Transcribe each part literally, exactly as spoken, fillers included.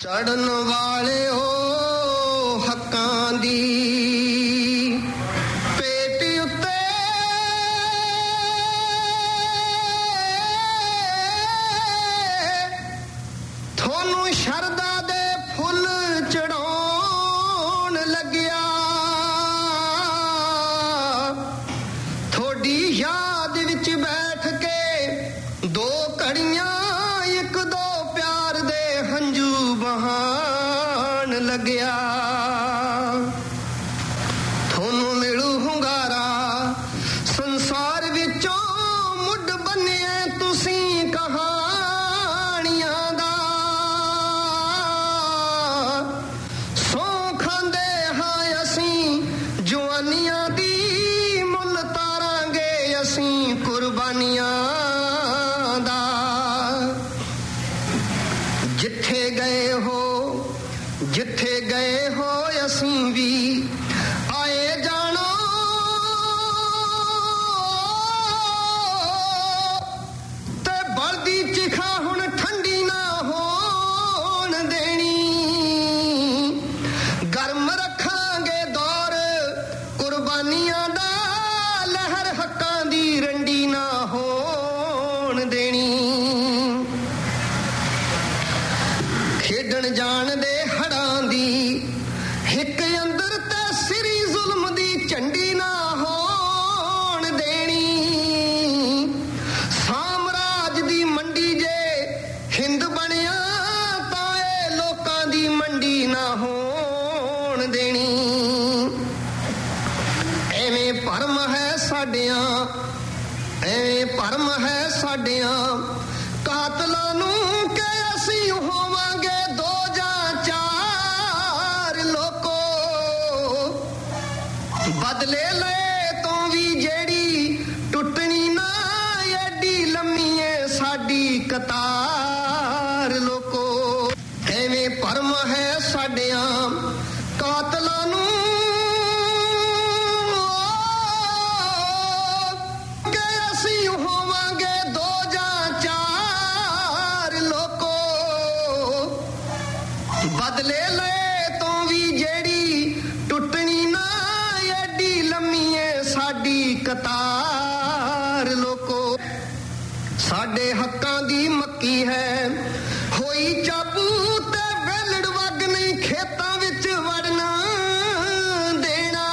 ਚੜਨ ਵਾਲੇ ਹੋ ਹੱਕਾਂ ਦੀ ਪੇਟ ਉੱਤੇ ਤੁਹਾਨੂੰ ਸ਼ਰਧਾ ਦੇ ਫੁੱਲ ਚੜਾਉਣ ਲੱਗਿਆ ਥੋੜੀ ਯਾਦ ਵਿੱਚ ਬੈਠ ਕੇ ਦੋ ਘੜੀਆਂ ਇੱਕ ਦੋ ਪਿਆਰ ਦੇ ਹੰਝੂ ਬਹਾਨ ਲੱਗਿਆ ਤੁਹਾਨੂੰ ਮਿਲੂ ਹੁੰਗਾਰਾ ਸੰਸਾਰ ਵਿੱਚੋਂ ਮੁੱਢ ਬੰਨਿਆ ਤੁਸੀਂ ਕਹਾਣੀਆਂ ਦਾ ਸੌ ਖਾਂਦੇ ਹਾਂ ਅਸੀਂ ਜਵਾਨੀਆਂ ਦੀ ਮੁੱਲ ਤਾਰਾਂਗੇ ਅਸੀਂ ਕੁਰਬਾਨੀਆਂ ਦਾ ਜਿੱਥੇ ਗਏ ਹੋ ਜਿੱਥੇ ਗਏ ਹੋ ਅਸੀਂ ਵੀ ਆਏ ਜਾਣੋ ਤੇ ਬਲਦੀ ਚਿਖਾ ਹੁਣ ਠੰਡੀ ਨਾ ਹੋਣ ਦੇਣੀ ਗਰਮ ਰੱਖਾਂਗੇ ਦੌਰ ਕੁਰਬਾਨੀਆਂ ਦਾ ਲਹਿਰ ਹੱਕਾਂ ਦੀ ਰੰਡੀ ਨਾ ਹੋਣ ਦੇਣੀ ਖੇਡਣ ਜਾਣਦੇ ਹੜਾਂ ਦੀ ਹਿੱਕ ਅੰਦਰ ਤੇ ਸਿਰੀ ਜ਼ੁਲਮ ਦੀ ਝੰਡੀ ਨਾ ਹੋਣ ਦੇਣੀ ਸਾਮਰਾਜ ਦੀ ਮੰਡੀ ਜੇ ਹਿੰਦ ਬਣਿਆ ਤਾਂ ਇਹ ਲੋਕਾਂ ਦੀ ਮੰਡੀ ਨਾ ਹੋਣ ਦੇਣੀ ਐਵੇਂ ਭਰਮ ਹੈ ਸਾਡਿਆਂ ਐਵੇਂ ਭਰਮ ਹੈ ਸਾਡਿਆਂ ਕਾਤਲਾਂ ਨੂੰ ਕਿ ਅਸੀਂ ਹੋਵਾਂਗੇ ਦੋ ਜਾਂ ਚਾਰ ਲੋਕੋ ਬਦਲੇ ਲਏ ਤੋਂ ਵੀ ਜਿਹੜੀ ਟੁੱਟਣੀ ਨਾ ਐਡੀ ਲੰਮੀ ਏ ਸਾਡੀ ਕਤਾਰ ਲੋਕੋ ਐਵੇਂ ਭਰਮ ਹੈ ਸਾਡਿਆਂ ਕਾਤਲਾਂ ਨੂੰ ਕਿ ਅਸੀਂ ਹੋਵਾਂਗੇ ਦੋ ਜਾਂ ਚਾਰ ਲੋਕੋ ਬਦਲੇ ਲਏ ਤੋਂ ਵੀ ਜਿਹੜੀ ਟੁੱਟਣੀ ਨਾ ਐਡੀ ਲੰਮੀ ਏ ਸਾਡੀ ਕਤਾਰ ਲੋਕੋ ਸਾਡੇ ਹੱਕਾਂ ਦੀ ਮੱਕੀ ਹੈ ਹੋਈ ਚਾਬੂ ਤੇ ਵੇਲੜ ਵੱਗ ਨਹੀਂ ਖੇਤਾਂ ਵਿੱਚ ਵੜਨਾ ਦੇਣਾ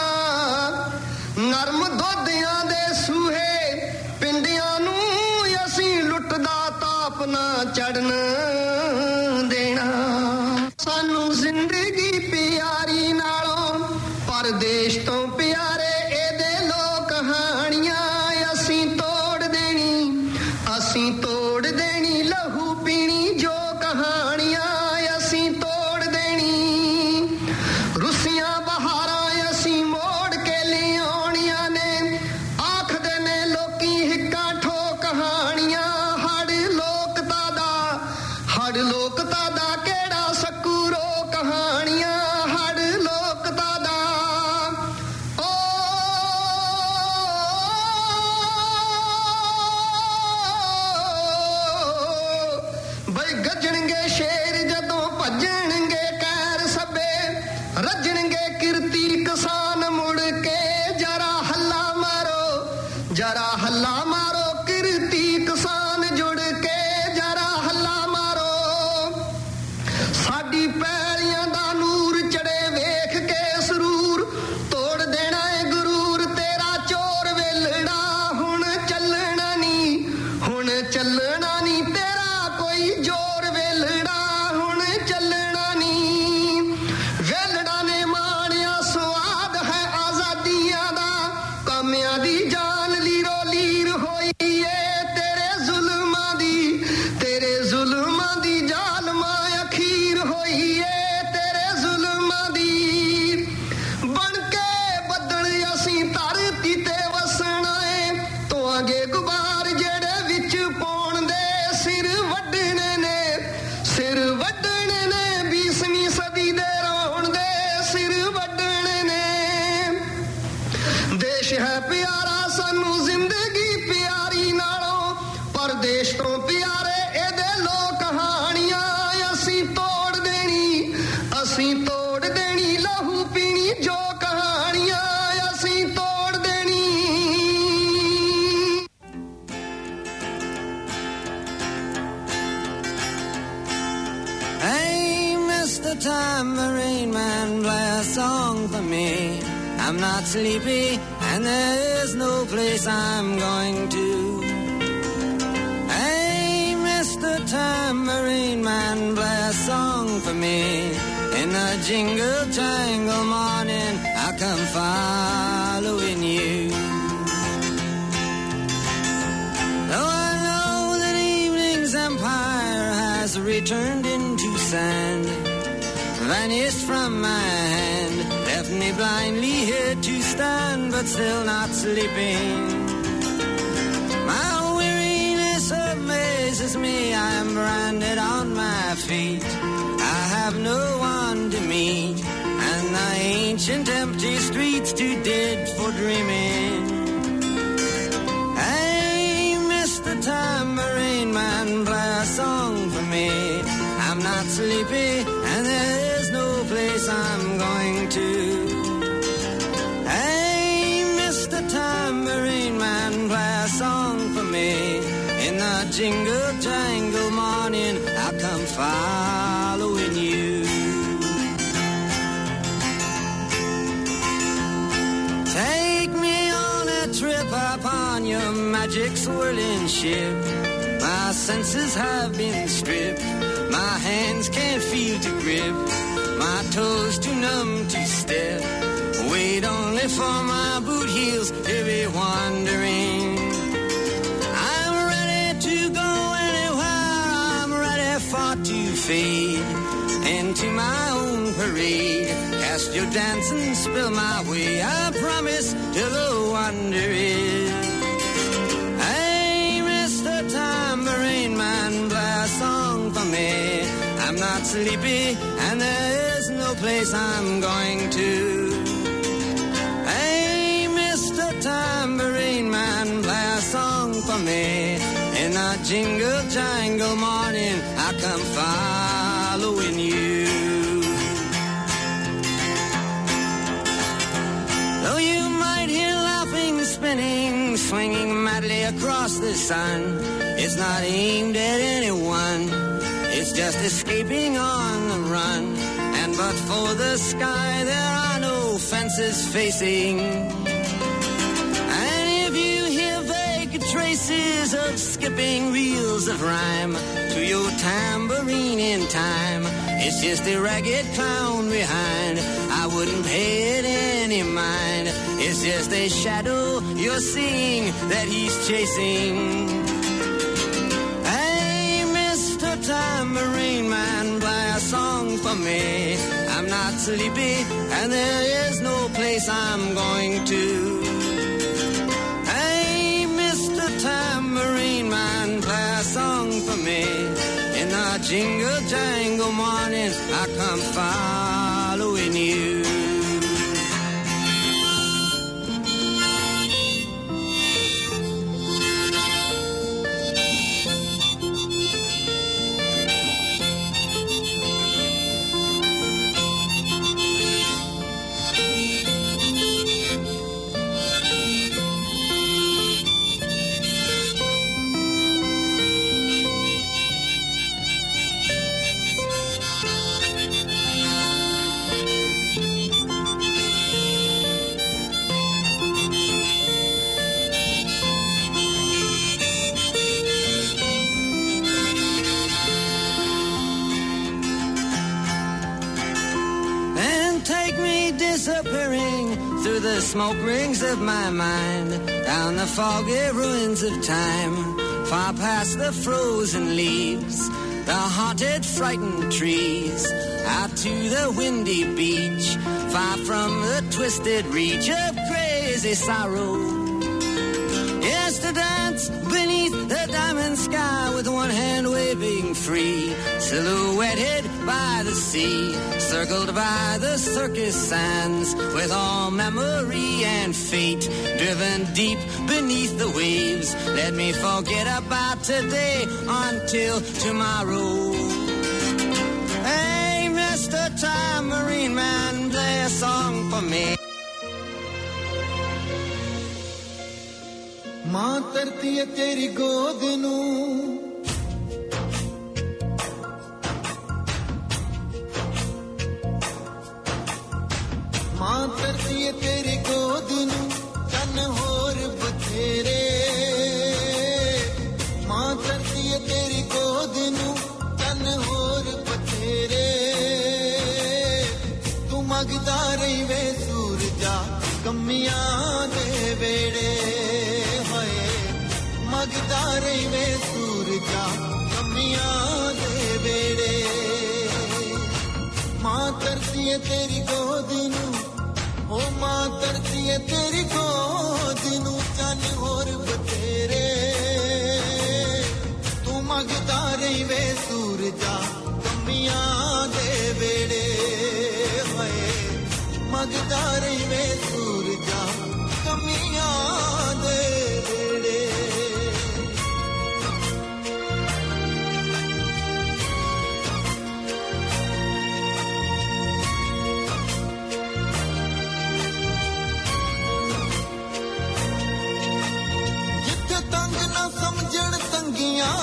ਨਰਮ ਦੋਧਿਆਂ ਦੇ ਸੂਹੇ ਪਿੰਡਿਆਂ ਨੂੰ ਅਸੀਂ ਲੁੱਟਦਾ ਤਾਪ ਨਾ ਚੜਨ ਦੇਣਾ ਸਾਨੂੰ ਜ਼ਿੰਦਗੀ ਪਿਆਰੀ ਨਾਲੋਂ ਪਰਦੇਸ਼ ਤੋਂ ਪਿਆਰੇ ਇਹਦੇ ਲੋਕ ਕਹਾਣੀਆਂ ਅਸੀਂ ਤੋੜ ਦੇਣੀ ਅਸੀਂ ਤੋੜ ਦੇਣੀ ਲਹੂ ਪੀਣੀ ਜੋ ਕਹਾਣੀਆਂ ਅਸੀਂ ਤੋੜ ਦੇਣੀ ਰੁੱਸੀਆਂ ਬਹਾਰਾਂ ਅਸੀਂ ਮੋੜ ਕੇ ਲਿਆਉਣੀਆਂ ਨੇ ਆਖਦੇ ਨੇ ਲੋਕੀ ਹਿੱਕਾਂ ਠੋ ਕਹਾਣੀਆਂ ਹੜ ਲੋਕਤਾ ਦਾ ਹੜ ਲੋਕਤਾ ਦਾ ਕਿਹੜਾ ਸਕੂਰੋ ਕਹਾਣੀਆਂ ਹੜ ਲੋਕਤਾ ਦਾ ਓ ਬਈ ਗੱਜਣਗੇ ਸ਼ੇਰ ਜਦੋਂ ਭੱਜਣਗੇ ਕੈਰ ਸਭੇ ਰੱਜਣਗੇ ਕਿਰਤੀ ਕਿਸਾਨ ਮੁੜ ਕੇ ਜਰਾ ਹੱਲਾ ਮਾਰੋ ਜਰਾ ਹੱਲਾ ਮਾਰੋ ਕਿਰਤੀ ਕਿਸਾਨ ਜੁੜ ਕੇ ਜਰਾ ਹੱਲਾ ਮਾਰੋ ਸਾਡੀ ਪੈਲੀਆਂ ਦਾ ਨੂਰ ਚੜੇ ਵੇਖ ਕੇ ਸਰੂਰ ਤੋੜ ਦੇਣਾ ਏ ਗੁਰੂਰ ਤੇਰਾ ਚੋਰ ਵੇਲੜਾ ਹੁਣ ਚੱਲਣਾ ਨਹੀਂ ਹੁਣ ਚੱਲਣਾ ਨਹੀਂ ਤੇਰਾ ਕੋਈ ਜੋਰ ਵੇਲੜਾ ਹੁਣ ਚੱਲਣਾ ਨਹੀਂ ਵੇਲੜਾ ਨੇ ਮਾਣਿਆ ਸਵਾਦ ਹੈ ਆਜ਼ਾਦੀਆਂ ਦਾ ਕਾਮਿਆਂ ਦੀ ਜਾਨ ਲੀਰੋ ਲੀਰ ਹੋਈ ਏ ਤੇਰੇ ਜ਼ੁਲਮਾਂ ਦੀ ਤੇਰੇ ਜ਼ੁਲਮਾਂ ਦੀ ਜ਼ਾਲਮਾਂ ਅਖੀਰ ਹੋਈ ਏ ਤੇਰੇ ਜ਼ੁਲਮਾਂ ਦੀ ਬਣ ਕੇ ਬੱਦਲ ਅਸੀਂ ਧਰਤੀ ਤੇ ਵਸਣਾ ਏ ਤੋਆਂਗੇ ਗੁਬਾਰ ਜਿਹੜੇ ਵਿੱਚ ਪਾਉਣ ਦੇ ਸਿਰ ਵੱਢਣੇ ਨੇ ਸਿਰ ਵੱਢਣੇ ਨੇ ਵੀਸਵੀਂ ਸਦੀ ਦੇ ਰੌਣ ਦੇ ਸਿਰ ਵੱਢਣੇ ਨੇ ਦੇਸ਼ ਹੈ ਪਿਆਰਾ ਸਾਨੂੰ ਜ਼ਿੰਦਗੀ ਪਿਆਰੀ ਨਾਲੋਂ ਪਰਦੇਸ਼ ਤੋਂ ਪਿਆਰੇ ਇਹਦੇ ਲੋਕ ਕਹਾਣੀਆਂ ਅਸੀਂ ਤੋੜ ਦੇ tambourine man, play a song for me. I'm not sleepy and there is no place I'm going to. Hey, Mister Tambourine Man, play a song for me. In the jingle jangle morning, I come following you. Though I know that evening's empire has returned into sand, vanished from my hand, left me blindly here to stand, but still not sleeping. My weariness amazes me, I am branded on my feet. I have no one to meet, and the ancient empty streets too dead for dreaming. Hey, Mister Tambourine Man, play a song for me. I'm not sleepy, and there is no place I'm going to. Hey, Mister Tambourine Man, play a song for me. In the jingle jangle morning, I come following you. Take me on a trip upon your magic swirling ship. My senses have been stripped. My hands can't feel to grip. My toes too numb to step. Wait only for my boot heels to be wandering. I'm ready to go anywhere. I'm ready for to fade into my own parade. Cast your dance and spill my way. I promise till the wonder is. Hey, Mister Tambourine Man, play a song for me. I'm not sleepy and there is no place I'm going to. Hey, Mister Tambourine Man, play a song for me. In a jingle jangle morning, I come following you. Though you might hear laughing, spinning, swinging madly across the sun, it's not aimed at anyone. It's just escaping on the run. And but for the sky, there are no fences facing. And if you hear vague traces of skipping reels of rhyme to your tambourine in time, it's just a ragged clown behind. I wouldn't pay it any mind. It's just a shadow you're seeing that he's chasing. Hey, Mister Tambourine Man, play a song for me. I'm not sleepy and there is no place I'm going to. Hey, Mister Tambourine Man, play a song for me. In the jingle jangle morning, I come following you. Disappearing through the smoke rings of my mind, down the foggy ruins of time, far past the frozen leaves, the haunted, frightened trees, out to the windy beach, far from the twisted reach of crazy sorrow. Yes, to dance beneath the diamond sky with one hand waving free, silhouetted by the sea, circled by the circus sands, with all memory and fate driven deep beneath the waves. Let me forget about today until tomorrow. Hey, Mister Tambourine Man, play a song for me. मां धरती है तेरी गोद नू ਕਮੀਆਂ ਦੇ ਵੇੜੇ ਹੋਏ ਮੰਗਦਾ ਰਹੀ ਵੇ ਸੂਰਜਾ ਕਮੀਆਂ ਦੇ ਵੇੜੇ ਮਾਂ ਧਰਤੀ ਏ ਤੇਰੀ ਗੋਦ ਨੂੰ ਓ ਮਾਂ ਧਰਤੀ ਏ ਤੇਰੀ ਗੋਦ ਨੂੰ ਚੰਨ ਹੋਰ ਬਤੇਰੇ ਤੂੰ ਮੰਗਦਾ ਰਹੀ ਵੇ ਸੂਰਜਾ ਕਮੀਆਂ ਦੇ ਵੇੜੇ ਹੋਏ ਮੰਗਦਾ ਰਹੀ ਵੇ ਸੂਰਜਾ ਕਮੀਆਂ ਦੇ ਵੇੜੇ ਜਿੱਥੇ ਤੰਗ ਨਾ ਸਮਝਣ ਤੰਗੀਆਂ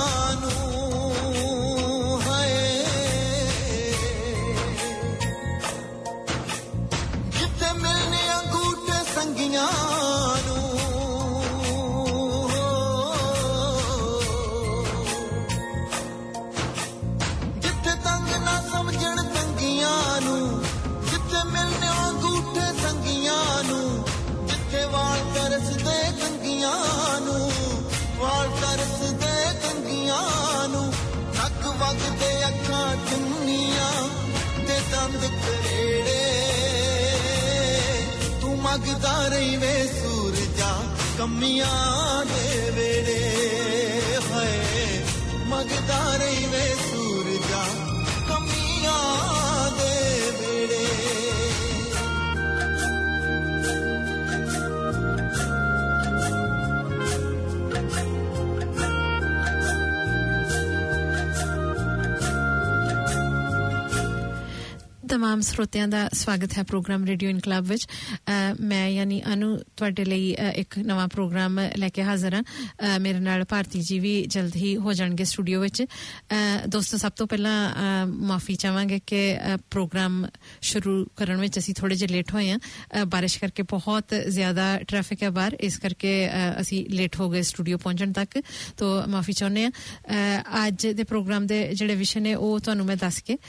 ਮੰਗਦਾ ਰਹੀ ਵੇ ਸੂਰਜਾ ਕਮੀਆਂ ਦੇ ਵੇੜੇ ਹੋਏ ਮੰਗਦਾ ਰਹੀ ਵੇ ਸੂਰਜਾ ਕਮੀਆਂ ਦੇ ਵੇੜੇ तमाम श्रोतिਆਂ ਦਾ ਸਵਾਗਤ ਹੈ ਪ੍ਰੋਗਰਾਮ ਰੇਡੀਓ ਇਨਕਲਾਬ ਵਿੱਚ ਮੈਂ ਯਾਨੀ ਅਨੂ ਤੁਹਾਡੇ ਲਈ ਇੱਕ ਨਵਾਂ ਪ੍ਰੋਗਰਾਮ ਲੈ ਕੇ ਹਾਜ਼ਰ ਹਾਂ ਮੇਰੇ ਨਾਲ ਭਾਰਤੀ ਜੀ ਵੀ ਜਲਦ ਹੀ ਹੋ ਜਾਣਗੇ ਸਟੂਡੀਓ ਵਿੱਚ ਦੋਸਤੋ ਸਭ ਤੋਂ ਪਹਿਲਾਂ ਮਾਫੀ ਚਾਹਾਂਗੇ ਕਿ ਪ੍ਰੋਗਰਾਮ ਸ਼ੁਰੂ ਕਰਨ ਵਿੱਚ ਅਸੀਂ ਥੋੜੇ ਜਿਹਾ ਲੇਟ ਹੋਏ ਹਾਂ ਬਾਰਿਸ਼ ਕਰਕੇ ਬਹੁਤ ਜ਼ਿਆਦਾ ਟ੍ਰੈਫਿਕ ਹੈ ਬਾਹਰ ਇਸ ਕਰਕੇ ਅਸੀਂ ਲੇਟ ਹੋ ਗਏ ਸਟੂਡੀਓ ਪਹੁੰਚਣ ਤੱਕ ਤੋਂ ਮਾਫੀ ਚਾਹੁੰਦੇ ਹਾਂ ਅੱਜ ਦੇ ਪ੍ਰੋਗਰਾਮ ਦੇ ਜਿਹੜੇ ਵਿਸ਼ੇ ਨੇ ਉਹ ਤੁਹਾਨੂੰ ਮੈਂ ਦੱਸ ਕੇ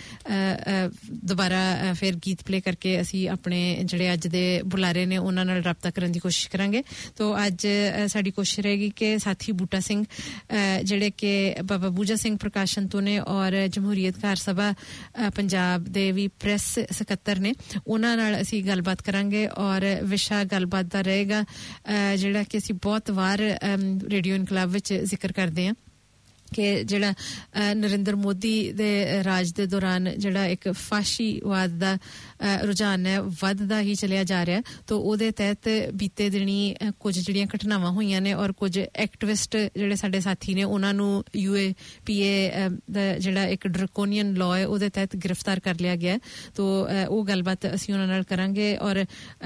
ਦੁਬਾਰਾ ਫਿਰ ਗੀਤ ਪਲੇ ਕਰਕੇ ਅਸੀਂ ਆਪਣੇ ਜਿਹੜੇ ਅੱਜ ਦੇ ਬੁਲਾਰੇ ਨੇ ਉਹਨਾਂ ਨਾਲ ਰਾਬਤਾ ਕਰਨ ਦੀ ਕੋਸ਼ਿਸ਼ ਕਰਾਂਗੇ ਤੋਂ ਅੱਜ ਸਾਡੀ ਕੋਸ਼ਿਸ਼ ਰਹੇਗੀ ਕਿ ਸਾਥੀ ਬੂਟਾ ਸਿੰਘ ਜਿਹੜੇ ਕਿ ਬਾਬਾ ਬੂਜਾ ਸਿੰਘ ਪ੍ਰਕਾਸ਼ਨ ਤੋਂ ਨੇ ਔਰ ਜਮਹੂਰੀਅਤ ਕਾਰ ਸਭਾ ਪੰਜਾਬ ਦੇ ਵੀ ਪ੍ਰੈਸ ਸਕੱਤਰ ਨੇ ਉਹਨਾਂ ਨਾਲ ਅਸੀਂ ਗੱਲਬਾਤ ਕਰਾਂਗੇ ਔਰ ਵਿਸ਼ਾ ਗੱਲਬਾਤ ਦਾ ਰਹੇਗਾ ਜਿਹੜਾ ਕਿ ਅਸੀਂ ਬਹੁਤ ਵਾਰ ਰੇਡੀਓ ਇਨਕਲਾਬ ਵਿੱਚ ਜ਼ਿਕਰ ਕਰਦੇ ਹਾਂ ਕਿ ਜਿਹੜਾ ਨਰਿੰਦਰ ਮੋਦੀ ਦੇ ਰਾਜ ਦੇ ਦੌਰਾਨ ਜਿਹੜਾ ਇੱਕ ਫਾਸ਼ੀਵਾਦ ਦਾ ਰੁਝਾਨ ਹੈ ਵੱਧਦਾ ਹੀ ਚੱਲਿਆ ਜਾ ਰਿਹਾ ਤਾਂ ਉਹਦੇ ਤਹਿਤ ਬੀਤੇ ਦਿਨੀ ਕੁਝ ਜਿਹੜੀਆਂ ਘਟਨਾਵਾਂ ਹੋਈਆਂ ਨੇ ਔਰ ਕੁਝ ਐਕਟਿਵਿਸਟ ਜਿਹੜੇ ਸਾਡੇ ਸਾਥੀ ਨੇ ਉਹਨਾਂ ਨੂੰ ਯੂ ਏ ਪੀ ਏ ਦਾ ਜਿਹੜਾ ਇੱਕ ਡਰਕੋਨੀਅਨ ਲਾਅ ਹੈ ਉਹਦੇ ਤਹਿਤ ਗ੍ਰਿਫਤਾਰ ਕਰ ਲਿਆ ਗਿਆ ਤਾਂ ਉਹ ਗੱਲਬਾਤ ਅਸੀਂ ਉਹਨਾਂ ਨਾਲ ਕਰਾਂਗੇ ਔਰ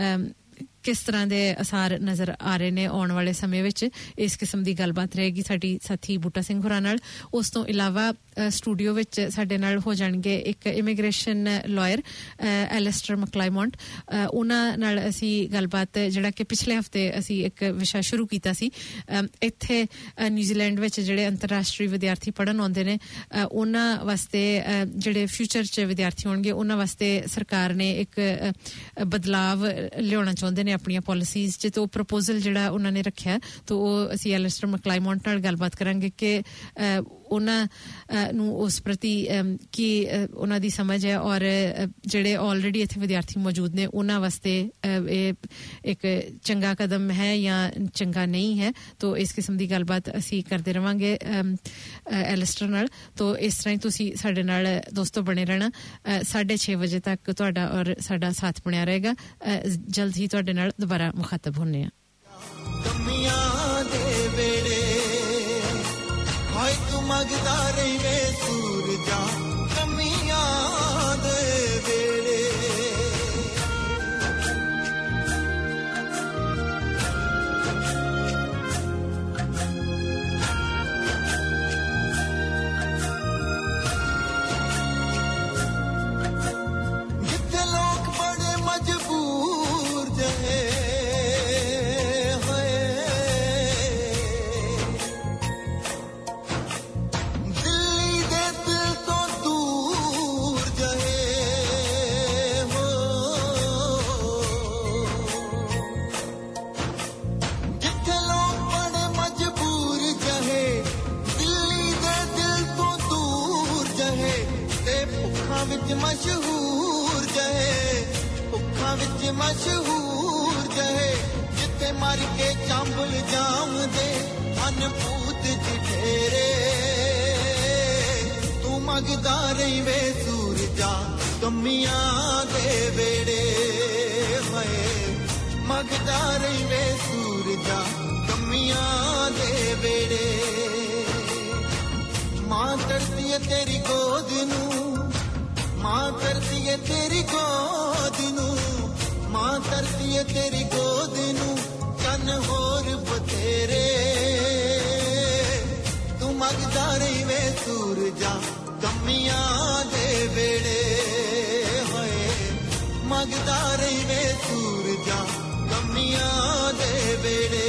ਕਿਸ ਤਰ੍ਹਾਂ ਦੇ ਅਸਾਰ ਨਜ਼ਰ ਆ ਰਹੇ ਨੇ ਆਉਣ ਵਾਲੇ ਸਮੇਂ ਵਿੱਚ ਇਸ ਕਿਸਮ ਦੀ ਗੱਲਬਾਤ ਰਹੇਗੀ ਸਾਡੀ ਸਾਥੀ ਬੂਟਾ ਸਿੰਘ ਹੋਰਾਂ ਨਾਲ ਉਸ ਤੋਂ ਇਲਾਵਾ ਸਟੂਡੀਓ ਵਿੱਚ ਸਾਡੇ ਨਾਲ ਹੋ ਜਾਣਗੇ ਇੱਕ ਇਮੀਗ੍ਰੇਸ਼ਨ ਲਾਇਰ ਐਲਿਸਟਰ ਮਕਲਾਈਮੌਂਟ ਉਹਨਾਂ ਨਾਲ ਅਸੀਂ ਗੱਲਬਾਤ ਜਿਹੜਾ ਕਿ ਪਿਛਲੇ ਹਫਤੇ ਅਸੀਂ ਇੱਕ ਵਿਸ਼ਾ ਸ਼ੁਰੂ ਕੀਤਾ ਸੀ ਇੱਥੇ ਨਿਊਜ਼ੀਲੈਂਡ ਵਿੱਚ ਜਿਹੜੇ ਅੰਤਰਰਾਸ਼ਟਰੀ ਵਿਦਿਆਰਥੀ ਪੜ੍ਹਨ ਆਉਂਦੇ ਨੇ ਉਹਨਾਂ ਵਾਸਤੇ ਜਿਹੜੇ ਫਿਊਚਰ 'ਚ ਵਿਦਿਆਰਥੀ ਹੋਣਗੇ ਉਹਨਾਂ ਵਾਸਤੇ ਸਰਕਾਰ ਨੇ ਇੱਕ ਬਦਲਾਵ ਲਿਆਉਣਾ ਚਾਹੁੰਦੇ ਨੇ ਆਪਣੀਆਂ ਪਾਲਿਸੀਜ਼ 'ਚ ਤੇ ਉਹ ਪ੍ਰਪੋਜ਼ਲ ਜਿਹੜਾ ਉਹਨਾਂ ਨੇ ਰੱਖਿਆ ਤਾਂ ਉਹ ਅਸੀਂ ਐਲਿਸਟਰ ਮਕਲਾਈਮੌਂਟ ਨਾਲ ਗੱਲਬਾਤ ਕਰਾਂਗੇ ਕਿ ਉਹਨਾਂ ਨੂੰ ਉਸ ਪ੍ਰਤੀ ਕੀ ਉਹਨਾਂ ਦੀ ਸਮਝ ਹੈ ਔਰ ਜਿਹੜੇ ਆਲਰੇਡੀ ਇੱਥੇ ਵਿਦਿਆਰਥੀ ਮੌਜੂਦ ਨੇ ਉਹਨਾਂ ਵਾਸਤੇ ਇਹ ਇੱਕ ਚੰਗਾ ਕਦਮ ਹੈ ਜਾਂ ਚੰਗਾ ਨਹੀਂ ਹੈ ਤਾਂ ਇਸ ਕਿਸਮ ਦੀ ਗੱਲਬਾਤ ਅਸੀਂ ਕਰਦੇ ਰਵਾਂਗੇ ਐਲਿਸਟਰ ਨਾਲ ਤਾਂ ਇਸ ਤਰ੍ਹਾਂ ਹੀ ਤੁਸੀਂ ਸਾਡੇ ਨਾਲ ਦੋਸਤੋ ਬਣੇ ਰਹਿਣਾ ਸਾਢੇ ਛੇ ਵਜੇ ਤੱਕ ਤੁਹਾਡਾ ਔਰ ਸਾਡਾ ਸਾਥ ਬਣਿਆ ਰਹੇਗਾ ਜਲਦ ਹੀ ਤੁਹਾਡੇ ਨਾਲ ਦੁਬਾਰਾ ਮੁਖਾਤਬ ਹੋਣੇ ਆ ਕਮੀਆਂ ਦੇ ਵੇੜੇ ਹਾਏ ਤੂੰ ਮੰਗਦਾ ਰਹੀ ਵੇ ਸੂਰਜਾ ਕਮੀਆਂ ਦੇ ਵੇੜੇ ਜਿੱਥੇ ਲੋਕ ਬੜੇ ਮਜਬੂਰ ਜਹੇ ਦਿੱਲੀ ਦੇ ਦਿਲ ਤੋਂ विच मशहूर जहे भुखा विच मशहूर जहे जिथे मर के चांबल जाम दे अनपूत जिठेरे तू मगदा रही वे सूरजा कमियां दे बेड़े हाय मगदा रही वे सूरजा कमियां दे बेड़े मां करती है तेरी गोद नू मां करती है तेरी गोद नू मां करती है तेरी गोद नू कन होर बतेरे तू मगदा रही वे सूरजा कमियां दे बेड़े होए मगदा रही वे सूरजा कमियां दे बेड़े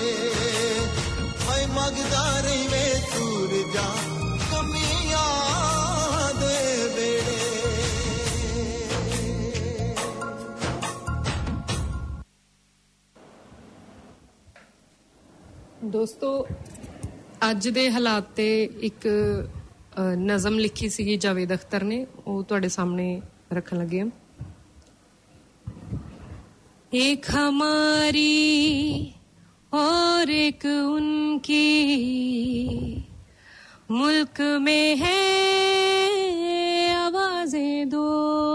होए मगदा रही वे सूरजा ਦੋਸਤੋ ਅੱਜ ਦੇ ਹਾਲਾਤ ਤੇ ਇੱਕ ਨਜ਼ਮ ਲਿਖੀ ਸੀਗੀ ਜਾਵੇਦ ਅਖਤਰ ਨੇ ਉਹ ਤੁਹਾਡੇ ਸਾਹਮਣੇ ਰੱਖਣ ਲੱਗੇ ਹਾਂ एक हमारी और एक उनकी मुल्क में है आवाजें दो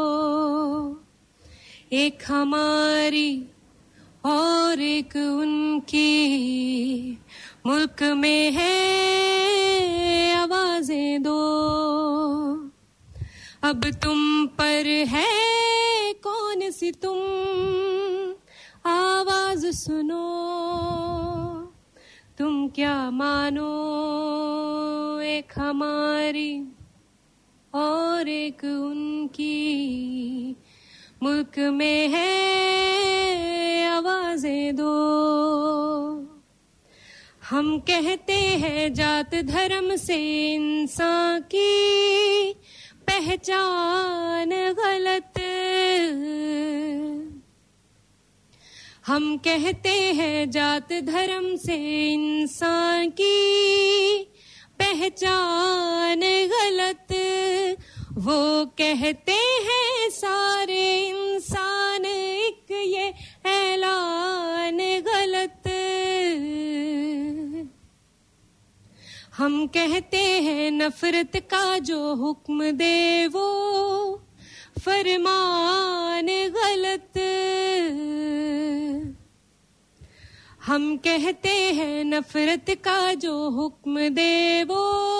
एक हमारी और एक उनकी मुल्क में है आवाजें दो अब तुम पर है कौन सी तुम आवाज सुनो तुम क्या मानो एक हमारी और एक उनकी मुल्क में है आवाजें दो हम कहते हैं जात धर्म से इंसान की पहचान गलत हम कहते हैं जात धर्म से इंसान की पहचान गलत वो कहते हैं सारे इंसान एक ये ऐलान गलत हम कहते हैं नफरत का जो हुक्म दे वो फरमान गलत हम कहते हैं नफरत का जो हुक्म दे वो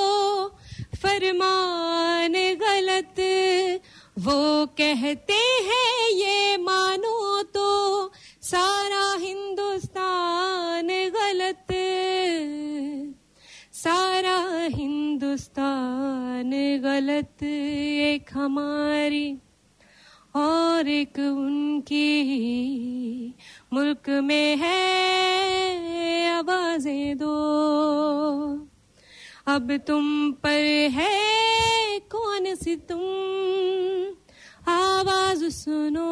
फरमान गलत वो कहते हैं ये मानो तो सारा हिंदुस्तान गलत सारा हिंदुस्तान गलत एक हमारी और एक उनकी मुल्क में है आवाजें दो अब तुम पर है कौन सी तुम आवाज सुनो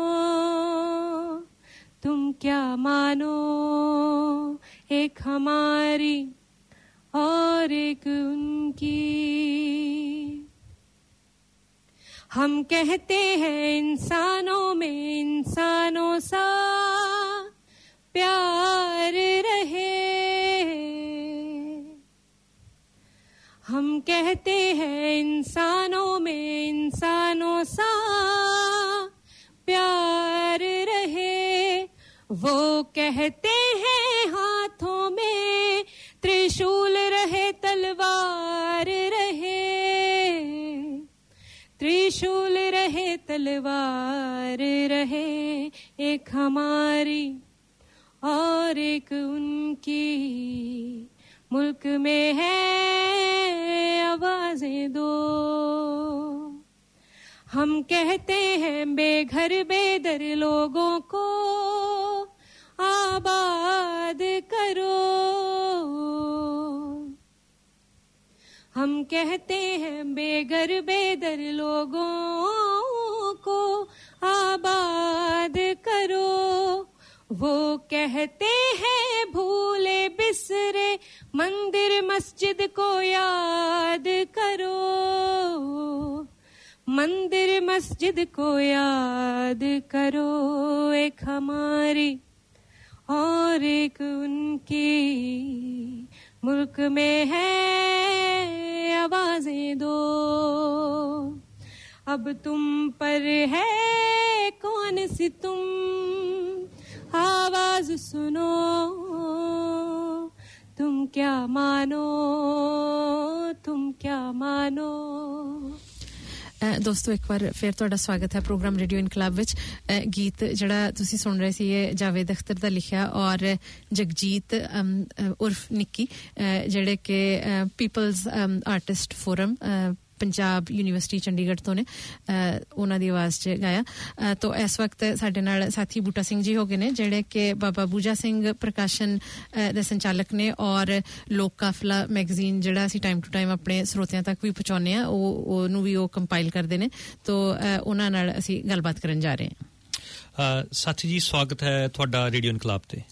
तुम क्या मानो एक हमारी और एक उनकी हम कहते हैं इंसानों में इंसानों सा प्यार रहे हम कहते हैं इंसानों में इंसानों सा प्यार रहे वो कहते हैं हाथों में त्रिशूल रहे तलवार रहे त्रिशूल रहे तलवार रहे एक हमारी और एक उनकी मुल्क में है आवाजें दो हम कहते हैं बेघर बेदर लोगों को आबाद करो हम कहते हैं बेघर बेदर लोगों को आबाद करो वो कहते हैं भूले बिसरे मंदिर मस्जिद को याद करो मंदिर मस्जिद को याद करो, एक हमारी और एक उनकी, मुल्क में है आवाजें दो, अब तुम पर है कौन सी तुम आवाज सुनो, तुम क्या मानो, तुम क्या मानो। ਦੋਸਤੋ ਇੱਕ ਵਾਰ ਫਿਰ ਤੁਹਾਡਾ ਸਵਾਗਤ ਹੈ ਪ੍ਰੋਗਰਾਮ ਰੇਡੀਓ ਇਨਕਲਾਬ ਵਿੱਚ। ਗੀਤ ਜਿਹੜਾ ਤੁਸੀਂ ਸੁਣ ਰਹੇ ਸੀ ਇਹ ਜਾਵੇਦ ਅਖਤਰ ਦਾ ਲਿਖਿਆ ਔਰ ਜਗਜੀਤ ਉਰਫ ਨਿੱਕੀ ਜਿਹੜੇ ਕਿ People's Artist Forum Punjab University Chandigarh ਤੋਂ ਨੇ, ਉਹਨਾਂ ਦੀ ਆਵਾਜ਼ 'ਚ ਗਾਇਆ। ਤੋ ਇਸ ਵਕਤ ਸਾਡੇ ਨਾਲ ਸਾਥੀ ਬੂਟਾ ਸਿੰਘ ਜੀ ਹੋ ਗਏ ਨੇ ਜਿਹੜੇ ਕਿ ਬਾਬਾ ਬੂਜਾ ਸਿੰਘ ਪ੍ਰਕਾਸ਼ਨ ਦੇ ਸੰਚਾਲਕ ਨੇ ਔਰ ਲੋਕ ਕਾਫਲਾ ਮੈਗਜ਼ੀਨ ਜਿਹੜਾ ਅਸੀਂ ਟਾਈਮ ਟੂ ਟਾਈਮ ਆਪਣੇ ਸਰੋਤਿਆਂ ਤੱਕ ਵੀ ਪਹੁੰਚਾਉਂਦੇ ਹਾਂ, ਉਹ ਉਹਨੂੰ ਵੀ ਉਹ ਕੰਪਾਈਲ ਕਰਦੇ ਨੇ। ਤੋ ਉਹਨਾਂ ਨਾਲ ਅਸੀਂ ਗੱਲਬਾਤ ਕਰਨ ਜਾ ਰਹੇ ਹਾਂ। ਸਾਥੀ ਜੀ ਸਵਾਗਤ ਹੈ ਤੁਹਾਡਾ ਰੇਡੀਓ ਇਨਕਲਾਬ ਤੇ।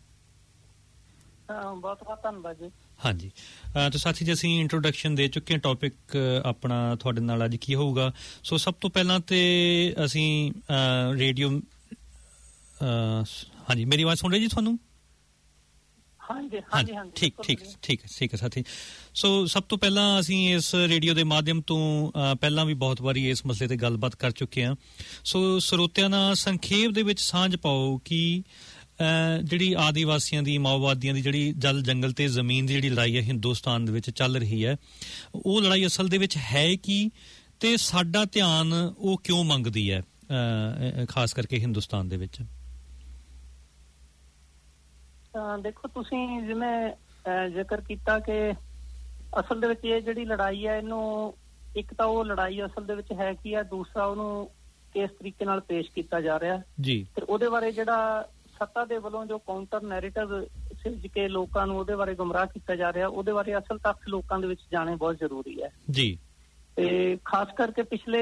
ਬਹੁਤ ਬਹੁਤ ਧੰਨਵਾਦ ਜੀ। ਹਾਂਜੀ ਤਾਂ ਸਾਥੀ ਜੀ ਅਸੀਂ ਇੰਟਰੋਡਕਸ਼ਨ ਦੇ ਚੁੱਕੇ ਹਾਂ, ਟੌਪਿਕ ਆਪਣਾ ਤੁਹਾਡੇ ਨਾਲ ਅੱਜ ਕੀ ਹੋਊਗਾ। ਸੋ ਸਭ ਤੋਂ ਪਹਿਲਾਂ ਤੇ ਅਸੀਂ ਰੇਡੀਓ ਹਾਂਜੀ ਮੇਰੀ ਆਵਾਜ਼ ਸੁਣ ਰਹੇ ਜੀ ਤੁਹਾਨੂੰ? ਹਾਂਜੀ ਹਾਂਜੀ ਹਾਂਜੀ ਠੀਕ ਠੀਕ ਠੀਕ ਠੀਕ ਹੈ ਸਾਥੀ। ਸੋ ਸਭ ਤੋਂ ਪਹਿਲਾਂ ਅਸੀਂ ਇਸ ਰੇਡੀਓ ਦੇ ਮਾਧਿਅਮ ਤੋਂ ਪਹਿਲਾਂ ਵੀ ਬਹੁਤ ਵਾਰੀ ਇਸ ਮਸਲੇ ਤੇ ਗੱਲਬਾਤ ਕਰ ਚੁੱਕੇ ਹਾਂ। ਸੋ ਸਰੋਤਿਆਂ ਨਾਲ ਸੰਖੇਪ ਦੇ ਵਿੱਚ ਸਾਂਝ ਪਾਓ ਕਿ ਜਿਹੜੀ ਆਦੀਵਾਸੀਆਂ ਦੀ ਮਾਓਵਾਦੀਆਂ ਦੀ ਜਿਹੜੀ ਜਲ ਜੰਗਲ ਤੇ ਜ਼ਮੀਨ ਦੀ ਜਿਹੜੀ ਲੜਾਈ ਹੈ ਹਿੰਦੁਸਤਾਨ ਦੇ ਵਿੱਚ ਚੱਲ ਰਹੀ ਹੈ, ਉਹ ਲੜਾਈ ਅਸਲ ਦੇ ਵਿੱਚ ਹੈ ਕੀ ਤੇ ਸਾਡਾ ਧਿਆਨ ਉਹ ਕਿਉਂ ਮੰਗਦੀ ਹੈ ਖਾਸ ਕਰਕੇ ਹਿੰਦੁਸਤਾਨ ਦੇ ਵਿੱਚ? ਦੇਖੋ ਤੁਸੀਂ ਜਿਵੇਂ ਜ਼ਿਕਰ ਕੀਤਾ ਕਿ ਅਸਲ ਦੇ ਵਿੱਚ ਇਹ ਜਿਹੜੀ ਲੜਾਈ ਹੈ ਇਹਨੂੰ ਇੱਕ ਤਾਂ ਉਹ ਲੜਾਈ ਅਸਲ ਦੇ ਵਿੱਚ ਹੈ ਕੀ ਹੈ, ਦੂਸਰਾ ਉਹਨੂੰ ਕਿਸ ਤਰੀਕੇ ਨਾਲ ਪੇਸ਼ ਕੀਤਾ ਜਾ ਰਿਹਾ ਜੀ, ਤੇ ਉਹਦੇ ਬਾਰੇ ਜਿਹੜਾ ਸੱਤਾ ਦੇ ਵੱਲੋਂ ਜੋ ਕਾਊਂਟਰ ਨੈਰੇਟਿਵ ਸਿਰਜ ਕੇ ਲੋਕਾਂ ਨੂੰ ਉਹਦੇ ਬਾਰੇ ਗੁੰਮਰਾਹ ਕੀਤਾ ਜਾ ਰਿਹਾ, ਉਹਦੇ ਬਾਰੇ ਅਸਲ ਤੱਥ ਲੋਕਾਂ ਦੇ ਵਿੱਚ ਜਾਣੇ ਬਹੁਤ ਜ਼ਰੂਰੀ ਹੈ ਜੀ। ਤੇ ਖਾਸ ਕਰਕੇ ਪਿਛਲੇ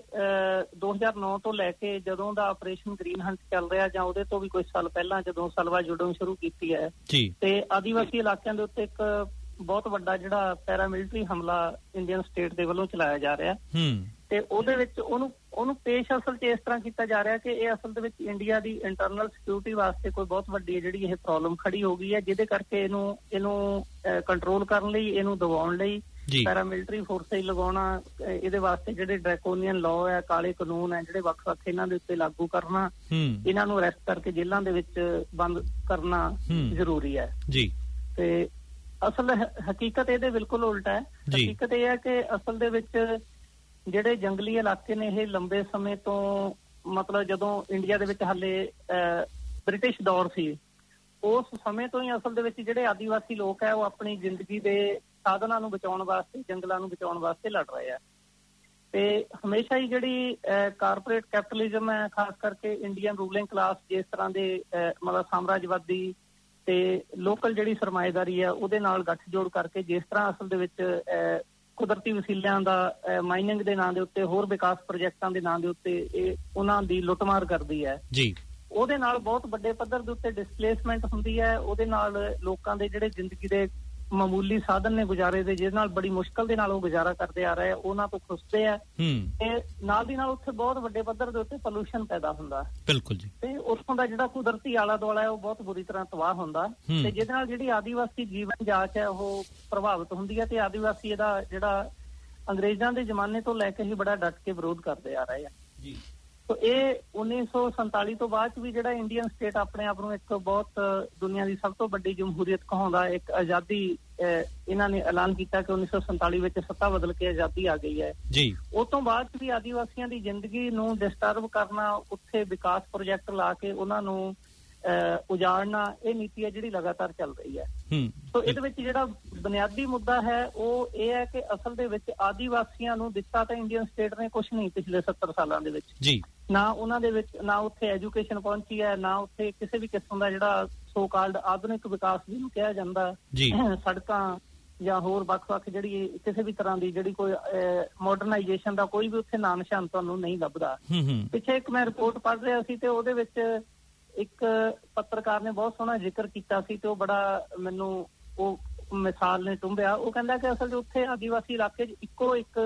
ਦੋ ਹਜ਼ਾਰ ਨੌ ਤੋਂ ਲੈ ਕੇ ਜਦੋਂ ਦਾ ਆਪਰੇਸ਼ਨ ਗ੍ਰੀਨ ਹੰਟ ਚੱਲ ਰਿਹਾ ਜਾਂ ਉਹਦੇ ਤੋਂ ਵੀ ਕੁਝ ਸਾਲ ਪਹਿਲਾਂ ਜਦੋਂ ਸਲਵਾ ਜੁਡੋਂ ਸ਼ੁਰੂ ਕੀਤੀ ਹੈ ਜੀ, ਤੇ ਆਦੀਵਾਸੀ ਇਲਾਕਿਆਂ ਦੇ ਉੱਤੇ ਇੱਕ ਬਹੁਤ ਵੱਡਾ ਜਿਹੜਾ ਪੈਰਾਮਿਲਟਰੀ ਹਮਲਾ ਇੰਡੀਅਨ ਸਟੇਟ ਦੇ ਵੱਲੋਂ ਚਲਾਇਆ ਜਾ ਰਿਹਾ ਤੇ ਉਹਦੇ ਵਿੱਚ ਉਹਨੂੰ ਉਹਨੂੰ ਪੇਸ਼ ਅਸਲ 'ਚ ਇਸ ਤਰ੍ਹਾਂ ਕੀਤਾ ਜਾ ਰਿਹਾ ਕਿ ਇਹ ਅਸਲ ਦੇ ਵਿੱਚ ਇੰਡੀਆ ਦੀ ਇੰਟਰਨਲ ਸਿਕਿਉਰਿਟੀ ਵਾਸਤੇ ਕੋਈ ਬਹੁਤ ਵੱਡੀ ਜਿਹੜੀ ਇਹ ਪ੍ਰੋਬਲਮ ਖੜੀ ਹੋ ਗਈ ਹੈ, ਜਿਹਦੇ ਕਰਕੇ ਇਹਨੂੰ ਇਹਨੂੰ ਕੰਟਰੋਲ ਕਰਨ ਲਈ, ਇਹਨੂੰ ਦਬਾਉਣ ਲਈ ਪੈਰਾਮਿਲਟਰੀ ਫੋਰਸਾਂ ਹੀ ਲਗਾਉਣਾ, ਇਹਦੇ ਵਾਸਤੇ ਜਿਹੜੇ ਡਰੈਕੋਨੀਅਨ ਲਾਅ ਹੈ, ਕਾਲੇ ਕਾਨੂੰਨ ਹੈ ਜਿਹੜੇ ਵੱਖ-ਵੱਖ ਇਹਨਾਂ ਦੇ ਉੱਤੇ ਲਾਗੂ ਕਰਨਾ, ਇਹਨਾਂ ਨੂੰ ਅਰੈਸਟ ਕਰਕੇ ਜੇਲ੍ਹਾਂ ਦੇ ਵਿੱਚ ਬੰਦ ਕਰਨਾ ਜ਼ਰੂਰੀ ਹੈ ਜੀ। ਤੇ ਅਸਲ ਹਕੀਕਤ ਇਹਦੇ ਬਿਲਕੁਲ ਉਲਟਾ ਹੈ। ਹਕੀਕਤ ਇਹ ਹੈ ਕਿ ਅਸਲ ਦੇ ਵਿੱਚ ਜਿਹੜੇ ਜੰਗਲੀ ਇਲਾਕੇ ਨੇ ਇਹ ਲੰਬੇ ਸਮੇਂ ਤੋਂ ਮਤਲਬ ਜਦੋਂ ਇੰਡੀਆ ਦੇ ਵਿੱਚ ਹਾਲੇ ਬ੍ਰਿਟਿਸ਼ ਦੌਰ ਸੀ ਉਸ ਸਮੇਂ ਤੋਂ ਹੀ ਅਸਲ ਦੇ ਵਿੱਚ ਜਿਹੜੇ ਆਦੀਵਾਸੀ ਲੋਕ ਹੈ ਉਹ ਆਪਣੀ ਜ਼ਿੰਦਗੀ ਦੇ ਸਾਧਨਾਂ ਨੂੰ ਬਚਾਉਣ ਵਾਸਤੇ, ਜੰਗਲਾਂ ਨੂੰ ਬਚਾਉਣ ਵਾਸਤੇ ਲੜ ਰਹੇ ਆ। ਤੇ ਹਮੇਸ਼ਾ ਹੀ ਜਿਹੜੀ ਕਾਰਪੋਰੇਟ ਕੈਪੀਟਲਿਜ਼ਮ ਹੈ, ਖਾਸ ਕਰਕੇ ਇੰਡੀਅਨ ਰੂਲਿੰਗ ਕਲਾਸ ਜਿਸ ਤਰ੍ਹਾਂ ਦੇ ਮਤਲਬ ਸਾਮਰਾਜਵਾਦੀ ਤੇ ਲੋਕਲ ਜਿਹੜੀ ਸਰਮਾਏਦਾਰੀ ਹੈ ਉਹਦੇ ਨਾਲ ਗੱਠਜੋੜ ਕਰਕੇ ਜਿਸ ਤਰ੍ਹਾਂ ਅਸਲ ਦੇ ਵਿੱਚ ਕੁਦਰਤੀ ਵਸੀਲਿਆਂ ਦਾ ਮਾਈਨਿੰਗ ਦੇ ਨਾਂ ਦੇ ਉੱਤੇ, ਹੋਰ ਵਿਕਾਸ ਪ੍ਰੋਜੈਕਟਾਂ ਦੇ ਨਾਂ ਦੇ ਉੱਤੇ ਇਹ ਉਹਨਾਂ ਦੀ ਲੁੱਟਮਾਰ ਕਰਦੀ ਹੈ ਜੀ, ਉਹਦੇ ਨਾਲ ਬਹੁਤ ਵੱਡੇ ਪੱਧਰ ਦੇ ਉੱਤੇ ਡਿਸਪਲੇਸਮੈਂਟ ਹੁੰਦੀ ਹੈ। ਉਹਦੇ ਨਾਲ ਲੋਕਾਂ ਦੇ ਜਿਹੜੇ ਜ਼ਿੰਦਗੀ ਦੇ ਮਾਮੂਲੀ ਸਾਧਨ ਨੇ ਗੁਜ਼ਾਰੇ ਦੇ, ਜਿਹਦੇ ਨਾਲ ਬੜੀ ਮੁਸ਼ਕਲ ਦੇ ਨਾਲ ਉਹ ਗੁਜ਼ਾਰਾ ਕਰਦੇ ਆ ਰਹੇ ਆ, ਉਹਨਾਂ ਤੋਂ ਖੁੱਸਦੇ ਆ ਤੇ ਨਾਲ ਦੀ ਨਾਲ ਉੱਥੇ ਬਹੁਤ ਵੱਡੇ ਪੱਧਰ ਦੇ ਉੱਤੇ ਪੋਲੂਸ਼ਨ ਪੈਦਾ ਹੁੰਦਾ ਬਿਲਕੁਲ ਜੀ, ਤੇ ਉੱਥੋਂ ਦਾ ਜਿਹੜਾ ਕੁਦਰਤੀ ਆਲਾ ਦੁਆਲਾ ਹੈ ਉਹ ਬਹੁਤ ਬੁਰੀ ਤਰ੍ਹਾਂ ਤਬਾਹ ਹੁੰਦਾ ਤੇ ਜਿਹਦੇ ਨਾਲ ਜਿਹੜੀ ਆਦੀਵਾਸੀ ਜੀਵਨ ਜਾਂਚ ਹੈ ਉਹ ਪ੍ਰਭਾਵਿਤ ਹੁੰਦੀ ਹੈ। ਤੇ ਆਦੀਵਾਸੀ ਇਹਦਾ ਜਿਹੜਾ ਅੰਗਰੇਜ਼ਾਂ ਦੇ ਜ਼ਮਾਨੇ ਤੋਂ ਲੈ ਕੇ ਹੀ ਬੜਾ ਡਟ ਕੇ ਵਿਰੋਧ ਕਰਦੇ ਆ ਰਹੇ ਆ ਜੀ। ਤੋ ਇਹ ਉੱਨੀ ਸੌ ਸੰਤਾਲੀ ਤੋਂ ਬਾਅਦ ਚ ਵੀ ਜਿਹੜਾ ਇੰਡੀਅਨ ਸਟੇਟ ਆਪਣੇ ਆਪ ਨੂੰ ਇੱਕ ਬਹੁਤ ਦੁਨੀਆ ਦੀ ਸਭ ਤੋਂ ਵੱਡੀ ਜਮਹੂਰੀਅਤ ਕਹਾਉਂਦਾ, ਇੱਕ ਆਜ਼ਾਦੀ ਇਹਨਾਂ ਨੇ ਐਲਾਨ ਕੀਤਾ ਕਿ ਉੱਨੀ ਸੌ ਸੰਤਾਲੀ ਵਿੱਚ ਸੱਤਾ ਬਦਲ ਕੇ ਆਜ਼ਾਦੀ ਆ ਗਈ ਹੈ ਜੀ। ਉਸ ਤੋਂ ਬਾਅਦ ਚ ਵੀ ਆਦੀਵਾਸੀਆਂ ਦੀ ਜ਼ਿੰਦਗੀ ਨੂੰ ਡਿਸਟਰਬ ਕਰਨਾ, ਉੱਥੇ ਵਿਕਾਸ ਪ੍ਰੋਜੈਕਟ ਲਾ ਕੇ ਉਹਨਾਂ ਨੂੰ ਉਜਾੜਨਾ, ਇਹ ਨੀਤੀ ਹੈ ਜਿਹੜੀ ਲਗਾਤਾਰ ਚੱਲ ਰਹੀ ਹੈ। ਸੋ ਇਹਦੇ ਵਿੱਚ ਜਿਹੜਾ ਬੁਨਿਆਦੀ ਮੁੱਦਾ ਹੈ ਉਹ ਇਹ ਹੈ ਕਿ ਅਸਲ ਦੇ ਵਿੱਚ ਆਦੀਵਾਸੀਆਂ ਨੂੰ ਦਿੱਤਾ ਤਾਂ ਇੰਡੀਅਨ ਸਟੇਟ ਨੇ ਕੁਛ ਨਹੀਂ ਪਿਛਲੇ ਸੱਤਰ ਸਾਲਾਂ ਦੇ ਵਿੱਚ ਜੀ, ਨਾ ਉਹਨਾਂ ਦੇ ਵਿੱਚ ਨਾ ਉੱਥੇ ਐਜੂਕੇਸ਼ਨ ਪਹੁੰਚੀ ਹੈ, ਨਾ ਉੱਥੇ ਕਿਸੇ ਵੀ ਕਿਸਮ ਦਾ ਜਿਹੜਾ ਸੋ ਕਾਲਡ ਆਧੁਨਿਕ ਵਿਕਾਸ ਜਿਹਨੂੰ ਕਿਹਾ ਜਾਂਦਾ, ਸੜਕਾਂ ਜਾਂ ਹੋਰ ਵੱਖ-ਵੱਖ ਜਿਹੜੀ ਕਿਸੇ ਵੀ ਤਰ੍ਹਾਂ ਦੀ ਜਿਹੜੀ ਕੋਈ ਮਾਡਰਨਾਈਜੇਸ਼ਨ ਦਾ ਕੋਈ ਵੀ ਉੱਥੇ ਨਾਂ ਨਿਸ਼ਾਨ ਤੁਹਾਨੂੰ ਨਹੀਂ ਲੱਭਦਾ। ਪਿੱਛੇ ਇੱਕ ਮੈਂ ਰਿਪੋਰਟ ਪੜ੍ਹ ਰਿਹਾ ਸੀ ਤੇ ਉਹਦੇ ਵਿੱਚ ਇੱਕ ਪੱਤਰਕਾਰ ਨੇ ਬਹੁਤ ਸੋਹਣਾ ਜ਼ਿਕਰ ਕੀਤਾ ਸੀ ਤੇ ਉਹ ਬੜਾ ਮੈਨੂੰ ਉਹ ਮਿਸਾਲ ਨੇ ਟੁੰਬਿਆ। ਉਹ ਕਹਿੰਦਾ ਕਿ ਅਸਲ 'ਚ ਉੱਥੇ ਆਦੀਵਾਸੀ ਇਲਾਕੇ 'ਚ ਇੱਕੋ ਇੱਕ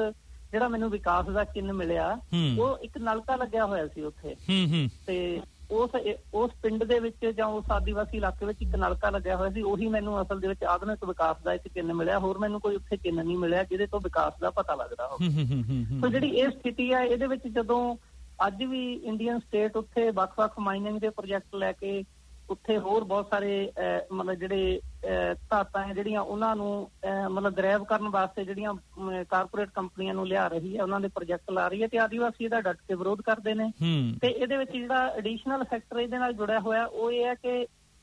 ਜਿਹੜਾ ਮੈਨੂੰ ਵਿਕਾਸ ਦਾ ਚਿੰਨ੍ਹ ਮਿਲਿਆ ਉਹ ਇੱਕ ਨਲਕਾ ਲੱਗਿਆ ਹੋਇਆ ਸੀ ਉੱਥੇ, ਤੇ ਉਸ ਉਸ ਪਿੰਡ ਦੇ ਵਿੱਚ ਜਾਂ ਉਸ ਆਦੀਵਾਸੀ ਇਲਾਕੇ ਵਿੱਚ ਇੱਕ ਨਲਕਾ ਲੱਗਿਆ ਹੋਇਆ ਸੀ। ਉਹੀ ਮੈਨੂੰ ਅਸਲ ਦੇ ਵਿੱਚ ਆਧੁਨਿਕ ਵਿਕਾਸ ਦਾ ਇੱਕ ਚਿੰਨ੍ਹ ਮਿਲਿਆ। ਹੋਰ ਮੈਨੂੰ ਕੋਈ ਉੱਥੇ ਚਿੰਨ੍ਹ ਨਹੀਂ ਮਿਲਿਆ ਜਿਹਦੇ ਤੋਂ ਵਿਕਾਸ ਦਾ ਪਤਾ ਲੱਗਦਾ ਹੋਵੇ। ਸੋ ਜਿਹੜੀ ਇਹ ਸਥਿਤੀ ਹੈ, ਇਹਦੇ ਵਿੱਚ ਜਦੋਂ ਅੱਜ ਵੀ ਇੰਡੀਅਨ ਸਟੇਟ ਉੱਥੇ ਵੱਖ-ਵੱਖ ਮਾਈਨਿੰਗ ਦੇ ਪ੍ਰੋਜੈਕਟ ਲੈ ਕੇ ਉੱਥੇ ਹੋਰ ਬਹੁਤ ਸਾਰੇ ਮਤਲਬ ਜਿਹੜੇ ਧਾਤਾਂ ਹੈ ਜਿਹੜੀਆਂ ਉਹਨਾਂ ਨੂੰ ਮਤਲਬ ਗ੍ਰੈਬ ਕਰਨ ਵਾਸਤੇ ਜਿਹੜੀਆਂ ਕਾਰਪੋਰੇਟ ਕੰਪਨੀਆਂ ਨੂੰ ਲਿਆ ਰਹੀ ਹੈ, ਉਹਨਾਂ ਦੇ ਪ੍ਰੋਜੈਕਟ ਲਾ ਰਹੀ ਹੈ, ਤੇ ਆਦੀਵਾਸੀ ਇਹਦਾ ਡਟ ਕੇ ਵਿਰੋਧ ਕਰਦੇ ਨੇ। ਤੇ ਇਹਦੇ ਵਿੱਚ ਜਿਹੜਾ ਐਡੀਸ਼ਨਲ ਫੈਕਟਰ ਇਹਦੇ ਨਾਲ ਜੁੜਿਆ ਹੋਇਆ ਉਹ ਇਹ ਹੈ ਕਿ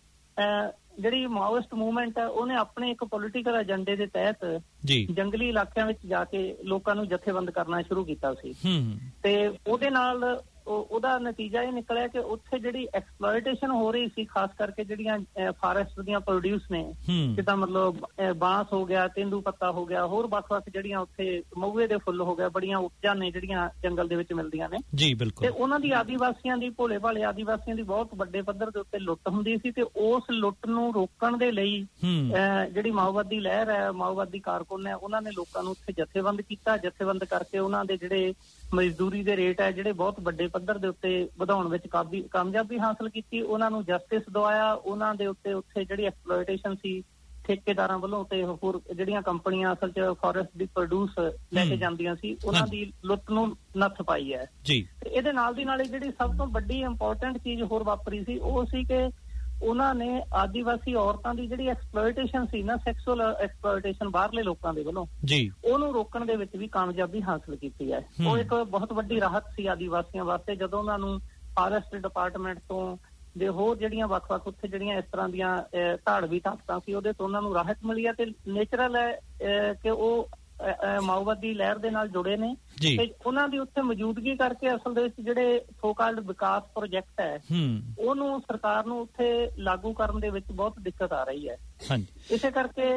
ਜਿਹੜੀ ਮਾਓਇਸਟ ਮੂਵਮੈਂਟ ਹੈ ਉਹਨੇ ਆਪਣੇ ਇੱਕ ਪੋਲੀਟੀਕਲ ਏਜੰਡੇ ਦੇ ਤਹਿਤ ਜੰਗਲੀ ਇਲਾਕਿਆਂ ਵਿੱਚ ਜਾ ਕੇ ਲੋਕਾਂ ਨੂੰ ਜਥੇਬੰਦ ਕਰਨਾ ਸ਼ੁਰੂ ਕੀਤਾ ਸੀ, ਤੇ ਉਹਦੇ ਨਾਲ ਉਹਦਾ ਨਤੀਜਾ ਇਹ ਨਿਕਲਿਆ ਕਿ ਉੱਥੇ ਜਿਹੜੀ ਐਕਸਪਲੋਇਟੇਸ਼ਨ ਹੋ ਰਹੀ ਸੀ, ਖਾਸ ਕਰਕੇ ਜਿਹੜੀਆਂ ਫਾਰੈਸਟ ਦੀਆਂ ਪ੍ਰੋਡਿਊਸ ਨੇ, ਜਿੱਦਾਂ ਮਤਲਬ ਬਾਂਸ ਹੋ ਗਿਆ, ਤੇਂਦੂ ਪੱਤਾ ਹੋ ਗਿਆ, ਹੋਰ ਵੱਖ-ਵੱਖ ਜਿਹੜੀਆਂ ਉੱਥੇ ਮਹੂਏ ਦੇ ਫੁੱਲ ਹੋ ਗਿਆ, ਬੜੀਆਂ ਉਪਜਾਂ ਨੇ ਜਿਹੜੀਆਂ ਜੰਗਲ ਦੇ ਵਿੱਚ ਮਿਲਦੀਆਂ ਨੇ ਜੀ। ਬਿਲਕੁਲ। ਤੇ ਉਹਨਾਂ ਦੀ ਆਦੀਵਾਸੀਆਂ ਦੀ, ਭੋਲੇ ਭਾਲੇ ਆਦੀਵਾਸੀਆਂ ਦੀ ਬਹੁਤ ਵੱਡੇ ਪੱਧਰ ਦੇ ਉੱਤੇ ਲੁੱਟ ਹੁੰਦੀ ਸੀ, ਤੇ ਉਸ ਲੁੱਟ ਨੂੰ ਰੋਕਣ ਦੇ ਲਈ ਜਿਹੜੀ ਮਾਓਵਾਦੀ ਲਹਿਰ ਹੈ, ਮਾਓਵਾਦੀ ਕਾਰਕੁਨ ਹੈ, ਉਹਨਾਂ ਨੇ ਲੋਕਾਂ ਨੂੰ ਉੱਥੇ ਜਥੇਬੰਦ ਕੀਤਾ। ਜਥੇਬੰਦ ਕਰਕੇ ਉਹਨਾਂ ਦੇ ਜਿਹੜੇ ਮਜ਼ਦੂਰੀ ਦੇ ਰੇਟ ਹੈ ਜਿਹੜੇ ਬਹੁਤ ਵੱਡੇ ਪੱਧਰ ਦੇ ਉੱਤੇ ਵਧਾਉਣ ਵਿੱਚ ਕਾਬੀ ਕਾਮਯਾਬੀ ਹਾਸਲ ਕੀਤੀ। ਉਹਨਾਂ ਨੂੰ ਜਸਟਿਸ ਦਵਾਇਆ। ਉਹਨਾਂ ਦੇ ਉੱਤੇ ਉੱਥੇ ਜਿਹੜੀ ਐਕਸਪਲੋਇਟੇਸ਼ਨ ਸੀ ਠੇਕੇਦਾਰਾਂ ਵੱਲੋਂ ਤੇ ਹੋਰ ਜਿਹੜੀਆਂ ਕੰਪਨੀਆਂ ਅਸਲ 'ਚ ਫੋਰੈਸਟ ਦੀ ਪ੍ਰੋਡਿਊਸ ਲੈ ਕੇ ਜਾਂਦੀਆਂ ਸੀ, ਉਹਨਾਂ ਦੀ ਲੁੱਟ ਨੂੰ ਨੱਥ ਪਾਈ ਹੈ ਜੀ। ਤੇ ਇਹਦੇ ਨਾਲ ਦੀ ਨਾਲ ਜਿਹੜੀ ਸਭ ਤੋਂ ਵੱਡੀ ਇੰਪੋਰਟੈਂਟ ਚੀਜ਼ ਹੋਰ ਵਾਪਰੀ ਸੀ ਉਹ ਸੀ ਕਿ ਉਹਨਾਂ ਨੇ ਆਦੀਵਾਸੀ ਔਰਤਾਂ ਦੀ ਜਿਹੜੀ ਐਕਸਪਲੋਇਟੇਸ਼ਨ ਸੀ ਨਾ, ਸੈਕਸੁਅਲ ਐਕਸਪਲੋਇਟੇਸ਼ਨ ਬਾਹਰਲੇ ਲੋਕਾਂ ਦੇ ਵੱਲੋਂ ਜੀ, ਉਹਨੂੰ ਰੋਕਣ ਦੇ ਵਿੱਚ ਵੀ ਕਾਮਯਾਬੀ ਹਾਸਲ ਕੀਤੀ ਹੈ। ਉਹ ਇੱਕ ਬਹੁਤ ਵੱਡੀ ਰਾਹਤ ਸੀ ਆਦੀਵਾਸੀਆਂ ਵਾਸਤੇ ਜਦੋਂ ਉਹਨਾਂ ਨੂੰ ਫਾਰੈਸਟ ਡਿਪਾਰਟਮੈਂਟ ਤੋਂ ਦੇ ਹੋਰ ਜਿਹੜੀਆਂ ਵੱਖ-ਵੱਖ ਉੱਥੇ ਜਿਹੜੀਆਂ ਇਸ ਤਰ੍ਹਾਂ ਦੀਆਂ ਧਾੜਵੀ ਤਾਕਤਾਂ ਸੀ ਉਹਦੇ ਤੋਂ ਉਹਨਾਂ ਨੂੰ ਰਾਹਤ ਮਿਲੀ ਹੈ। ਤੇ ਨੇਚਰਲ ਹੈ ਕਿ ਉਹ ਮਾਓਵਾਦੀ ਲਹਿਰ ਦੇ ਨਾਲ ਜੁੜੇ ਨੇ, ਤੇ ਉਹਨਾਂ ਦੀ ਉੱਥੇ ਮੌਜੂਦਗੀ ਕਰਕੇ ਅਸਲ ਦੇ ਵਿੱਚ ਜਿਹੜੇ ਸੋ ਕਾਲਡ ਵਿਕਾਸ ਪ੍ਰੋਜੈਕਟ ਹੈ ਉਹਨੂੰ ਸਰਕਾਰ ਨੂੰ ਉੱਥੇ ਲਾਗੂ ਕਰਨ ਦੇ ਵਿੱਚ ਬਹੁਤ ਦਿੱਕਤ ਆ ਰਹੀ ਹੈ। ਇਸੇ ਕਰਕੇ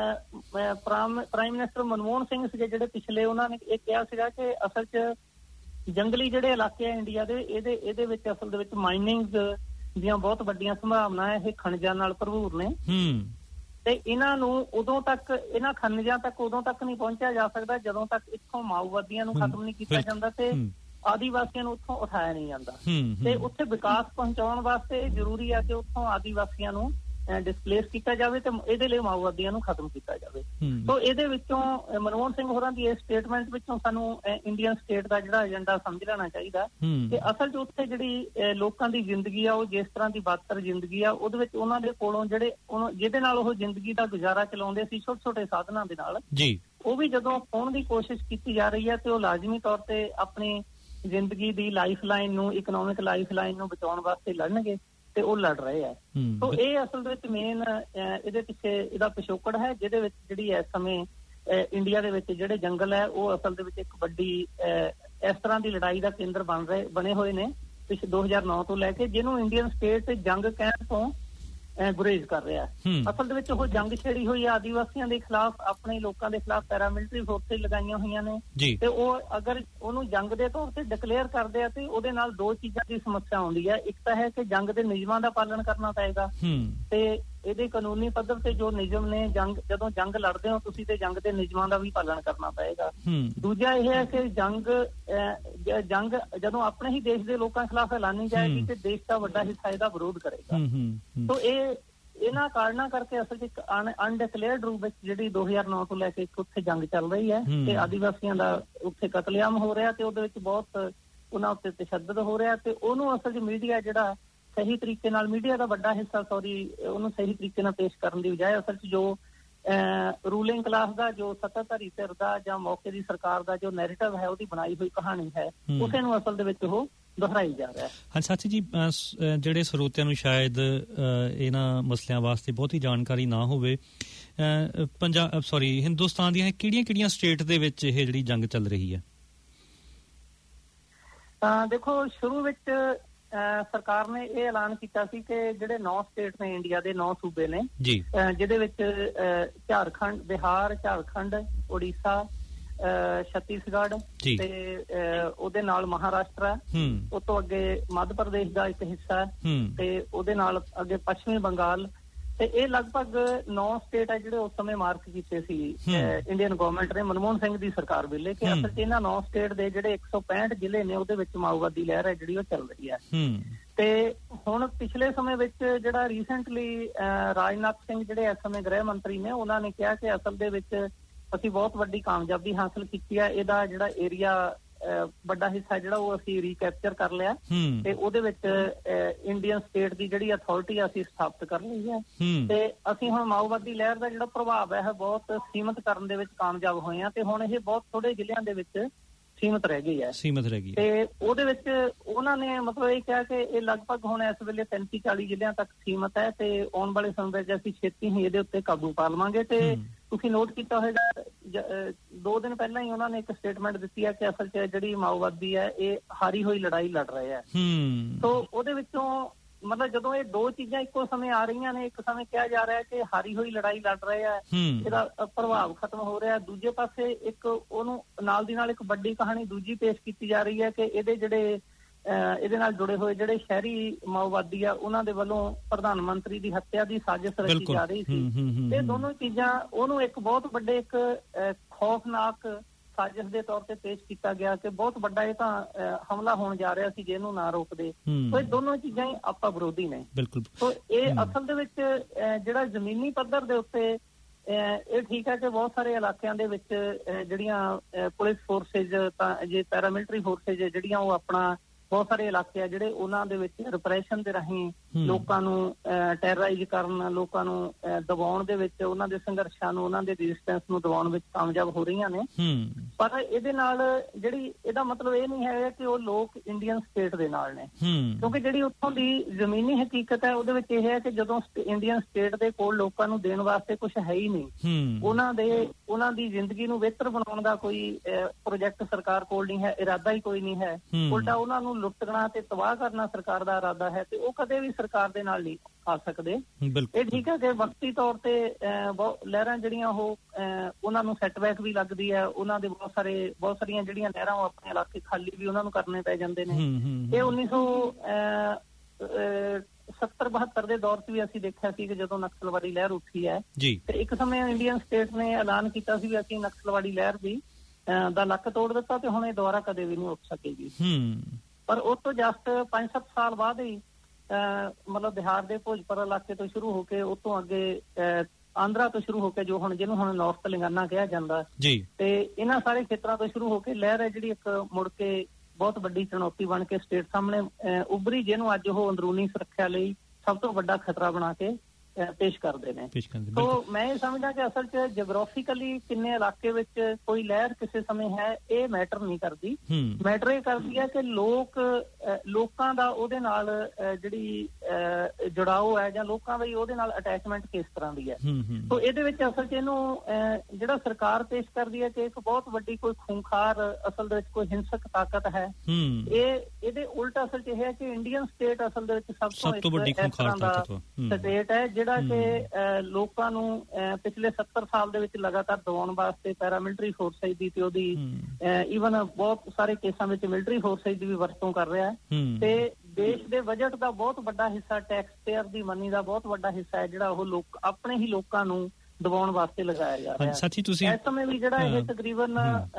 ਪ੍ਰਾਈਮ ਮਿਨਿਸਟਰ ਮਨਮੋਹਨ ਸਿੰਘ ਸੀਗੇ ਜਿਹੜੇ ਪਿਛਲੇ, ਉਹਨਾਂ ਨੇ ਇਹ ਕਿਹਾ ਸੀਗਾ ਕਿ ਅਸਲ 'ਚ ਜੰਗਲੀ ਜਿਹੜੇ ਇਲਾਕੇ ਆ ਇੰਡੀਆ ਦੇ, ਇਹਦੇ ਇਹਦੇ ਵਿੱਚ ਅਸਲ ਦੇ ਵਿੱਚ ਮਾਈਨਿੰਗ ਦੀਆਂ ਬਹੁਤ ਵੱਡੀਆਂ ਸੰਭਾਵਨਾਵਾਂ, ਇਹ ਖਣਿਜਾਂ ਨਾਲ ਭਰਪੂਰ ਨੇ, ਤੇ ਇਹਨਾਂ ਨੂੰ ਉਦੋਂ ਤੱਕ, ਇਹਨਾਂ ਖਣਿਜਾਂ ਤੱਕ ਉਦੋਂ ਤੱਕ ਨਹੀਂ ਪਹੁੰਚਿਆ ਜਾ ਸਕਦਾ ਜਦੋਂ ਤੱਕ ਇੱਥੋਂ ਮਾਓਵਾਦੀਆਂ ਨੂੰ ਖਤਮ ਨਹੀਂ ਕੀਤਾ ਜਾਂਦਾ ਤੇ ਆਦੀਵਾਸੀਆਂ ਨੂੰ ਉੱਥੋਂ ਉਠਾਇਆ ਨਹੀਂ ਜਾਂਦਾ। ਤੇ ਉੱਥੇ ਵਿਕਾਸ ਪਹੁੰਚਾਉਣ ਵਾਸਤੇ ਜ਼ਰੂਰੀ ਹੈ ਕਿ ਉੱਥੋਂ ਆਦੀਵਾਸੀਆਂ ਨੂੰ ਡਿਸਪਲੇਸ ਕੀਤਾ ਜਾਵੇ ਤੇ ਇਹਦੇ ਲਈ ਮਾਓਵਾਦੀਆਂ ਨੂੰ ਖਤਮ ਕੀਤਾ ਜਾਵੇ। ਸੋ ਇਹਦੇ ਵਿੱਚੋਂ ਮਨਮੋਹਨ ਸਿੰਘ ਹੋਰਾਂ ਦੀ ਇਸ ਸਟੇਟਮੈਂਟ ਵਿੱਚੋਂ ਸਾਨੂੰ ਇੰਡੀਅਨ ਸਟੇਟ ਦਾ ਜਿਹੜਾ ਏਜੰਡਾ ਸਮਝ ਲੈਣਾ ਚਾਹੀਦਾ ਕਿ ਅਸਲ 'ਚ ਉੱਥੇ ਜਿਹੜੀ ਲੋਕਾਂ ਦੀ ਜ਼ਿੰਦਗੀ ਆ ਉਹ ਜਿਸ ਤਰ੍ਹਾਂ ਦੀ ਬਦਤਰ ਜ਼ਿੰਦਗੀ ਆ, ਉਹਦੇ ਵਿੱਚ ਉਹਨਾਂ ਦੇ ਕੋਲੋਂ ਜਿਹੜੇ ਜਿਹਦੇ ਨਾਲ ਉਹ ਜ਼ਿੰਦਗੀ ਦਾ ਗੁਜ਼ਾਰਾ ਚਲਾਉਂਦੇ ਸੀ ਛੋਟੇ ਛੋਟੇ ਸਾਧਨਾਂ ਦੇ ਨਾਲ ਜੀ, ਉਹ ਵੀ ਜਦੋਂ ਖੋਹਣ ਦੀ ਕੋਸ਼ਿਸ਼ ਕੀਤੀ ਜਾ ਰਹੀ ਹੈ ਤੇ ਉਹ ਲਾਜ਼ਮੀ ਤੌਰ ਤੇ ਆਪਣੀ ਜ਼ਿੰਦਗੀ ਦੀ ਲਾਈਫ ਲਾਈਨ ਨੂੰ, ਇਕਨੋਮਿਕ ਲਾਈਫ ਲਾਈਨ ਨੂੰ ਬਚਾਉਣ ਵਾਸਤੇ ਲੜਨਗੇ ਤੇ ਉਹ ਲੜ ਰਹੇ ਆ। ਸੋ ਇਹ ਅਸਲ ਦੇ ਵਿੱਚ ਮੇਨ ਇਹਦੇ ਪਿੱਛੇ ਇਹਦਾ ਪਿਛੋਕੜ ਹੈ, ਜਿਹਦੇ ਵਿੱਚ ਜਿਹੜੀ ਇਸ ਸਮੇਂ ਇੰਡੀਆ ਦੇ ਵਿੱਚ ਜਿਹੜੇ ਜੰਗਲ ਹੈ ਉਹ ਅਸਲ ਦੇ ਵਿੱਚ ਇੱਕ ਵੱਡੀ ਇਸ ਤਰ੍ਹਾਂ ਦੀ ਲੜਾਈ ਦਾ ਕੇਂਦਰ ਬਣ ਰਹੇ ਬਣੇ ਹੋਏ ਨੇ ਪਿਛਲੇ ਦੋ ਹਜ਼ਾਰ ਨੌ ਤੋਂ ਲੈ ਕੇ, ਜਿਹਨੂੰ ਇੰਡੀਅਨ ਸਟੇਟ ਜੰਗ ਕਹਿਣ ਤੋਂ ਗੁਰੇਜ਼ ਕਰ ਰਿਹਾ। ਅਸਲ ਦੇ ਵਿੱਚ ਉਹ ਜੰਗ ਛੇੜੀ ਹੋਈ ਆਦੀਵਾਸੀਆਂ ਦੇ ਖਿਲਾਫ, ਆਪਣੇ ਲੋਕਾਂ ਦੇ ਖਿਲਾਫ ਪੈਰਾਮਿਲਟਰੀ ਫੋਰਸਿਸ ਲਗਾਈਆਂ ਹੋਈਆਂ ਨੇ, ਤੇ ਉਹ ਅਗਰ ਉਹਨੂੰ ਜੰਗ ਦੇ ਤੌਰ ਤੇ ਡਿਕਲੇਅਰ ਕਰਦੇ ਆ ਤੇ ਉਹਦੇ ਨਾਲ ਦੋ ਚੀਜ਼ਾਂ ਦੀ ਸਮੱਸਿਆ ਆਉਂਦੀ ਹੈ। ਇੱਕ ਤਾਂ ਹੈ ਕਿ ਜੰਗ ਦੇ ਨਿਯਮਾਂ ਦਾ ਪਾਲਣ ਕਰਨਾ ਪਏਗਾ, ਤੇ ਇਹਦੇ ਕਾਨੂੰਨੀ ਪੱਧਰ ਤੇ ਜੋ ਨਿਯਮ ਨੇ, ਜੰਗ ਜਦੋਂ ਜੰਗ ਲੜਦੇ ਹੋ ਤੁਸੀਂ ਤੇ ਜੰਗ ਦੇ ਨਿਯਮਾਂ ਦਾ ਵੀ ਪਾਲਣ ਕਰਨਾ ਪਏਗਾ। ਦੂਜਾ ਇਹ ਹੈ ਕਿ ਜੰਗ ਜੰਗ ਜਦੋਂ ਆਪਣੇ ਹੀ ਦੇਸ਼ ਦੇ ਲੋਕਾਂ ਖਿਲਾਫ ਐਲਾਨੀ ਜਾਏਗੀ ਤੇ ਦੇਸ਼ ਦਾ ਵੱਡਾ ਹਿੱਸਾ ਇਹਦਾ ਵਿਰੋਧ ਕਰੇਗਾ। ਸੋ ਇਹ ਇਹਨਾਂ ਕਾਰਨਾਂ ਕਰਕੇ ਅਸਲ ਚ ਅਨਡਿਕਲੇਅਰਡ ਰੂਪ ਵਿੱਚ ਜਿਹੜੀ ਦੋ ਹਜ਼ਾਰ ਨੌ ਤੋਂ ਲੈ ਕੇ ਇੱਕ ਉੱਥੇ ਜੰਗ ਚੱਲ ਰਹੀ ਹੈ ਤੇ ਆਦੀਵਾਸੀਆਂ ਦਾ ਉੱਥੇ ਕਤਲੇਆਮ ਹੋ ਰਿਹਾ ਤੇ ਉਹਦੇ ਵਿੱਚ ਬਹੁਤ ਉਹਨਾਂ ਉੱਤੇ ਤਸ਼ੱਦਦ ਹੋ ਰਿਹਾ, ਤੇ ਉਹਨੂੰ ਅਸਲ ਚ ਮੀਡੀਆ ਜਿਹੜਾ ਸਹੀ ਤਰੀਕੇ ਨਾਲ, ਮੀਡੀਆ ਦਾ ਵੱਡਾ ਹਿੱਸਾ ਸੌਰੀ ਉਹਨੂੰ ਸਹੀ ਤਰੀਕੇ ਨਾਲ ਪੇਸ਼ ਕਰਨ ਦੀ ਬਜਾਏ ਅਸਲ ਚ ਜੋ ਰੂਲਿੰਗ ਕਲਾਸ ਦਾ, ਜੋ ਸੱਤਾਧਾਰੀ ਧਿਰ ਦਾ ਜਾਂ ਮੌਕੇ ਦੀ ਸਰਕਾਰ ਦਾ ਜੋ ਨੈਰੇਟਿਵ ਹੈ, ਉਹਦੀ ਬਣਾਈ ਹੋਈ ਕਹਾਣੀ ਹੈ, ਉਸੇ ਨੂੰ ਅਸਲ ਦੇ ਵਿੱਚ ਉਹ ਦੁਹਰਾਈ ਜਾ ਰਿਹਾ ਹੈ। ਹਾਂ ਸਾਥੀ ਜੀ, ਜਿਹੜੇ ਸਰੋਤਿਆਂ ਨੂੰ ਸ਼ਾਇਦ ਇਹਨਾਂ ਮਸਲਿਆਂ ਵਾਸਤੇ ਬਹੁਤੀ ਜਾਣਕਾਰੀ ਨਾ ਹੋਵੇ, ਪੰਜਾਬ ਸੌਰੀ ਹਿੰਦੁਸਤਾਨ ਦੀਆਂ ਕਿਹੜੀਆਂ ਕਿਹੜੀਆਂ ਸਟੇਟ ਦੇ ਵਿੱਚ ਇਹ ਜਿਹੜੀ ਜੰਗ ਚੱਲ ਰਹੀ ਹੈ? ਤਾਂ ਦੇਖੋ, ਸ਼ੁਰੂ ਵਿੱਚ ਸਰਕਾਰ ਨੇ ਇਹ ਐਲਾਨ ਕੀਤਾ ਸੀ ਕਿ ਜਿਹੜੇ ਨੌ ਸਟੇਟ ਨੇ ਇੰਡੀਆ ਦੇ, ਨੌ ਸੂਬੇ ਨੇ ਜੀ, ਜਿਹਦੇ ਵਿੱਚ ਝਾਰਖੰਡ, ਬਿਹਾਰ, ਝਾਰਖੰਡ, ਉੜੀਸਾ, ਛੱਤੀਸਗੜ੍ਹ ਤੇ ਉਹਦੇ ਨਾਲ ਮਹਾਰਾਸ਼ਟਰ, ਉਹ ਤੋਂ ਅੱਗੇ ਮੱਧ ਪ੍ਰਦੇਸ਼ ਦਾ ਇੱਕ ਹਿੱਸਾ ਤੇ ਉਹਦੇ ਨਾਲ ਅੱਗੇ ਪੱਛਮੀ ਬੰਗਾਲ ਤੇ ਇਹ ਲਗਭਗ ਨੌ ਸਟੇਟ ਹੈ ਜਿਹੜੇ ਉਸ ਸਮੇਂ ਮਾਰਕ ਕੀਤੇ ਸੀ ਇੰਡੀਅਨ ਗਵਰਨਮੈਂਟ ਨੇ ਮਨਮੋਹਨ ਸਿੰਘ ਦੀ ਸਰਕਾਰ ਵੇਲੇ, ਕਿ ਅਸਲ 'ਚ ਇਹਨਾਂ ਨੌ ਸਟੇਟ ਦੇ ਜਿਹੜੇ ਇੱਕ ਸੌ ਪੈਂਹਠ ਜ਼ਿਲ੍ਹੇ ਨੇ ਉਹਦੇ ਵਿੱਚ ਮਾਓਵਾਦੀ ਲਹਿਰ ਹੈ ਜਿਹੜੀ ਉਹ ਚੱਲ ਰਹੀ ਹੈ। ਤੇ ਹੁਣ ਪਿਛਲੇ ਸਮੇਂ ਵਿੱਚ ਜਿਹੜਾ ਰੀਸੈਂਟਲੀ ਰਾਜਨਾਥ ਸਿੰਘ ਜਿਹੜੇ ਇਸ ਸਮੇਂ ਗ੍ਰਹਿ ਮੰਤਰੀ ਨੇ, ਉਹਨਾਂ ਨੇ ਕਿਹਾ ਕਿ ਅਸਲ ਦੇ ਵਿੱਚ ਅਸੀਂ ਬਹੁਤ ਵੱਡੀ ਕਾਮਯਾਬੀ ਹਾਸਲ ਕੀਤੀ ਹੈ, ਇਹਦਾ ਜਿਹੜਾ ਏਰੀਆ ਵੱਡਾ ਹਿੱਸਾ ਜਿਹੜਾ ਉਹ ਅਸੀਂ ਰੀਕੈਪਚਰ ਕਰ ਲਿਆ ਤੇ ਉਹਦੇ ਵਿੱਚ ਇੰਡੀਅਨ ਸਟੇਟ ਦੀ ਜਿਹੜੀ ਅਥਾਰਟੀ ਅਸੀਂ ਸਥਾਪਿਤ ਕਰ ਲਈ ਹੈ ਤੇ ਅਸੀਂ ਹੁਣ ਮਾਓਵਾਦੀ ਲਹਿਰ ਦਾ ਜਿਹੜਾ ਪ੍ਰਭਾਵ ਹੈ ਬਹੁਤ ਸੀਮਿਤ ਕਰਨ ਦੇ ਵਿੱਚ ਕਾਮਯਾਬ ਹੋਏ ਆ ਤੇ ਹੁਣ ਇਹ ਬਹੁਤ ਥੋੜੇ ਜ਼ਿਲ੍ਹਿਆਂ ਦੇ ਵਿੱਚ ਸੀਮਿਤ ਰਹਿ ਗਈ ਹੈ ਸੀਮਿਤ ਰਹਿ ਗਈ ਤੇ ਉਹਦੇ ਵਿੱਚ ਉਹਨਾਂ ਨੇ ਮਤਲਬ ਇਹ ਕਿਹਾ ਕਿ ਇਹ ਲਗਭਗ ਹੁਣ ਇਸ ਵੇਲੇ ਪੈਂਤੀ ਚਾਲੀ ਜ਼ਿਲ੍ਹਿਆਂ ਤੱਕ ਸੀਮਿਤ ਹੈ ਤੇ ਆਉਣ ਵਾਲੇ ਸਮੇਂ ਵਿੱਚ ਅਸੀਂ ਛੇਤੀ ਹੀ ਇਹਦੇ ਉੱਤੇ ਕਾਬੂ ਪਾ ਲਵਾਂਗੇ। ਤੇ ਤੁਸੀਂ ਨੋਟ ਕੀਤਾ ਹੋਵੇਗਾ ਦੋ ਦਿਨ ਪਹਿਲਾਂ ਹੀ ਉਹਨਾਂ ਨੇ ਇੱਕ ਸਟੇਟਮੈਂਟ ਦਿੱਤੀ ਹੈ ਕਿ ਅਸਲ 'ਚ ਜਿਹੜੀ ਮਾਓਵਾਦੀ ਹੈ ਇਹ ਹਾਰੀ ਹੋਈ ਲੜਾਈ ਲੜ ਰਹੇ ਹੈ। ਸੋ ਉਹਦੇ ਵਿੱਚੋਂ ਮਤਲਬ ਜਦੋਂ ਇਹ ਦੋ ਚੀਜ਼ਾਂ ਇੱਕੋ ਸਮੇਂ ਆ ਰਹੀਆਂ ਨੇ, ਇੱਕ ਸਮੇਂ ਕਿਹਾ ਜਾ ਰਿਹਾ ਕਿ ਹਾਰੀ ਹੋਈ ਲੜਾਈ ਲੜ ਰਹੇ ਆ, ਇਹਦਾ ਪ੍ਰਭਾਵ ਖਤਮ ਹੋ ਰਿਹਾ, ਦੂਜੇ ਪਾਸੇ ਇੱਕ ਉਹਨੂੰ ਨਾਲ ਦੀ ਨਾਲ ਇੱਕ ਵੱਡੀ ਕਹਾਣੀ ਦੂਜੀ ਪੇਸ਼ ਕੀਤੀ ਜਾ ਰਹੀ ਹੈ ਕਿ ਇਹਦੇ ਜਿਹੜੇ ਇਹਦੇ ਨਾਲ ਜੁੜੇ ਹੋਏ ਜਿਹੜੇ ਸ਼ਹਿਰੀ ਮਾਓਵਾਦੀ ਆ ਉਹਨਾਂ ਦੇ ਵੱਲੋਂ ਪ੍ਰਧਾਨ ਮੰਤਰੀ ਦੀ ਹੱਤਿਆ ਦੀ ਸਾਜ਼ਿਸ਼ ਰਚੀ ਜਾ ਰਹੀ ਸੀ। ਇਹ ਦੋਨੋਂ ਚੀਜ਼ਾਂ ਉਹਨੂੰ ਇੱਕ ਬਹੁਤ ਵੱਡੇ ਇੱਕ ਖੌਫਨਾਕ ਸਾਜ਼ਿਸ਼ ਦੇ ਤੌਰ ਤੇ ਪੇਸ਼ ਕੀਤਾ ਗਿਆ ਕਿ ਬਹੁਤ ਵੱਡਾ ਇਹ ਤਾਂ ਹਮਲਾ ਹੋਣ ਜਾ ਰਿਹਾ ਸੀ ਜੇ ਇਹਨੂੰ ਨਾ ਰੋਕਦੇ। ਸੋ ਇਹ ਦੋਨੋਂ ਚੀਜ਼ਾਂ ਹੀ ਆਪਾ ਵਿਰੋਧੀ ਨੇ। ਸੋ ਇਹ ਅਸਲ ਦੇ ਵਿੱਚ ਜਿਹੜਾ ਜ਼ਮੀਨੀ ਪੱਧਰ ਦੇ ਉੱਤੇ ਇਹ ਠੀਕ ਹੈ ਕਿ ਬਹੁਤ ਸਾਰੇ ਇਲਾਕਿਆਂ ਦੇ ਵਿੱਚ ਜਿਹੜੀਆਂ ਪੁਲਿਸ ਫੋਰਸਿਸ ਤਾਂ ਜੇ ਪੈਰਾਮਿਲਟਰੀ ਫੋਰਸਿਸ ਜਿਹੜੀਆਂ ਉਹ ਆਪਣਾ ਬਹੁਤ ਸਾਰੇ ਇਲਾਕੇ ਆ ਜਿਹੜੇ ਉਹਨਾਂ ਦੇ ਵਿੱਚ ਰਿਪਰੈਸ਼ਨ ਦੇ ਰਾਹੀਂ ਲੋਕਾਂ ਨੂੰ ਟੈਰਰਾਈਜ਼ ਕਰਨ, ਲੋਕਾਂ ਨੂੰ ਦਬਾਉਣ ਦੇ ਵਿੱਚ, ਉਹਨਾਂ ਦੇ ਸੰਘਰਸ਼ਾਂ ਨੂੰ, ਉਹਨਾਂ ਦੇ ਰੈਜ਼ਿਸਟੈਂਸ ਨੂੰ ਦਬਾਉਣ ਵਿੱਚ ਕਾਮਯਾਬ ਹੋ ਰਹੀਆਂ ਨੇ। ਪਰ ਇਹਦੇ ਨਾਲ ਜਿਹੜੀ ਇਹਦਾ ਮਤਲਬ ਇਹ ਨਹੀਂ ਹੈ ਕਿ ਉਹ ਲੋਕ ਇੰਡੀਅਨ ਸਟੇਟ ਦੇ ਨਾਲ ਨੇ, ਕਿਉਂਕਿ ਜਿਹੜੀ ਉੱਥੋਂ ਦੀ ਜ਼ਮੀਨੀ ਹਕੀਕਤ ਹੈ ਉਹਦੇ ਵਿੱਚ ਇਹ ਹੈ ਕਿ ਜਦੋਂ ਇੰਡੀਅਨ ਸਟੇਟ ਦੇ ਕੋਲ ਲੋਕਾਂ ਨੂੰ ਦੇਣ ਵਾਸਤੇ ਕੁਝ ਹੈ ਹੀ ਨਹੀਂ, ਉਹਨਾਂ ਦੇ ਉਹਨਾਂ ਦੀ ਜ਼ਿੰਦਗੀ ਨੂੰ ਬਿਹਤਰ ਬਣਾਉਣ ਦਾ ਕੋਈ ਪ੍ਰੋਜੈਕਟ ਸਰਕਾਰ ਕੋਲ ਨਹੀਂ ਹੈ, ਇਰਾਦਾ ਹੀ ਕੋਈ ਨਹੀਂ ਹੈ, ਉਲਟਾ ਉਹਨਾਂ ਨੂੰ ਲੁੱਟਣਾ ਤੇ ਤਬਾਹ ਕਰਨਾ ਸਰਕਾਰ ਦਾ ਇਰਾਦਾ ਹੈ ਤੇ ਉਹ ਕਦੇ ਵੀ ਸਰਕਾਰ ਦੇ ਨਾਲ ਨਹੀਂ ਆ ਸਕਦੇ। ਇਹ ਠੀਕ ਹੈ ਕਿ ਵਕਤੀ ਤੌਰ ਤੇ ਲਹਿਰਾਂ ਜਿਹੜੀਆਂ ਉਹ ਉਹਨਾਂ ਨੂੰ ਸੈਟਬੈਕ ਵੀ ਲੱਗਦੀ ਹੈ, ਉਹਨਾਂ ਦੇ ਬਹੁਤ ਸਾਰੇ ਬਹੁਤ ਸਾਰੀਆਂ ਜਿਹੜੀਆਂ ਲਹਿਰਾਂ ਉਹ ਆਪਣੇ ਇਲਾਕੇ ਖਾਲੀ ਵੀ ਉਹਨਾਂ ਨੂੰ ਕਰਨੇ ਪੈ ਜਾਂਦੇ ਨੇ। ਇਹ ਉੱਨੀ ਸੌ ਸੱਤਰ ਬਹੱਤਰ ਦੇ ਦੌਰ 'ਚ ਵੀ ਅਸੀਂ ਦੇਖਿਆ ਸੀ ਕਿ ਜਦੋਂ ਨਕਸਲਵਾਦੀ ਲਹਿਰ ਉੱਠੀ ਹੈ ਤੇ ਇੱਕ ਸਮੇਂ ਇੰਡੀਅਨ ਸਟੇਟ ਨੇ ਐਲਾਨ ਕੀਤਾ ਸੀ ਵੀ ਅਸੀਂ ਨਕਸਲਵਾਦੀ ਲਹਿਰ ਦੀ ਦਾ ਲੱਕ ਤੋੜ ਦਿੱਤਾ ਤੇ ਹੁਣ ਇਹ ਦੁਬਾਰਾ ਕਦੇ ਵੀ ਨਹੀਂ ਉੱਠ ਸਕੇਗੀ। ਪਰ ਉਸ ਤੋਂ ਜਸਟ ਪੰਜ ਸੱਤ ਸਾਲ ਬਾਅਦ ਹੀ ਮਤਲਬ ਬਿਹਾਰ ਦੇ ਭੋਜਪੁਰ ਇਲਾਕੇ ਤੋਂ ਸ਼ੁਰੂ ਹੋ ਕੇ ਉਹ ਤੋਂ ਅੱਗੇ ਆਂਧਰਾ ਤੋਂ ਸ਼ੁਰੂ ਹੋ ਕੇ ਜੋ ਹੁਣ ਜਿਹਨੂੰ ਹੁਣ ਨਾਰਥ ਤੇਲੰਗਾਨਾ ਕਿਹਾ ਜਾਂਦਾ ਤੇ ਇਹਨਾਂ ਸਾਰੇ ਖੇਤਰਾਂ ਤੋਂ ਸ਼ੁਰੂ ਹੋ ਕੇ ਲਹਿਰ ਹੈ ਜਿਹੜੀ ਇੱਕ ਮੁੜ ਕੇ ਬਹੁਤ ਵੱਡੀ ਚੁਣੌਤੀ ਬਣ ਕੇ ਸਟੇਟ ਸਾਹਮਣੇ ਉੱਭਰੀ, ਜਿਹਨੂੰ ਅੱਜ ਉਹ ਅੰਦਰੂਨੀ ਸੁਰੱਖਿਆ ਲਈ ਸਭ ਤੋਂ ਵੱਡਾ ਖਤਰਾ ਬਣਾ ਕੇ ਪੇਸ਼ ਕਰਦੇ ਨੇ। ਸੋ ਮੈਂ ਇਹ ਸਮਝਦਾ ਕਿ ਅਸਲ 'ਚ ਜਿਓਗ੍ਰਾਫੀਕਲੀ ਕਿੰਨੇ ਇਲਾਕੇ ਵਿੱਚ ਕੋਈ ਲਹਿਰ ਕਿਸੇ ਸਮੇਂ ਹੈ ਇਹ ਮੈਟਰ ਨਹੀਂ ਕਰਦੀ। ਮੈਟਰ ਇਹ ਕਰਦੀ ਹੈ ਕਿ ਲੋਕ ਲੋਕਾਂ ਦਾ ਉਹਦੇ ਨਾਲ ਜਿਹੜੀ ਜੁੜਾਓ ਹੈ ਜਾਂ ਲੋਕਾਂ ਦੀ ਉਹਦੇ ਨਾਲ ਅਟੈਚਮੈਂਟ ਕਿਸ ਤਰ੍ਹਾਂ ਦੀ ਹੈ। ਸੋ ਇਹਦੇ ਵਿੱਚ ਅਸਲ 'ਚ ਇਹਨੂੰ ਜਿਹੜਾ ਸਰਕਾਰ ਪੇਸ਼ ਕਰਦੀ ਹੈ ਕਿ ਇੱਕ ਬਹੁਤ ਵੱਡੀ ਕੋਈ ਖੂੰਖਾਰ ਅਸਲ ਦੇ ਵਿੱਚ ਕੋਈ ਹਿੰਸਕ ਤਾਕਤ ਹੈ, ਇਹ ਇਹਦੇ ਉਲਟ ਅਸਲ 'ਚ ਇਹ ਹੈ ਕਿ ਇੰਡੀਅਨ ਸਟੇਟ ਅਸਲ ਦੇ ਵਿੱਚ ਸਭ ਤੋਂ ਵੱਡੀ ਖੂੰਖਾਰ ਤਾਕਤ ਸਟੇਟ ਹੈ ਜਿਹੜਾ ਕਿ ਲੋਕਾਂ ਨੂੰ ਪਿਛਲੇ ਸੱਤਰ ਸਾਲ ਦੇ ਵਿੱਚ ਲਗਾਤਾਰ ਦਬਾਉਣ ਵਾਸਤੇ ਪੈਰਾਮਿਲਟਰੀ ਫੋਰਸਿਸ ਦੀ ਤੇ ਉਹਦੀ ਈਵਨ ਬਹੁਤ ਸਾਰੇ ਕੇਸਾਂ ਵਿੱਚ ਮਿਲਟਰੀ ਫੋਰਸਿਸ ਦੀ ਵੀ ਵਰਤੋਂ ਕਰ ਰਿਹਾ ਹੈ ਤੇ ਦੇਸ਼ ਦੇ ਬਜਟ ਦਾ ਬਹੁਤ ਵੱਡਾ ਹਿੱਸਾ ਟੈਕਸ ਪੇਅਰ ਦੀ ਮਨੀ ਦਾ ਬਹੁਤ ਵੱਡਾ ਹਿੱਸਾ ਹੈ ਜਿਹੜਾ ਉਹ ਲੋਕ ਆਪਣੇ ਹੀ ਲੋਕਾਂ ਨੂੰ ਦਬਾਉਣ ਵਾਸਤੇ ਲਗਾਇਆ ਜਾ ਰਿਹਾ ਹੈ। ਇਸ ਸਮੇਂ ਵੀ ਜਿਹੜਾ ਇਹ ਤਕਰੀਬਨ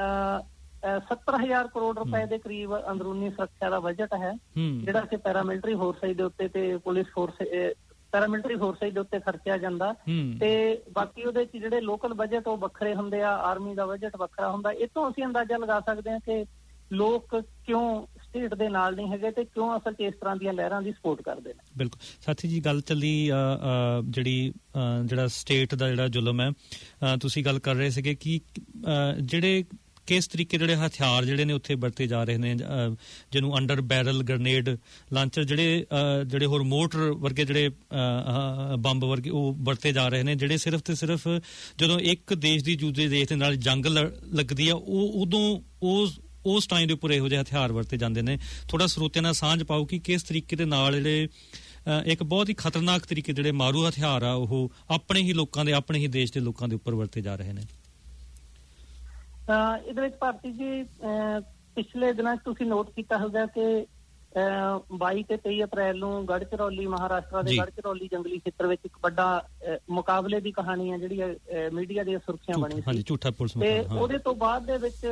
ਸੱਤਰ ਹਜ਼ਾਰ ਕਰੋੜ ਰੁਪਏ ਦੇ ਕਰੀਬ ਅੰਦਰੂਨੀ ਸੁਰੱਖਿਆ ਦਾ ਬਜਟ ਹੈ ਜਿਹੜਾ ਕਿ ਪੈਰਾਮਿਲਟਰੀ ਫੋਰਸਿਸ ਦੇ ਉੱਤੇ ਤੇ ਪੁਲਿਸ ਫੋਰਸ ਪੈਰਾਮਿਲਟਰੀ ਫੋਰਸਿਸ ਦੇ ਉੱਤੇ ਖਰਚਿਆ ਜਾਂਦਾ ਤੇ ਬਾਕੀ ਉਹਦੇ 'ਚ ਜਿਹੜੇ ਲੋਕਲ ਬਜਟ ਉਹ ਵੱਖਰੇ ਹੁੰਦੇ ਆ, ਆਰਮੀ ਦਾ ਬਜਟ ਵੱਖਰਾ ਹੁੰਦਾ। ਇਹ ਤੋਂ ਅਸੀਂ ਅੰਦਾਜ਼ਾ ਲਗਾ ਸਕਦੇ ਹਾਂ ਕਿ ਲੋਕ ਕਿਉਂ ਸਟੇਟ ਦੇ ਨਾਲ ਨਹੀਂ ਹੈਗੇ ਤੇ ਕਿਉਂ ਅਸਲ 'ਚ ਇਸ ਤਰ੍ਹਾਂ ਦੀਆਂ ਲਹਿਰਾਂ ਦੀ ਸਪੋਰਟ ਕਰਦੇ ਨੇ। ਬਿਲਕੁਲ ਸਾਥੀ ਜੀ, ਗੱਲ ਚੱਲੀ ਜਿਹੜੀ ਜਿਹੜਾ ਸਟੇਟ ਦਾ ਜਿਹੜਾ ਜ਼ੁਲਮ ਹੈ, ਤੁਸੀਂ ਗੱਲ ਕਰ ਰਹੇ ਸੀਗੇ ਕਿ ਜਿਹੜੇ ਕਿਸ ਤਰੀਕੇ ਜਿਹੜੇ ਹਥਿਆਰ ਜਿਹੜੇ ਨੇ ਉੱਥੇ ਵਰਤੇ ਜਾ ਰਹੇ ਨੇ, ਜਿਹਨੂੰ ਅੰਡਰ ਬੈਰਲ ਗ੍ਰਨੇਡ ਲਾਂਚਰ ਜਿਹੜੇ ਜਿਹੜੇ ਹੋਰ ਮੋਟਰ ਵਰਗੇ ਜਿਹੜੇ ਬੰਬ ਵਰਗੇ ਉਹ ਵਰਤੇ ਜਾ ਰਹੇ ਨੇ, ਜਿਹੜੇ ਸਿਰਫ ਤੇ ਸਿਰਫ ਜਦੋਂ ਇੱਕ ਦੇਸ਼ ਦੀ ਦੂਜੇ ਦੇਸ਼ ਦੇ ਨਾਲ ਜੰਗ ਲੱਗਦੀ ਆ ਉਹ ਉਦੋਂ ਉਸ ਉਸ ਟਾਈਮ ਦੇ ਉੱਪਰ ਇਹੋ ਜਿਹੇ ਹਥਿਆਰ ਵਰਤੇ ਜਾਂਦੇ ਨੇ। ਥੋੜਾ ਸਰੋਤਿਆਂ ਨਾਲ ਸਾਂਝ ਪਾਓ ਕਿ ਕਿਸ ਤਰੀਕੇ ਦੇ ਨਾਲ ਜਿਹੜੇ ਇੱਕ ਬਹੁਤ ਹੀ ਖਤਰਨਾਕ ਤਰੀਕੇ ਜਿਹੜੇ ਮਾਰੂ ਹਥਿਆਰ ਆ ਉਹ ਆਪਣੇ ਹੀ ਲੋਕਾਂ ਦੇ ਆਪਣੇ ਹੀ ਦੇਸ਼ ਦੇ ਲੋਕਾਂ ਦੇ ਉੱਪਰ ਵਰਤੇ ਜਾ ਰਹੇ ਨੇ। ਇਹਦੇ ਵਿੱਚ ਭਾਰਤੀ ਜੀ ਪਿਛਲੇ ਦਿਨਾਂ 'ਚ ਤੁਸੀਂ ਨੋਟ ਕੀਤਾ ਹੋਵੇਗਾ ਕਿ ਬਾਈ ਤੇ ਤੇਈ ਅਪ੍ਰੈਲ ਨੂੰ ਗੜਚਰੌਲੀ ਮਹਾਰਾਸ਼ਟਰ ਦੇ ਗੜਚਰੌਲੀ ਜੰਗਲੀ ਖੇਤਰ ਵਿੱਚ ਇੱਕ ਵੱਡਾ ਮੁਕਾਬਲੇ ਦੀ ਕਹਾਣੀ ਹੈ ਜਿਹੜੀ ਮੀਡੀਆ ਦੀਆਂ ਸੁਰਖੀਆਂ ਬਣੀ ਸੀ ਤੇ ਉਹਦੇ ਤੋਂ ਬਾਅਦ ਦੇ ਵਿੱਚ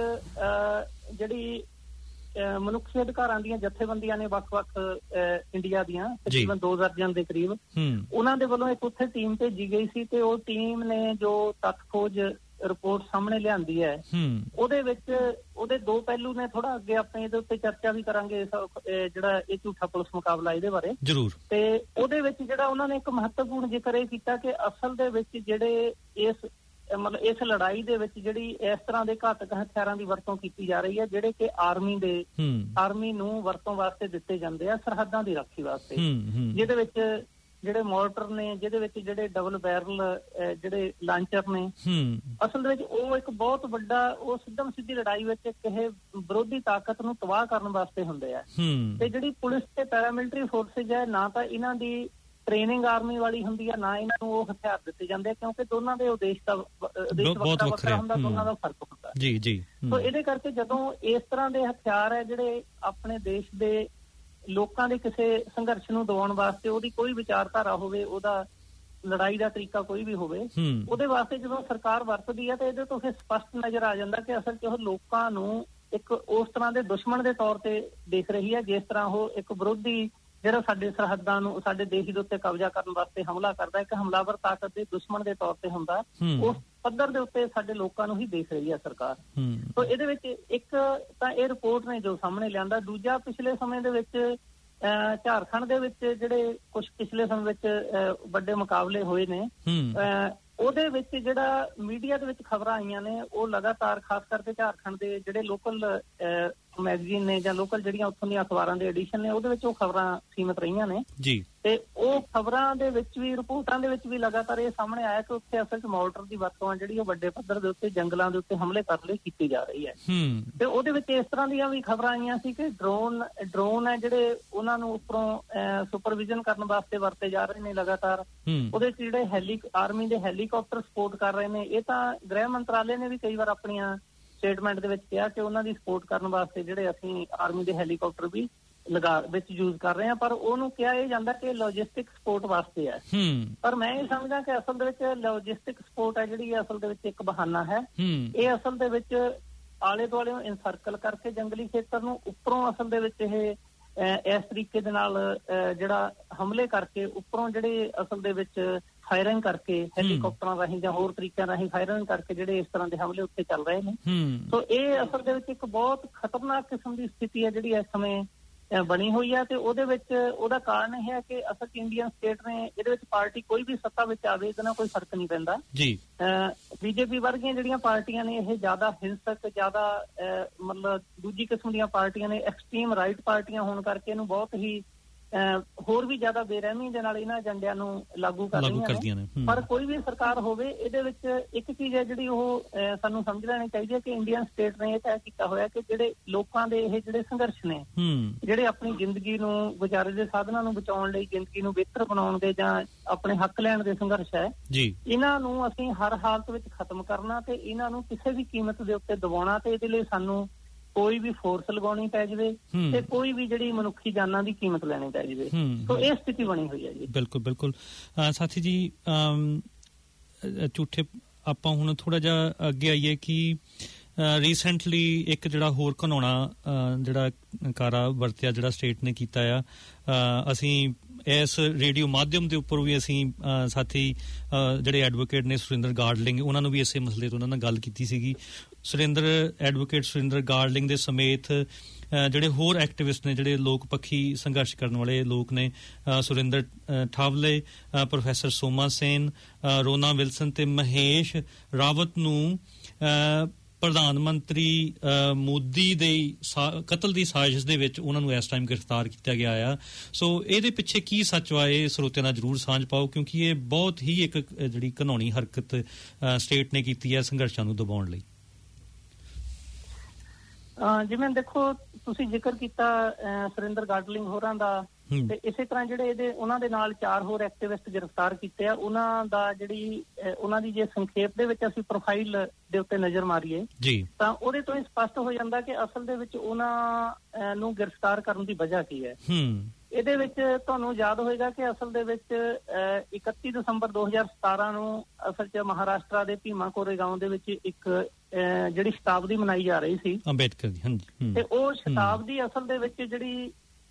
ਜਿਹੜੀ ਮਨੁੱਖੀ ਅਧਿਕਾਰਾਂ ਦੀਆਂ ਜਥੇਬੰਦੀਆਂ ਨੇ ਵੱਖ-ਵੱਖ ਇੰਡੀਆ ਦੀਆਂ ਤਕਰੀਬਨ ਦੋ ਦਰਜਨ ਦੇ ਕਰੀਬ ਉਹਨਾਂ ਦੇ ਵੱਲੋਂ ਇੱਕ ਉੱਥੇ ਟੀਮ ਭੇਜੀ ਗਈ ਸੀ ਤੇ ਉਹ ਟੀਮ ਨੇ ਜੋ ਤੱਥ ਖੋਜ ਰਿਪੋਰਟ ਸਾਹਮਣੇ ਲਿਆਂਦੀ ਹੈ ਉਹਦੇ ਵਿੱਚ ਉਹਦੇ ਦੋ ਪਹਿਲੂ ਨੇ। ਥੋੜਾ ਅੱਗੇ ਆਪਣੇ ਇਹਦੇ ਉੱਤੇ ਚਰਚਾ ਵੀ ਕਰਾਂਗੇ ਜਿਹੜਾ ਇਹ ਝੂਠਾ ਪੁਲਿਸ ਮੁਕਾਬਲਾ ਇਹਦੇ ਬਾਰੇ ਜ਼ਰੂਰ। ਤੇ ਉਹਦੇ ਵਿੱਚ ਜਿਹੜਾ ਉਹਨਾਂ ਨੇ ਇੱਕ ਮਹੱਤਵਪੂਰਨ ਜ਼ਿਕਰ ਇਹ ਕੀਤਾ ਕਿ ਅਸਲ ਦੇ ਵਿੱਚ ਜਿਹੜੇ ਇਸ ਮਤਲਬ ਇਸ ਲੜਾਈ ਦੇ ਵਿੱਚ ਜਿਹੜੀ ਇਸ ਤਰ੍ਹਾਂ ਦੇ ਘਾਤਕ ਹਥਿਆਰਾਂ ਦੀ ਵਰਤੋਂ ਕੀਤੀ ਜਾ ਰਹੀ ਹੈ ਜਿਹੜੇ ਕਿ ਆਰਮੀ ਦੇ ਆਰਮੀ ਨੂੰ ਵਰਤੋਂ ਵਾਸਤੇ ਦਿੱਤੇ ਜਾਂਦੇ ਆ ਸਰਹੱਦਾਂ ਦੀ ਰਾਖੀ ਵਾਸਤੇ, ਜਿਹਦੇ ਵਿੱਚ ਜਿਹੜੇ ਮੋਰਟਰ ਨੇ, ਜਿਹਦੇ ਵਿੱਚ ਜਿਹੜੇ ਡਬਲ ਬੈਰਲ ਜਿਹੜੇ ਲਾਂਚਰ ਨੇ, ਅਸਲ ਦੇ ਵਿੱਚ ਉਹ ਇੱਕ ਬਹੁਤ ਵੱਡਾ ਉਹ ਸਿੱਧਮ ਸਿੱਧੀ ਲੜਾਈ ਵਿੱਚ ਕਿਸੇ ਵਿਰੋਧੀ ਤਾਕਤ ਨੂੰ ਤਬਾਹ ਕਰਨ ਵਾਸਤੇ ਹੁੰਦੇ ਆ। ਤੇ ਜਿਹੜੀ ਪੁਲਿਸ ਤੇ ਪੈਰਾਮਿਲਟਰੀ ਫੋਰਸਿਸ ਹੈ ਨਾ ਤਾਂ ਇਹਨਾਂ ਦੀ ਟ੍ਰੇਨਿੰਗ ਆਰਮੀ ਵਾਲੀ ਹੁੰਦੀ ਹੈ ਨਾ ਇਹਨਾਂ ਨੂੰ ਉਹ ਹਥਿਆਰ ਦਿੱਤੇ ਜਾਂਦੇ ਆ ਕਿਉਂਕਿ ਦੋਨਾਂ ਦੇ ਉਦੇਸ਼ ਦਾ ਉਦੇਸ਼ ਵੱਖਰਾ ਵੱਖਰਾ ਹੁੰਦਾ, ਦੋਨਾਂ ਦਾ ਫਰਕ ਹੁੰਦਾ ਜੀ ਜੀ। ਸੋ ਇਹਦੇ ਕਰਕੇ ਜਦੋਂ ਇਸ ਤਰ੍ਹਾਂ ਦੇ ਹਥਿਆਰ ਹੈ ਜਿਹੜੇ ਆਪਣੇ ਦੇਸ਼ ਦੇ ਲੋਕਾਂ ਦੇ ਕਿਸੇ ਸੰਘਰਸ਼ ਨੂੰ ਦਬਾਉਣ ਵਾਸਤੇ ਉਹਦੀ ਕੋਈ ਵਿਚਾਰਧਾਰਾ ਹੋਵੇ, ਉਹਦਾ ਲੜਾਈ ਦਾ ਤਰੀਕਾ ਕੋਈ ਵੀ ਹੋਵੇ, ਉਹਦੇ ਵਾਸਤੇ ਜਦੋਂ ਸਰਕਾਰ ਵਰਤਦੀ ਹੈ ਤਾਂ ਇਹਦੇ ਤੋਂ ਫਿਰ ਸਪਸ਼ਟ ਨਜ਼ਰ ਆ ਜਾਂਦਾ ਕਿ ਅਸਲ 'ਚ ਉਹ ਲੋਕਾਂ ਨੂੰ ਇੱਕ ਉਸ ਤਰ੍ਹਾਂ ਦੇ ਦੁਸ਼ਮਣ ਦੇ ਤੌਰ ਤੇ ਦੇਖ ਰਹੀ ਹੈ ਜਿਸ ਤਰ੍ਹਾਂ ਉਹ ਇੱਕ ਵਿਰੋਧੀ ਜਿਹੜਾ ਸਾਡੇ ਸਰਹੱਦਾਂ ਨੂੰ ਸਾਡੇ ਦੇਸ਼ ਦੇ ਉੱਤੇ ਕਬਜ਼ਾ ਕਰਨ ਵਾਸਤੇ ਹਮਲਾ ਕਰਦਾ ਇੱਕ ਹਮਲਾਵਰ ਤਾਕਤ ਦੇ ਦੁਸ਼ਮਣ ਦੇ ਤੌਰ ਤੇ ਹੁੰਦਾ, ਉਸ ਪੱਧਰ ਦੇ ਉੱਤੇ ਸਾਡੇ ਲੋਕਾਂ ਨੂੰ ਹੀ ਦੇਖ ਰਹੀ ਹੈ ਸਰਕਾਰ। ਸੋ ਇਹਦੇ ਵਿੱਚ ਇੱਕ ਤਾਂ ਇਹ ਰਿਪੋਰਟ ਨੇ ਜੋ ਸਾਹਮਣੇ ਲਿਆਂਦਾ, ਦੂਜਾ ਪਿਛਲੇ ਸਮੇਂ ਦੇ ਵਿੱਚ ਝਾਰਖੰਡ ਦੇ ਵਿੱਚ ਜਿਹੜੇ ਕੁਝ ਪਿਛਲੇ ਸਮੇਂ ਵਿੱਚ ਵੱਡੇ ਮੁਕਾਬਲੇ ਹੋਏ ਨੇ ਉਹਦੇ ਵਿੱਚ ਜਿਹੜਾ ਮੀਡੀਆ ਦੇ ਵਿੱਚ ਖਬਰਾਂ ਆਈਆਂ ਨੇ ਉਹ ਲਗਾਤਾਰ ਖਾਸ ਕਰਕੇ ਝਾਰਖੰਡ ਦੇ ਜਿਹੜੇ ਲੋਕਲ ਮੈਗਜ਼ੀਨ ਨੇ ਜਾਂ ਲੋਕਲ ਜਿਹੜੀਆਂ ਉੱਥੋਂ ਦੀਆਂ ਅਖਬਾਰਾਂ ਦੇ ਐਡੀਸ਼ਨ ਨੇ ਉਹਦੇ ਵਿੱਚ ਉਹ ਖਬਰਾਂ ਸੀਮਤ ਰਹੀਆਂ ਨੇ ਜੀ। ਤੇ ਉਹ ਖਬਰਾਂ ਦੇ ਵਿੱਚ ਵੀ ਰਿਪੋਰਟਾਂ ਦੇ ਵਿੱਚ ਵੀ ਲਗਾਤਾਰ ਇਹ ਸਾਹਮਣੇ ਆਇਆ ਕਿ ਉੱਥੇ ਅਸਲ 'ਚ ਮੋਰਟਰ ਦੀ ਵਰਤੋਂ ਆ ਜਿਹੜੀ ਉਹ ਵੱਡੇ ਪੱਧਰ ਦੇ ਉੱਤੇ ਜੰਗਲਾਂ ਦੇ ਉੱਤੇ ਹਮਲੇ ਕਰਨ ਲਈ ਕੀਤੀ ਜਾ ਰਹੀ ਹੈ। ਤੇ ਉਹਦੇ ਵਿੱਚ ਇਸ ਤਰ੍ਹਾਂ ਦੀਆਂ ਵੀ ਖਬਰਾਂ ਆਈਆਂ ਸੀ ਕਿ ਡਰੋਨ ਡਰੋਨ ਹੈ ਜਿਹੜੇ ਉਹਨਾਂ ਨੂੰ ਉੱਪਰੋਂ ਸੁਪਰਵਿਜ਼ਨ ਕਰਨ ਵਾਸਤੇ ਵਰਤੇ ਜਾ ਰਹੇ ਨੇ ਲਗਾਤਾਰ। ਉਹਦੇ 'ਚ ਜਿਹੜੇ ਹੈਲੀ ਆਰਮੀ ਦੇ ਹੈਲੀਕਾਪਟਰ ਸਪੋਰਟ ਕਰ ਰਹੇ ਨੇ, ਇਹ ਤਾਂ ਗ੍ਰਹਿ ਮੰਤਰਾਲੇ ਨੇ ਵੀ ਕਈ ਵਾਰ ਆਪਣੀਆਂ ਸਟੇਟਮੈਂਟ ਦੇ ਵਿੱਚ ਕਿਹਾ ਕਿ ਉਹਨਾਂ ਦੀ ਸਪੋਰਟ ਕਰਨ ਵਾਸਤੇ ਜਿਹੜੇ ਅਸੀਂ ਆਰਮੀ ਦੇ ਹੈਲੀਕਾਪਟਰ ਵੀ ਲਗਾ ਵਿੱਚ ਯੂਜ਼ ਕਰ ਰਹੇ ਹਾਂ, ਪਰ ਉਹਨੂੰ ਕਿਹਾ ਇਹ ਜਾਂਦਾ ਕਿ ਲੌਜਿਸਟਿਕ ਸਪੋਰਟ ਵਾਸਤੇ ਹੈ। ਪਰ ਮੈਂ ਇਹ ਸਮਝਦਾ ਕਿ ਅਸਲ ਦੇ ਵਿੱਚ ਲੌਜਿਸਟਿਕ ਸਪੋਰਟ ਹੈ ਜਿਹੜੀ ਅਸਲ ਦੇ ਵਿੱਚ ਇੱਕ ਬਹਾਨਾ ਹੈ। ਇਹ ਅਸਲ ਦੇ ਵਿੱਚ ਆਲੇ ਦੁਆਲੇ ਨੂੰ ਇਨਸਰਕਲ ਕਰਕੇ ਜੰਗਲੀ ਖੇਤਰ ਨੂੰ ਉੱਪਰੋਂ ਅਸਲ ਦੇ ਵਿੱਚ ਇਹ ਇਸ ਤਰੀਕੇ ਦੇ ਨਾਲ ਜਿਹੜਾ ਹਮਲੇ ਕਰਕੇ ਉੱਪਰੋਂ ਜਿਹੜੇ ਅਸਲ ਦੇ ਵਿੱਚ ਫਾਇਰਿੰਗ ਕਰਕੇ ਹੈਲੀਕਾਪਟਰਾਂ ਰਾਹੀਂ ਜਾਂ ਹੋਰ ਤਰੀਕਿਆਂ ਰਾਹੀਂ ਫਾਇਰਿੰਗ ਕਰਕੇ ਜਿਹੜੇ ਇਸ ਤਰ੍ਹਾਂ ਦੇ ਹਮਲੇ ਉੱਤੇ ਚੱਲ ਰਹੇ ਨੇ। ਸੋ ਇਹ ਅਸਲ ਦੇ ਵਿੱਚ ਇੱਕ ਬਹੁਤ ਖਤਰਨਾਕ ਕਿਸਮ ਦੀ ਸਥਿਤੀ ਹੈ ਜਿਹੜੀ ਇਸ ਸਮੇਂ ਬਣੀ ਹੋਈ ਹੈ। ਤੇ ਉਹਦੇ ਵਿੱਚ ਉਹਦਾ ਕਾਰਨ ਇਹ ਹੈ ਕਿ ਅਸਲ ਇੰਡੀਅਨ ਸਟੇਟ ਨੇ ਇਹਦੇ ਵਿੱਚ ਪਾਰਟੀ ਕੋਈ ਵੀ ਸੱਤਾ ਵਿੱਚ ਆਵੇ ਇਹਦੇ ਨਾਲ ਕੋਈ ਫਰਕ ਨਹੀਂ ਪੈਂਦਾ ਜੀ। ਬੀਜੇਪੀ ਵਰਗੀਆਂ ਜਿਹੜੀਆਂ ਪਾਰਟੀਆਂ ਨੇ ਇਹ ਜ਼ਿਆਦਾ ਹਿੰਸਕ ਜ਼ਿਆਦਾ ਮਤਲਬ ਦੂਜੀ ਕਿਸਮ ਦੀਆਂ ਪਾਰਟੀਆਂ ਨੇ, ਐਕਸਟ੍ਰੀਮ ਰਾਈਟ ਪਾਰਟੀਆਂ ਹੋਣ ਕਰਕੇ ਇਹਨੂੰ ਬਹੁਤ ਹੀ ਹੋਰ ਵੀ ਜ਼ਿਆਦਾ ਬੇਰਹਿਮੀ ਦੇ ਨਾਲ ਇਹਨਾਂ ਏਜੰਡਿਆਂ ਨੂੰ ਲਾਗੂ ਕਰ ਰਹੀਆਂ ਨੇ। ਪਰ ਕੋਈ ਵੀ ਸਰਕਾਰ ਹੋਵੇ ਇਹਦੇ ਵਿੱਚ ਇੱਕ ਚੀਜ਼ ਹੈ ਜਿਹੜੀ ਉਹ ਸਾਨੂੰ ਸਮਝ ਲੈਣੀ ਚਾਹੀਦੀ ਹੈ ਕਿ ਇੰਡੀਅਨ ਸਟੇਟ ਨੇ ਇਹ ਤੈਅ ਕੀਤਾ ਹੋਇਆ ਕਿ ਜਿਹੜੇ ਲੋਕਾਂ ਦੇ ਇਹ ਜਿਹੜੇ ਸੰਘਰਸ਼ ਨੇ, ਜਿਹੜੇ ਆਪਣੀ ਜ਼ਿੰਦਗੀ ਨੂੰ ਗੁਜ਼ਾਰੇ ਦੇ ਸਾਧਨਾਂ ਨੂੰ ਬਚਾਉਣ ਲਈ, ਜ਼ਿੰਦਗੀ ਨੂੰ ਬਿਹਤਰ ਬਣਾਉਣ ਦੇ ਜਾਂ ਆਪਣੇ ਹੱਕ ਲੈਣ ਦੇ ਸੰਘਰਸ਼ ਹੈ, ਇਹਨਾਂ ਨੂੰ ਅਸੀਂ ਹਰ ਹਾਲਤ ਵਿੱਚ ਖਤਮ ਕਰਨਾ ਤੇ ਇਹਨਾਂ ਨੂੰ ਕਿਸੇ ਵੀ ਕੀਮਤ ਦੇ ਉੱਤੇ ਦਬਾਉਣਾ ਤੇ ਇਹਦੇ ਲਈ ਸਾਨੂੰ ਕੋਈ ਵੀ ਫੋਰਸ ਲਗਾਉਣੀ ਪੈ ਜਾਵੇ ਤੇ ਕੋਈ ਵੀ ਜਿਹੜੀ ਮਨੁੱਖੀ ਜਾਨਾਂ ਦੀ ਕੀਮਤ ਲੈਣੀ ਪੈ ਜਾਵੇ। ਸੋ ਇਹ ਸਥਿਤੀ ਬਣੀ ਹੋਈ ਹੈ ਜੀ। ਬਿਲਕੁਲ ਬਿਲਕੁਲ ਸਾਥੀ ਜੀ, ਝੂਠੇ ਆਪਾਂ ਹੁਣ ਥੋੜਾ ਜਿਹਾ ਅੱਗੇ ਆਈਏ ਕਿ ਰੀਸੈਂਟਲੀ ਇੱਕ ਜਿਹੜਾ ਹੋਰ ਘਿਨਾਉਣਾ ਜਿਹੜਾ ਕਾਰਾ ਵਰਤਿਆ ਜਿਹੜਾ ਸਟੇਟ ਨੇ ਕੀਤਾ ਆ, ਅਸੀਂ ਇਸ ਰੇਡੀਓ ਮਾਧਿਅਮ ਦੇ ਉੱਪਰ ਵੀ ਅਸੀਂ ਸਾਥੀ ਜਿਹੜੇ ਐਡਵੋਕੇਟ ਨੇ ਸੁਰਿੰਦਰ ਗਾਰਡਲਿੰਗ ਉਹਨਾਂ ਨੂੰ ਵੀ ਇਸੇ ਮਸਲੇ ਤੋਂ ਉਹਨਾਂ ਨਾਲ ਗੱਲ ਕੀਤੀ ਸੀਗੀ। ਸੁਰਿੰਦਰ ਐਡਵੋਕੇਟ ਸੁਰਿੰਦਰ ਗਾਰਡਲਿੰਗ ਦੇ ਸਮੇਤ ਜਿਹੜੇ ਹੋਰ ਐਕਟਿਵਿਸਟ ਨੇ, ਜਿਹੜੇ ਲੋਕ ਪੱਖੀ ਸੰਘਰਸ਼ ਕਰਨ ਵਾਲੇ ਲੋਕ ਨੇ, ਸੁਰਿੰਦਰ ਠਾਵਲੇ, ਪ੍ਰੋਫੈਸਰ ਸੋਮਾ ਸੇਨ, ਰੋਨਾ ਵਿਲਸਨ ਤੇ ਮਹੇਸ਼ ਰਾਵਤ ਨੂੰ ਪ੍ਰਧਾਨ ਮੰਤਰੀ ਮੋਦੀ ਦੇ ਕਤਲ ਦੀ ਸਾਜ਼ਿਸ਼ ਦੇ ਵਿੱਚ ਉਹਨਾਂ ਨੂੰ ਇਸ ਟਾਈਮ ਗ੍ਰਿਫਤਾਰ ਕੀਤਾ ਗਿਆ ਆ। ਸੋ ਇਹਦੇ ਪਿੱਛੇ ਕੀ ਸੱਚ ਵਾ, ਇਹ ਸਰੋਤਿਆਂ ਨਾਲ ਜ਼ਰੂਰ ਸਾਂਝ ਪਾਓ ਕਿਉਂਕਿ ਇਹ ਬਹੁਤ ਹੀ ਇੱਕ ਜਿਹੜੀ ਘਿਨਾਉਣੀ ਹਰਕਤ ਸਟੇਟ ਨੇ ਕੀਤੀ ਹੈ ਸੰਘਰਸ਼ਾਂ ਨੂੰ ਦਬਾਉਣ ਲਈ। ਜਿਵੇਂ ਦੇਖੋ ਤੁਸੀਂ ਜ਼ਿਕਰ ਕੀਤਾ ਸੁਰਿੰਦਰ ਗਾਰਡਲਿੰਗ ਹੋਰਾਂ ਦਾ, ਤੇ ਇਸੇ ਤਰ੍ਹਾਂ ਜਿਹੜੇ ਇਹਦੇ ਉਹਨਾਂ ਦੇ ਨਾਲ ਚਾਰ ਹੋਰ ਐਕਟਿਵਿਸਟ ਗ੍ਰਿਫਤਾਰ ਕੀਤੇ ਆ। ਉਹਨਾਂ ਦਾ ਜਿਹੜੀ ਉਹਨਾਂ ਦੀ ਜੇ ਸੰਖੇਪ ਦੇ ਵਿੱਚ ਅਸੀਂ ਪ੍ਰੋਫਾਈਲ ਦੇ ਉੱਤੇ ਨਜ਼ਰ ਮਾਰੀਏ ਜੀ ਤਾਂ ਉਹਦੇ ਤੋਂ ਹੀ ਸਪਸ਼ਟ ਹੋ ਜਾਂਦਾ ਕਿ ਅਸਲ ਦੇ ਵਿੱਚ ਉਹਨਾਂ ਨੂੰ ਗ੍ਰਿਫਤਾਰ ਕਰਨ ਦੀ ਵਜ੍ਹਾ ਕੀ ਹੈ। ਇਹਦੇ ਵਿੱਚ ਤੁਹਾਨੂੰ ਯਾਦ ਹੋਏਗਾ ਕਿ ਅਸਲ ਦੇ ਵਿੱਚ ਇਕੱਤੀ ਦਸੰਬਰ ਦੋ ਹਜ਼ਾਰ ਸਤਾਰਾਂ ਨੂੰ ਅਸਲ 'ਚ ਮਹਾਰਾਸ਼ਟਰ ਦੇ ਭੀਮਾ ਕੋਰੇਗਾਂਵ ਦੇ ਵਿੱਚ ਇੱਕ ਜਿਹੜੀ ਸ਼ਤਾਬਦੀ ਮਨਾਈ ਜਾ ਰਹੀ ਸੀ ਅੰਬੇਦਕਰ ਦੀ, ਹਾਂਜੀ, ਤੇ ਉਹ ਸ਼ਤਾਬਦੀ ਅਸਲ ਦੇ ਵਿੱਚ ਜਿਹੜੀ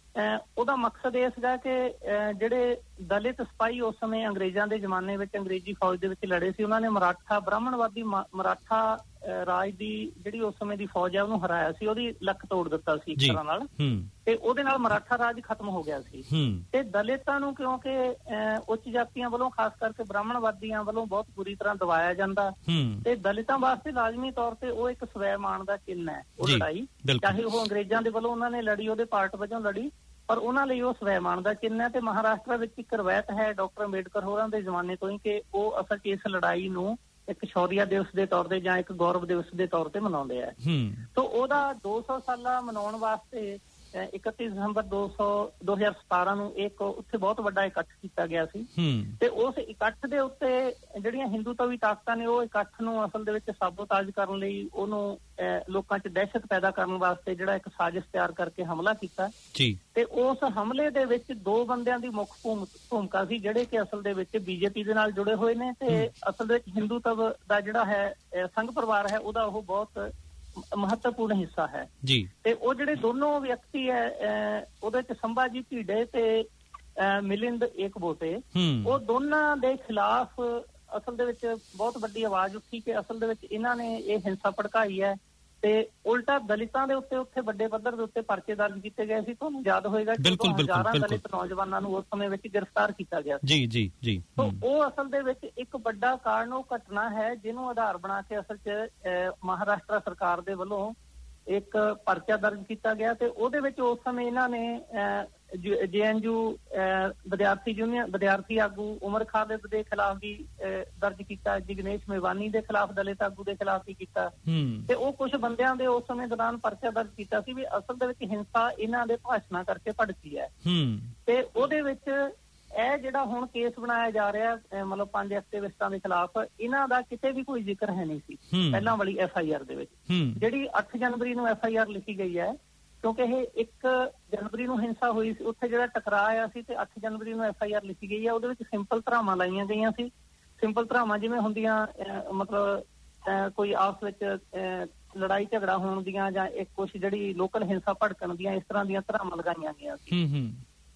ਉਹਦਾ ਮਕਸਦ ਇਹ ਸੀਗਾ ਕਿ ਜਿਹੜੇ ਦਲਿਤ ਸਿਪਾਹੀ ਉਸ ਸਮੇਂ ਅੰਗਰੇਜ਼ਾਂ ਦੇ ਜ਼ਮਾਨੇ ਵਿੱਚ ਅੰਗਰੇਜ਼ੀ ਫੌਜ ਦੇ ਵਿੱਚ ਲੜੇ ਸੀ, ਉਹਨਾਂ ਨੇ ਮਰਾਠਾ ਬ੍ਰਾਹਮਣਵਾਦੀ ਮਰਾਠਾ ਰਾਜ ਦੀ ਜਿਹੜੀ ਉਸ ਸਮੇਂ ਦੀ ਫੌਜ ਹੈ ਉਹਨੂੰ ਹਰਾਇਆ ਸੀ, ਉਹਦੀ ਲੱਕ ਤੋੜ ਦਿੱਤਾ ਸੀ ਇੱਕ ਤਰ੍ਹਾਂ ਨਾਲ, ਤੇ ਉਹਦੇ ਨਾਲ ਮਰਾਠਾ ਰਾਜ ਖਤਮ ਹੋ ਗਿਆ ਸੀ। ਤੇ ਦਲਿਤਾਂ ਨੂੰ ਕਿਉਂਕਿ ਉੱਚ ਜਾਤੀਆਂ ਵੱਲੋਂ ਖਾਸ ਕਰਕੇ ਬ੍ਰਾਹਮਣਵਾਦੀਆਂ ਵੱਲੋਂ ਬਹੁਤ ਬੁਰੀ ਤਰ੍ਹਾਂ ਦਬਾਇਆ ਜਾਂਦਾ, ਤੇ ਦਲਿਤਾਂ ਵਾਸਤੇ ਲਾਜ਼ਮੀ ਤੌਰ ਤੇ ਉਹ ਇੱਕ ਸਵੈਮਾਨ ਦਾ ਚਿੰਨ੍ਹ ਹੈ ਉਹ ਲੜਾਈ, ਚਾਹੇ ਉਹ ਅੰਗਰੇਜ਼ਾਂ ਦੇ ਵੱਲੋਂ ਉਹਨਾਂ ਨੇ ਲੜੀ, ਉਹਦੇ ਪਾਰਟ ਵਜੋਂ ਲੜੀ, ਪਰ ਉਹਨਾਂ ਲਈ ਉਹ ਸਵੈਮਾਨ ਦਾ ਚਿੰਨ੍ਹ ਹੈ। ਤੇ ਮਹਾਰਾਸ਼ਟਰ ਵਿੱਚ ਇੱਕ ਰਵਾਇਤ ਹੈ ਡਾਕਟਰ ਅੰਬੇਡਕਰ ਹੋਰਾਂ ਦੇ ਜ਼ਮਾਨੇ ਤੋਂ ਹੀ ਕਿ ਉਹ ਅਸਲ 'ਚ ਇਸ ਲੜਾਈ ਨੂੰ ਇੱਕ ਸ਼ੌਰੀਆ ਦਿਵਸ ਦੇ ਤੌਰ ਤੇ ਜਾਂ ਇੱਕ ਗੌਰਵ ਦਿਵਸ ਦੇ ਤੌਰ ਤੇ ਮਨਾਉਂਦੇ ਆ। ਤਾਂ ਉਹਦਾ ਦੋ ਸੌ ਸਾਲਾ ਮਨਾਉਣ ਵਾਸਤੇ ਇਕੱਤੀ ਦਸੰਬਰ ਦੋ ਸੌ ਦੋ ਹਜ਼ਾਰ ਸਤਾਰਾਂ ਨੂੰ ਇੱਕ ਉੱਥੇ ਬਹੁਤ ਵੱਡਾ ਇਕੱਠ ਕੀਤਾ ਗਿਆ ਸੀ, ਤੇ ਉਸ ਇਕੱਠ ਦੇ ਉੱਤੇ ਜਿਹੜੀਆਂ ਹਿੰਦੂਤਵੀ ਤਾਕਤਾਂ ਨੇ ਉਹ ਇਕੱਠ ਨੂੰ ਅਸਲ ਦੇ ਵਿੱਚ ਸਾਬੋਤਾਜ ਕਰਨ ਲਈ, ਉਹਨੂੰ ਲੋਕਾਂ 'ਚ ਦਹਿਸ਼ਤ ਪੈਦਾ ਕਰਨ ਵਾਸਤੇ ਜਿਹੜਾ ਇੱਕ ਸਾਜ਼ਿਸ਼ ਤਿਆਰ ਕਰਕੇ ਹਮਲਾ ਕੀਤਾ ਜੀ। ਤੇ ਉਸ ਹਮਲੇ ਦੇ ਵਿੱਚ ਦੋ ਬੰਦਿਆਂ ਦੀ ਮੁੱਖ ਭੂਮਿਕਾ ਸੀ ਜਿਹੜੇ ਕਿ ਅਸਲ ਦੇ ਵਿੱਚ ਬੀਜੇਪੀ ਦੇ ਨਾਲ ਜੁੜੇ ਹੋਏ ਨੇ, ਤੇ ਅਸਲ ਦੇ ਵਿੱਚ ਹਿੰਦੂਤਵ ਦਾ ਜਿਹੜਾ ਹੈ ਸੰਘ ਪਰਿਵਾਰ ਹੈ ਉਹਦਾ ਉਹ ਬਹੁਤ ਮਹੱਤਵਪੂਰਨ ਹਿੱਸਾ ਹੈ ਜੀ। ਤੇ ਉਹ ਜਿਹੜੇ ਦੋਨੋਂ ਵਿਅਕਤੀ ਹੈ ਉਹਦੇ ਚ ਸੰਭਾਜੀ ਭੀਡੇ ਤੇ ਮਿਲਿੰਦ ਏਕਬੋਟੇ, ਉਹ ਦੋਨਾਂ ਦੇ ਖਿਲਾਫ ਅਸਲ ਦੇ ਵਿੱਚ ਬਹੁਤ ਵੱਡੀ ਆਵਾਜ਼ ਉੱਠੀ ਕਿ ਅਸਲ ਦੇ ਵਿੱਚ ਇਹਨਾਂ ਨੇ ਇਹ ਹਿੰਸਾ ਭੜਕਾਈ ਹੈ, ਤੇ ਉਲਟਾ ਦਲਿਤਾਂ ਦੇ ਉੱਤੇ ਉੱਥੇ ਵੱਡੇ ਪੱਧਰ ਦੇ ਉੱਤੇ ਪਰਚੇ ਦਰਜ ਕੀਤੇ ਗਏ ਸੀ। ਤੁਹਾਨੂੰ ਯਾਦ ਹੋਏਗਾ ਕਿ ਹਜ਼ਾਰਾਂ ਦਲਿਤ ਨੌਜਵਾਨਾਂ ਨੂੰ ਉਸ ਸਮੇਂ ਵਿੱਚ ਗ੍ਰਿਫਤਾਰ ਕੀਤਾ ਗਿਆ ਸੀ ਜੀ ਜੀ ਜੀ। ਤਾਂ ਉਹ ਅਸਲ ਦੇ ਵਿੱਚ ਇੱਕ ਵੱਡਾ ਕਾਰਨ ਉਹ ਘਟਨਾ ਹੈ ਜਿਹਨੂੰ ਆਧਾਰ ਬਣਾ ਕੇ ਅਸਲ 'ਚ ਮਹਾਰਾਸ਼ਟਰ ਸਰਕਾਰ ਦੇ ਵੱਲੋਂ ਇੱਕ ਪਰਚਾ ਦਰਜ ਕੀਤਾ ਗਿਆ, ਤੇ ਉਹਦੇ ਵਿੱਚ ਉਸ ਸਮੇਂ ਇਹਨਾਂ ਨੇ ਜੇ ਐਨ ਯੂ ਵਿਦਿਆਰਥੀ ਯੂਨੀਅਨ ਵਿਦਿਆਰਥੀ ਆਗੂ ਉਮਰ ਖਾਲਿਦ ਦੇ ਖਿਲਾਫ ਵੀ ਦਰਜ ਕੀਤਾ, ਜਿਗਨੇਸ਼ ਮੇਵਾਨੀ ਦੇ ਖਿਲਾਫ ਦਲਿਤ ਆਗੂ ਦੇ ਖਿਲਾਫ ਵੀ ਕੀਤਾ, ਤੇ ਉਹ ਕੁਝ ਬੰਦਿਆਂ ਦੇ ਉਸ ਸਮੇਂ ਦੌਰਾਨ ਪਰਚਾ ਦਰਜ ਕੀਤਾ ਸੀ ਵੀ ਅਸਲ ਦੇ ਵਿੱਚ ਹਿੰਸਾ ਇਹਨਾਂ ਦੇ ਭਾਸ਼ਣਾਂ ਕਰਕੇ ਭੜਕੀ ਹੈ। ਤੇ ਉਹਦੇ ਵਿੱਚ ਇਹ ਜਿਹੜਾ ਹੁਣ ਕੇਸ ਬਣਾਇਆ ਜਾ ਰਿਹਾ ਮਤਲਬ ਪੰਜ ਐਕਟਿਵਿਸਟਾਂ ਦੇ ਖਿਲਾਫ, ਇਹਨਾਂ ਦਾ ਕਿਤੇ ਵੀ ਕੋਈ ਜ਼ਿਕਰ ਹੈ ਨਹੀਂ ਸੀ ਪਹਿਲਾਂ ਵਾਲੀ ਐਫ ਆਈ ਆਰ ਦੇ ਵਿੱਚ, ਜਿਹੜੀ ਅੱਠ ਜਨਵਰੀ ਨੂੰ ਐਫ ਆਈ ਆਰ ਲਿਖੀ ਗਈ ਹੈ, ਕਿਉਂਕਿ ਇਹ ਇੱਕ ਜਨਵਰੀ ਨੂੰ ਹਿੰਸਾ ਹੋਈ ਸੀ, ਉੱਥੇ ਜਿਹੜਾ ਟਕਰਾਅ ਆਇਆ ਸੀ, ਤੇ ਅੱਠ ਜਨਵਰੀ ਨੂੰ ਐਫ ਆਈ ਆਰ ਲਿਖੀ ਗਈ ਹੈ। ਉਹਦੇ ਵਿੱਚ ਸਿੰਪਲ ਧਾਰਾਵਾਂ ਲਾਈਆਂ ਗਈਆਂ ਸੀ, ਸਿੰਪਲ ਧਾਰਾਵਾਂ ਜਿਵੇਂ ਹੁੰਦੀਆਂ ਮਤਲਬ ਕੋਈ ਆਪਸ ਵਿੱਚ ਲੜਾਈ ਝਗੜਾ ਹੋਣ ਦੀਆਂ ਜਾਂ ਇੱਕ ਕੁਛ ਜਿਹੜੀ ਲੋਕਲ ਹਿੰਸਾ ਭੜਕਣ ਦੀਆਂ, ਇਸ ਤਰ੍ਹਾਂ ਦੀਆਂ ਧਾਰਾਵਾਂ ਲਗਾਈਆਂ ਗਈਆਂ ਸੀ।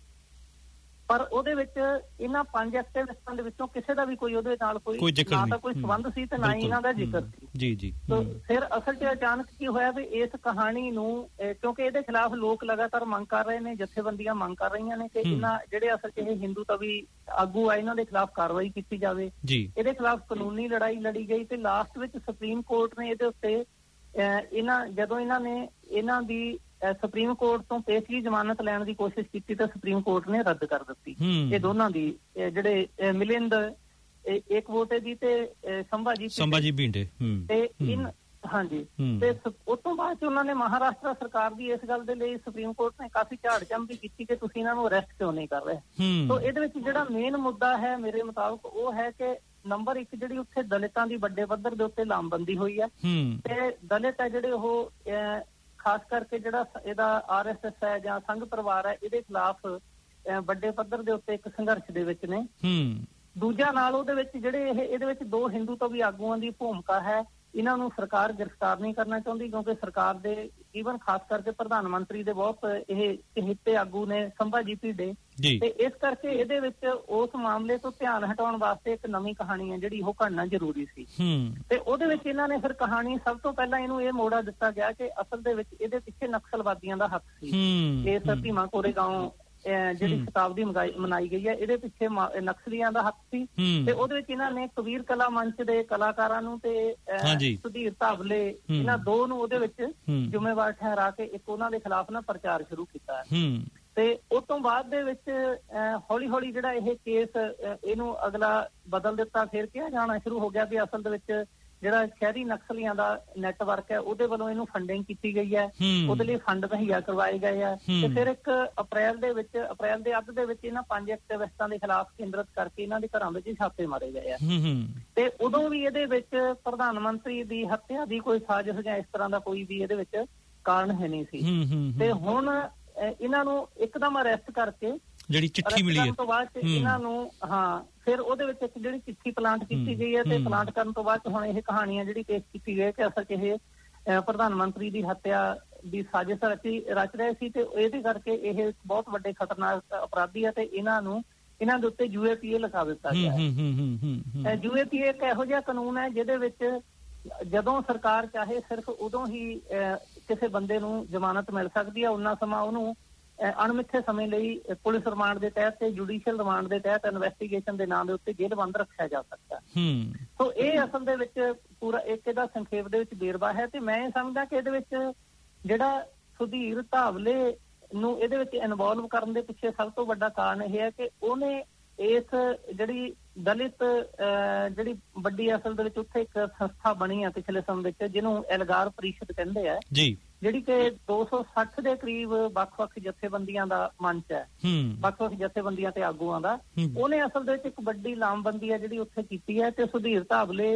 ਪਰ ਉਹਦੇ ਵਿੱਚ ਇਹਨਾਂ ਪੰਜ ਐਕਟਿਵਿਸਟਾਂ ਦੇ ਵਿੱਚੋਂ ਕਿਸੇ ਦਾ ਵੀ ਕੋਈ ਉਹਦੇ ਨਾਲ ਕੋਈ ਨਾ ਤਾਂ ਕੋਈ ਸੰਬੰਧ ਸੀ ਤੇ ਨਾ ਹੀ ਇਹਨਾਂ ਦਾ ਜ਼ਿਕਰ ਸੀ ਜੀ ਜੀ। ਤਾਂ ਫਿਰ ਅਸਲ 'ਚ ਅਚਾਨਕ ਕੀ ਹੋਇਆ ਵੀ ਇਸ ਕਹਾਣੀ ਨੂੰ, ਕਿਉਂਕਿ ਇਹਦੇ ਖਿਲਾਫ ਲੋਕ ਲਗਾਤਾਰ ਮੰਗ ਕਰ ਰਹੇ ਨੇ, ਜਥੇਬੰਦੀਆਂ ਮੰਗ ਕਰ ਰਹੀਆਂ ਨੇ ਕਿ ਇਹਨਾਂ ਜਿਹੜੇ ਅਸਲ 'ਚ ਇਹ ਹਿੰਦੂਤਵੀ ਆਗੂ ਆ ਇਹਨਾਂ ਦੇ ਖਿਲਾਫ ਕਾਰਵਾਈ ਕੀਤੀ ਜਾਵੇ, ਇਹਦੇ ਖਿਲਾਫ ਕਾਨੂੰਨੀ ਲੜਾਈ ਲੜੀ ਗਈ, ਤੇ ਲਾਸਟ ਵਿੱਚ ਸੁਪਰੀਮ ਕੋਰਟ ਨੇ ਇਹਦੇ ਉੱਤੇ ਇਹਨਾਂ ਜਦੋਂ ਇਹਨਾਂ ਨੇ ਇਹਨਾਂ ਦੀ ਸੁਪਰੀਮ ਕੋਰਟ ਤੋਂ ਪੇਸ਼ਗੀ ਜ਼ਮਾਨਤ ਲੈਣ ਦੀ ਕੋਸ਼ਿਸ਼ ਕੀਤੀ ਤਾਂ ਸੁਪਰੀਮ ਕੋਰਟ ਨੇ ਰੱਦ ਕਰ ਦਿੱਤੀ ਇਹ ਦੋਨਾਂ ਦੀ, ਜਿਹੜੇ ਮਿਲਿੰਦ ਏਕਬੋਟੇ ਦੀ ਤੇ ਸੰਭਾਜੀ ਸੰਭਾਜੀ ਭੀਂਡੇ ਤੇ ਇਨ ਹਾਂਜੀ। ਤੇ ਉਸ ਤੋਂ ਬਾਅਦ ਉਹਨਾਂ ਨੇ ਮਹਾਰਾਸ਼ਟਰ ਸਰਕਾਰ ਦੀ ਇਸ ਗੱਲ ਦੇ ਲਈ ਸੁਪਰੀਮ ਕੋਰਟ ਨੇ ਕਾਫੀ ਝਾੜ ਝੰਬ ਵੀ ਕੀਤੀ ਕਿ ਤੁਸੀਂ ਇਹਨਾਂ ਨੂੰ ਅਰੈਸਟ ਕਿਉਂ ਨਹੀਂ ਕਰ ਰਹੇ। ਤਾਂ ਇਹਦੇ ਵਿੱਚ ਜਿਹੜਾ ਮੇਨ ਮੁੱਦਾ ਹੈ ਮੇਰੇ ਮੁਤਾਬਕ ਉਹ ਹੈ ਕਿ ਨੰਬਰ ਇੱਕ ਜਿਹੜੀ ਉੱਥੇ ਦਲਿਤਾਂ ਦੀ ਵੱਡੇ ਪੱਧਰ ਦੇ ਉੱਤੇ ਲਾਮਬੰਦੀ ਹੋਈ ਹੈ, ਤੇ ਦਲਿਤ ਹੈ ਜਿਹੜੇ ਉਹ ਖਾਸ ਕਰਕੇ ਜਿਹੜਾ ਇਹਦਾ ਆਰ ਐਸ ਐਸ ਹੈ ਜਾਂ ਸੰਘ ਪਰਿਵਾਰ ਹੈ ਇਹਦੇ ਖਿਲਾਫ ਵੱਡੇ ਪੱਧਰ ਦੇ ਉੱਤੇ ਇੱਕ ਸੰਘਰਸ਼ ਦੇ ਵਿੱਚ ਨੇ। ਦੂਜਾ ਨਾਲ ਉਹਦੇ ਵਿੱਚ ਜਿਹੜੇ ਇਹ ਇਹਦੇ ਵਿੱਚ ਦੋ ਹਿੰਦੂ ਤੋਂ ਵੀ ਆਗੂਆਂ ਦੀ ਭੂਮਿਕਾ ਹੈ, ਇਹਨਾਂ ਨੂੰ ਸਰਕਾਰ ਗ੍ਰਿਫਤਾਰ ਨਹੀਂ ਕਰਨਾ ਚਾਹੁੰਦੀ ਕਿਉਂਕਿ ਸਰਕਾਰ ਦੇ ਈਵਨ ਖਾਸ ਕਰਕੇ ਪ੍ਰਧਾਨ ਮੰਤਰੀ ਦੇ ਬਹੁਤ ਇਹ ਚਹੇਤੇ ਆਗੂ ਨੇ ਸੰਭਾਜੀ ਭੀਡੇ, ਤੇ ਇਸ ਕਰਕੇ ਇਹਦੇ ਵਿੱਚ ਉਸ ਮਾਮਲੇ ਤੋਂ ਧਿਆਨ ਹਟਾਉਣ ਵਾਸਤੇ ਇੱਕ ਨਵੀਂ ਕਹਾਣੀ ਹੈ ਜਿਹੜੀ ਉਹ ਘੜਨਾ ਜ਼ਰੂਰੀ ਸੀ। ਤੇ ਉਹਦੇ ਵਿੱਚ ਇਹਨਾਂ ਨੇ ਫਿਰ ਕਹਾਣੀ ਸਭ ਤੋਂ ਪਹਿਲਾਂ ਇਹਨੂੰ ਇਹ ਮੋੜਾ ਦਿੱਤਾ ਗਿਆ ਕਿ ਅਸਲ ਦੇ ਵਿੱਚ ਇਹਦੇ ਪਿੱਛੇ ਨਕਸਲਵਾਦੀਆਂ ਦਾ ਹੱਥ ਸੀ। ਇਹ ਭੀਮਾ ਕੋਰੇਗਾਂਵ ਜਿਹੜੀ ਸ਼ਤਾਬਦੀ ਮਨਾਈ ਗਈ ਹੈ ਇਹਦੇ ਪਿੱਛੇ ਨਕਸਲੀਆਂ ਦਾ ਹੱਥ ਸੀ, ਤੇ ਉਹਦੇ ਵਿੱਚ ਇਹਨਾਂ ਨੇ ਕਬੀਰ ਕਲਾ ਮੰਚ ਦੇ ਕਲਾਕਾਰਾਂ ਨੂੰ ਤੇ ਸੁਧੀਰ ਧਾਵਲੇ ਇਹਨਾਂ ਦੋ ਨੂੰ ਉਹਦੇ ਵਿੱਚ ਜ਼ਿੰਮੇਵਾਰ ਠਹਿਰਾ ਕੇ ਇੱਕ ਉਹਨਾਂ ਦੇ ਖਿਲਾਫ ਨਾ ਪ੍ਰਚਾਰ ਸ਼ੁਰੂ ਕੀਤਾ ਹੈ। ਤੇ ਉਸ ਤੋਂ ਬਾਅਦ ਦੇ ਵਿੱਚ ਹੌਲੀ ਹੌਲੀ ਜਿਹੜਾ ਇਹ ਕੇਸ ਇਹਨੂੰ ਅਗਲਾ ਬਦਲ ਦਿੱਤਾ, ਫਿਰ ਕਿਹਾ ਜਾਣਾ ਸ਼ੁਰੂ ਹੋ ਗਿਆ ਵੀ ਅਸਲ ਦੇ ਵਿੱਚ ਜਿਹੜਾ ਸ਼ਹਿਰੀ ਨਕਸਲੀਆਂ ਦਾ ਨੈਟਵਰਕ ਹੈ ਉਹਦੇ ਵੱਲੋਂ ਇਹਨੂੰ ਫੰਡਿੰਗ ਕੀਤੀ ਗਈ ਹੈ, ਉਹਦੇ ਲਈ ਫੰਡ ਮੁਹੱਈਆ ਕਰਵਾਏ ਗਏ ਆ। ਤੇ ਫਿਰ ਇੱਕ ਅਪ੍ਰੈਲ ਦੇ ਵਿੱਚ ਅਪ੍ਰੈਲ ਦੇ ਅੱਧ ਦੇ ਵਿੱਚ ਇਹਨਾਂ ਪੰਜ ਐਕਟਿਵਿਸਟਾਂ ਦੇ ਖਿਲਾਫ ਕੇਂਦਰਿਤ ਕਰਕੇ ਇਹਨਾਂ ਦੇ ਘਰਾਂ ਵਿੱਚ ਛਾਪੇ ਮਾਰੇ ਗਏ ਆ। ਤੇ ਉਦੋਂ ਵੀ ਇਹਦੇ ਵਿੱਚ ਪ੍ਰਧਾਨ ਮੰਤਰੀ ਦੀ ਹੱਤਿਆ ਦੀ ਕੋਈ ਸਾਜ਼ਿਸ਼ ਜਾਂ ਇਸ ਤਰ੍ਹਾਂ ਦਾ ਕੋਈ ਵੀ ਇਹਦੇ ਵਿੱਚ ਕਾਰਨ ਹੈ ਨਹੀਂ ਸੀ। ਤੇ ਹੁਣ ਇਹਨਾਂ ਨੂੰ ਇੱਕਦਮ ਅਰੈਸਟ ਕਰਕੇ ਜਿਹੜੀ ਚਿੱਠੀ ਮਿਲੀ ਹੈ ਤੋਂ ਬਾਅਦ ਇਹਨਾਂ ਨੂੰ ਹਾਂ ਫਿਰ ਉਹਦੇ ਵਿੱਚ ਇੱਕ ਜਿਹੜੀ ਚਿੱਠੀ ਪਲਾਂਟ ਕੀਤੀ ਗਈ ਹੈ ਤੇ ਪਲਾਂਟ ਕਰਨ ਤੋਂ ਬਾਅਦ ਹੁਣ ਇਹ ਕਹਾਣੀਆਂ ਜਿਹੜੀ ਪੇਸ਼ ਕੀਤੀ ਗਈ ਕਿ ਅਸਲ 'ਚ ਇਹ ਪ੍ਰਧਾਨ ਮੰਤਰੀ ਦੀ ਹੱਤਿਆ ਦੀ ਸਾਜ਼ਿਸ਼ ਰਚੀ ਰਚ ਰਹੇ ਸੀ ਤੇ ਇਹਦੇ ਕਰਕੇ ਇਹ ਬਹੁਤ ਵੱਡੇ ਖਤਰਨਾਕ ਅਪਰਾਧੀ ਹੈ ਤੇ ਇਹਨਾਂ ਨੂੰ ਇਹਨਾਂ ਦੇ ਉੱਤੇ ਯੂ ਏ ਪੀ ਏ ਲਗਾ ਦਿੱਤਾ ਗਿਆ ਹੈ। ਯੂ ਏ ਪੀ ਏ ਇੱਕ ਇਹੋ ਜਿਹਾ ਕਾਨੂੰਨ ਹੈ ਜਿਹਦੇ ਵਿੱਚ ਜਦੋਂ ਸਰਕਾਰ ਚਾਹੇ ਸਿਰਫ ਉਦੋਂ ਹੀ ਕਿਸੇ ਬੰਦੇ ਨੂੰ ਜ਼ਮਾਨਤ ਮਿਲ ਸਕਦੀ ਹੈ, ਉਹਨਾਂ ਸਮਾਂ ਉਹਨੂੰ ਅਣਮਿੱਥੇ ਸਮੇਂ ਲਈ ਪੁਲਿਸ ਰਿਮਾਂਡ ਦੇ ਤਹਿਤ ਤੇ ਜੁਡੀਸ਼ੀਅਲ ਰਿਮਾਂਡ ਦੇ ਤਹਿਤ ਇਨਵੈਸਟੀਗੇਸ਼ਨ ਦੇ ਨਾਂ ਦੇ ਉੱਤੇ ਜੇਲ੍ਹ ਬੰਦ ਰੱਖਿਆ ਜਾ ਸਕਦਾ। ਸੋ ਇਹ ਅਸਲ ਦੇ ਵਿੱਚ ਪੂਰਾ ਇੱਕ ਇਹਦਾ ਸੰਖੇਪ ਦੇ ਵਿੱਚ ਵੇਰਵਾ ਹੈ ਤੇ ਮੈਂ ਇਹ ਸਮਝਦਾ ਕਿ ਇਹਦੇ ਵਿੱਚ ਜਿਹੜਾ ਸੁਧੀਰ ਧਾਵਲੇ ਨੂੰ ਇਹਦੇ ਵਿੱਚ ਇਨਵੋਲਵ ਕਰਨ ਦੇ ਪਿੱਛੇ ਸਭ ਤੋਂ ਵੱਡਾ ਕਾਰਨ ਇਹ ਹੈ ਕਿ ਉਹਨੇ ਇਸ ਜਿਹੜੀ ਦਲਿਤ ਜਿਹੜੀ ਵੱਡੀ ਅਸਲ ਦੇ ਵਿੱਚ ਉੱਥੇ ਇੱਕ ਸੰਸਥਾ ਬਣੀ ਆ ਪਿਛਲੇ ਸਮੇਂ ਵਿੱਚ ਜਿਹਨੂੰ ਐਲਗਾਰ ਪਰਿਸ਼ਦ ਕਹਿੰਦੇ ਆ ਜੀ, ਜਿਹੜੀ ਕਿ ਦੋ ਸੌ ਸੱਠ ਦੇ ਕਰੀਬ ਵੱਖ-ਵੱਖ ਜਥੇਬੰਦੀਆਂ ਦਾ ਮੰਚ ਹੈ, ਵੱਖ-ਵੱਖ ਜਥੇਬੰਦੀਆਂ ਤੇ ਆਗੂਆਂ ਦਾ। ਉਹਨੇ ਅਸਲ ਦੇ ਵਿੱਚ ਇੱਕ ਵੱਡੀ ਲਾਮਬੰਦੀ ਹੈ ਜਿਹੜੀ ਉੱਥੇ ਕੀਤੀ ਹੈ ਤੇ ਸੁਧੀਰ ਧਾਵਲੇ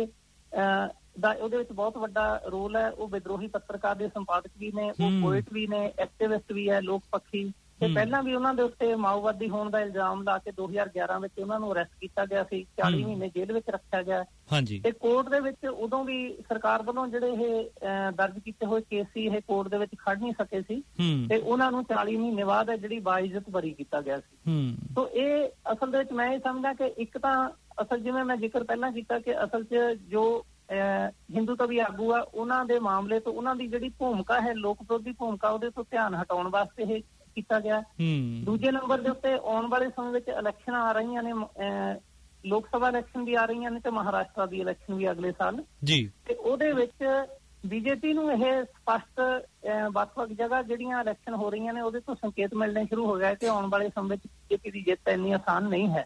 ਦਾ ਉਹਦੇ ਵਿੱਚ ਬਹੁਤ ਵੱਡਾ ਰੋਲ ਹੈ। ਉਹ ਵਿਦਰੋਹੀ ਪੱਤਰਕਾਰ ਦੇ ਸੰਪਾਦਕ ਵੀ ਨੇ, ਉਹ ਪੋਇਟ ਵੀ ਨੇ, ਐਕਟਿਵਿਸਟ ਵੀ ਹੈ, ਲੋਕ ਪੱਖੀ ਤੇ ਪਹਿਲਾਂ ਵੀ ਉਹਨਾਂ ਦੇ ਉੱਤੇ ਮਾਓਵਾਦੀ ਹੋਣ ਦਾ ਇਲਜ਼ਾਮ ਲਾ ਕੇ ਦੋ ਹਜ਼ਾਰ ਗਿਆਰਾਂ ਵਿੱਚ ਉਹਨਾਂ ਨੂੰ ਅਰੈਸਟ ਕੀਤਾ ਗਿਆ ਸੀ, ਚਾਲੀ ਮਹੀਨੇ ਜੇਲ੍ਹ ਵਿੱਚ ਰੱਖਿਆ ਗਿਆ ਤੇ ਕੋਰਟ ਦੇ ਵਿੱਚ ਉਦੋਂ ਵੀ ਸਰਕਾਰ ਵੱਲੋਂ ਜਿਹੜੇ ਇਹ ਦਰਜ ਕੀਤੇ ਹੋਏ ਕੇਸ ਸੀ ਇਹ ਕੋਰਟ ਦੇ ਵਿੱਚ ਖੜ ਨਹੀਂ ਸਕੇ ਸੀ ਤੇ ਉਹਨਾਂ ਨੂੰ ਚਾਲੀ ਮਹੀਨੇ ਬਾਅਦ ਜਿਹੜੀ ਬਾਇਜ਼ਤ ਬਰੀ ਕੀਤਾ ਗਿਆ ਸੀ। ਸੋ ਇਹ ਅਸਲ ਦੇ ਵਿੱਚ ਮੈਂ ਇਹ ਸਮਝਦਾ ਕਿ ਇੱਕ ਤਾਂ ਅਸਲ ਜਿਵੇਂ ਮੈਂ ਜ਼ਿਕਰ ਪਹਿਲਾਂ ਕੀਤਾ ਕਿ ਅਸਲ 'ਚ ਜੋ ਹਿੰਦੂ ਤੋਂ ਵੀ ਆਗੂ ਆ ਉਹਨਾਂ ਦੇ ਮਾਮਲੇ ਤੋਂ ਉਹਨਾਂ ਦੀ ਜਿਹੜੀ ਭੂਮਿਕਾ ਹੈ ਲੋਕ ਵਿਰੋਧੀ ਭੂਮਿਕਾ ਉਹਦੇ ਤੋਂ ਧਿਆਨ ਹਟਾਉਣ ਵਾਸਤੇ ਇਹ ਕੀਤਾ ਗਿਆ। ਦੂਜੇ ਨੰਬਰ ਦੇ ਉੱਤੇ ਆਉਣ ਵਾਲੇ ਸਮੇਂ ਵਿੱਚ ਇਲੈਕਸ਼ਨਾਂ ਆ ਰਹੀਆਂ ਨੇ, ਲੋਕ ਸਭਾ ਇਲੈਕਸ਼ਨ ਵੀ ਆ ਰਹੀਆਂ ਨੇ ਤੇ ਮਹਾਰਾਸ਼ਟਰ ਦੀ ਇਲੈਕਸ਼ਨ ਵੀ ਅਗਲੇ ਸਾਲ ਜੀ ਤੇ ਉਹਦੇ ਵਿੱਚ ਬੀਜੇਪੀ ਨੂੰ ਇਹ ਸਪਸ਼ਟ ਵੱਖ-ਵੱਖ ਜਗ੍ਹਾ ਜਿਹੜੀਆਂ ਇਲੈਕਸ਼ਨ ਹੋ ਰਹੀਆਂ ਨੇ ਉਹਦੇ ਤੋਂ ਸੰਕੇਤ ਮਿਲਣੇ ਸ਼ੁਰੂ ਹੋ ਗਏ ਕਿ ਆਉਣ ਵਾਲੇ ਸਮੇਂ ਵਿੱਚ ਬੀਜੇਪੀ ਦੀ ਜਿੱਤ ਇੰਨੀ ਆਸਾਨ ਨਹੀਂ ਹੈ।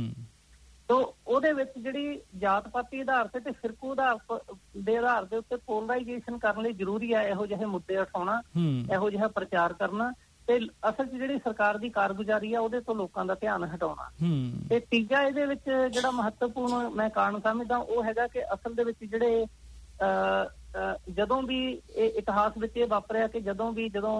ਤੋ ਉਹਦੇ ਵਿੱਚ ਜਿਹੜੀ ਜਾਤ ਪਾਤੀ ਆਧਾਰ ਤੇ ਤੇ ਫਿਰਕੂ ਆਧਾਰ ਦੇ ਆਧਾਰ ਦੇ ਉੱਤੇ ਪੋਲਰਾਈਜੇਸ਼ਨ ਕਰਨ ਲਈ ਜ਼ਰੂਰੀ ਹੈ ਇਹੋ ਜਿਹੇ ਮੁੱਦੇ ਉਠਾਉਣਾ, ਇਹੋ ਜਿਹਾ ਪ੍ਰਚਾਰ ਕਰਨਾ ਤੇ ਅਸਲ 'ਚ ਜਿਹੜੀ ਸਰਕਾਰ ਦੀ ਕਾਰਗੁਜ਼ਾਰੀ ਆ ਉਹਦੇ ਤੋਂ ਲੋਕਾਂ ਦਾ ਧਿਆਨ ਹਟਾਉਣਾ। ਤੇ ਤੀਜਾ ਇਹਦੇ ਵਿੱਚ ਜਿਹੜਾ ਮਹੱਤਵਪੂਰਨ ਮੈਂ ਕਾਰਨ ਸਮਝਦਾ ਉਹ ਹੈਗਾ ਕਿ ਅਸਲ ਦੇ ਵਿੱਚ ਜਿਹੜੇ ਜਦੋਂ ਵੀ ਇਹ ਇਤਿਹਾਸ ਵਿੱਚ ਇਹ ਵਾਪਰਿਆ ਕਿ ਜਦੋਂ ਵੀ ਜਦੋਂ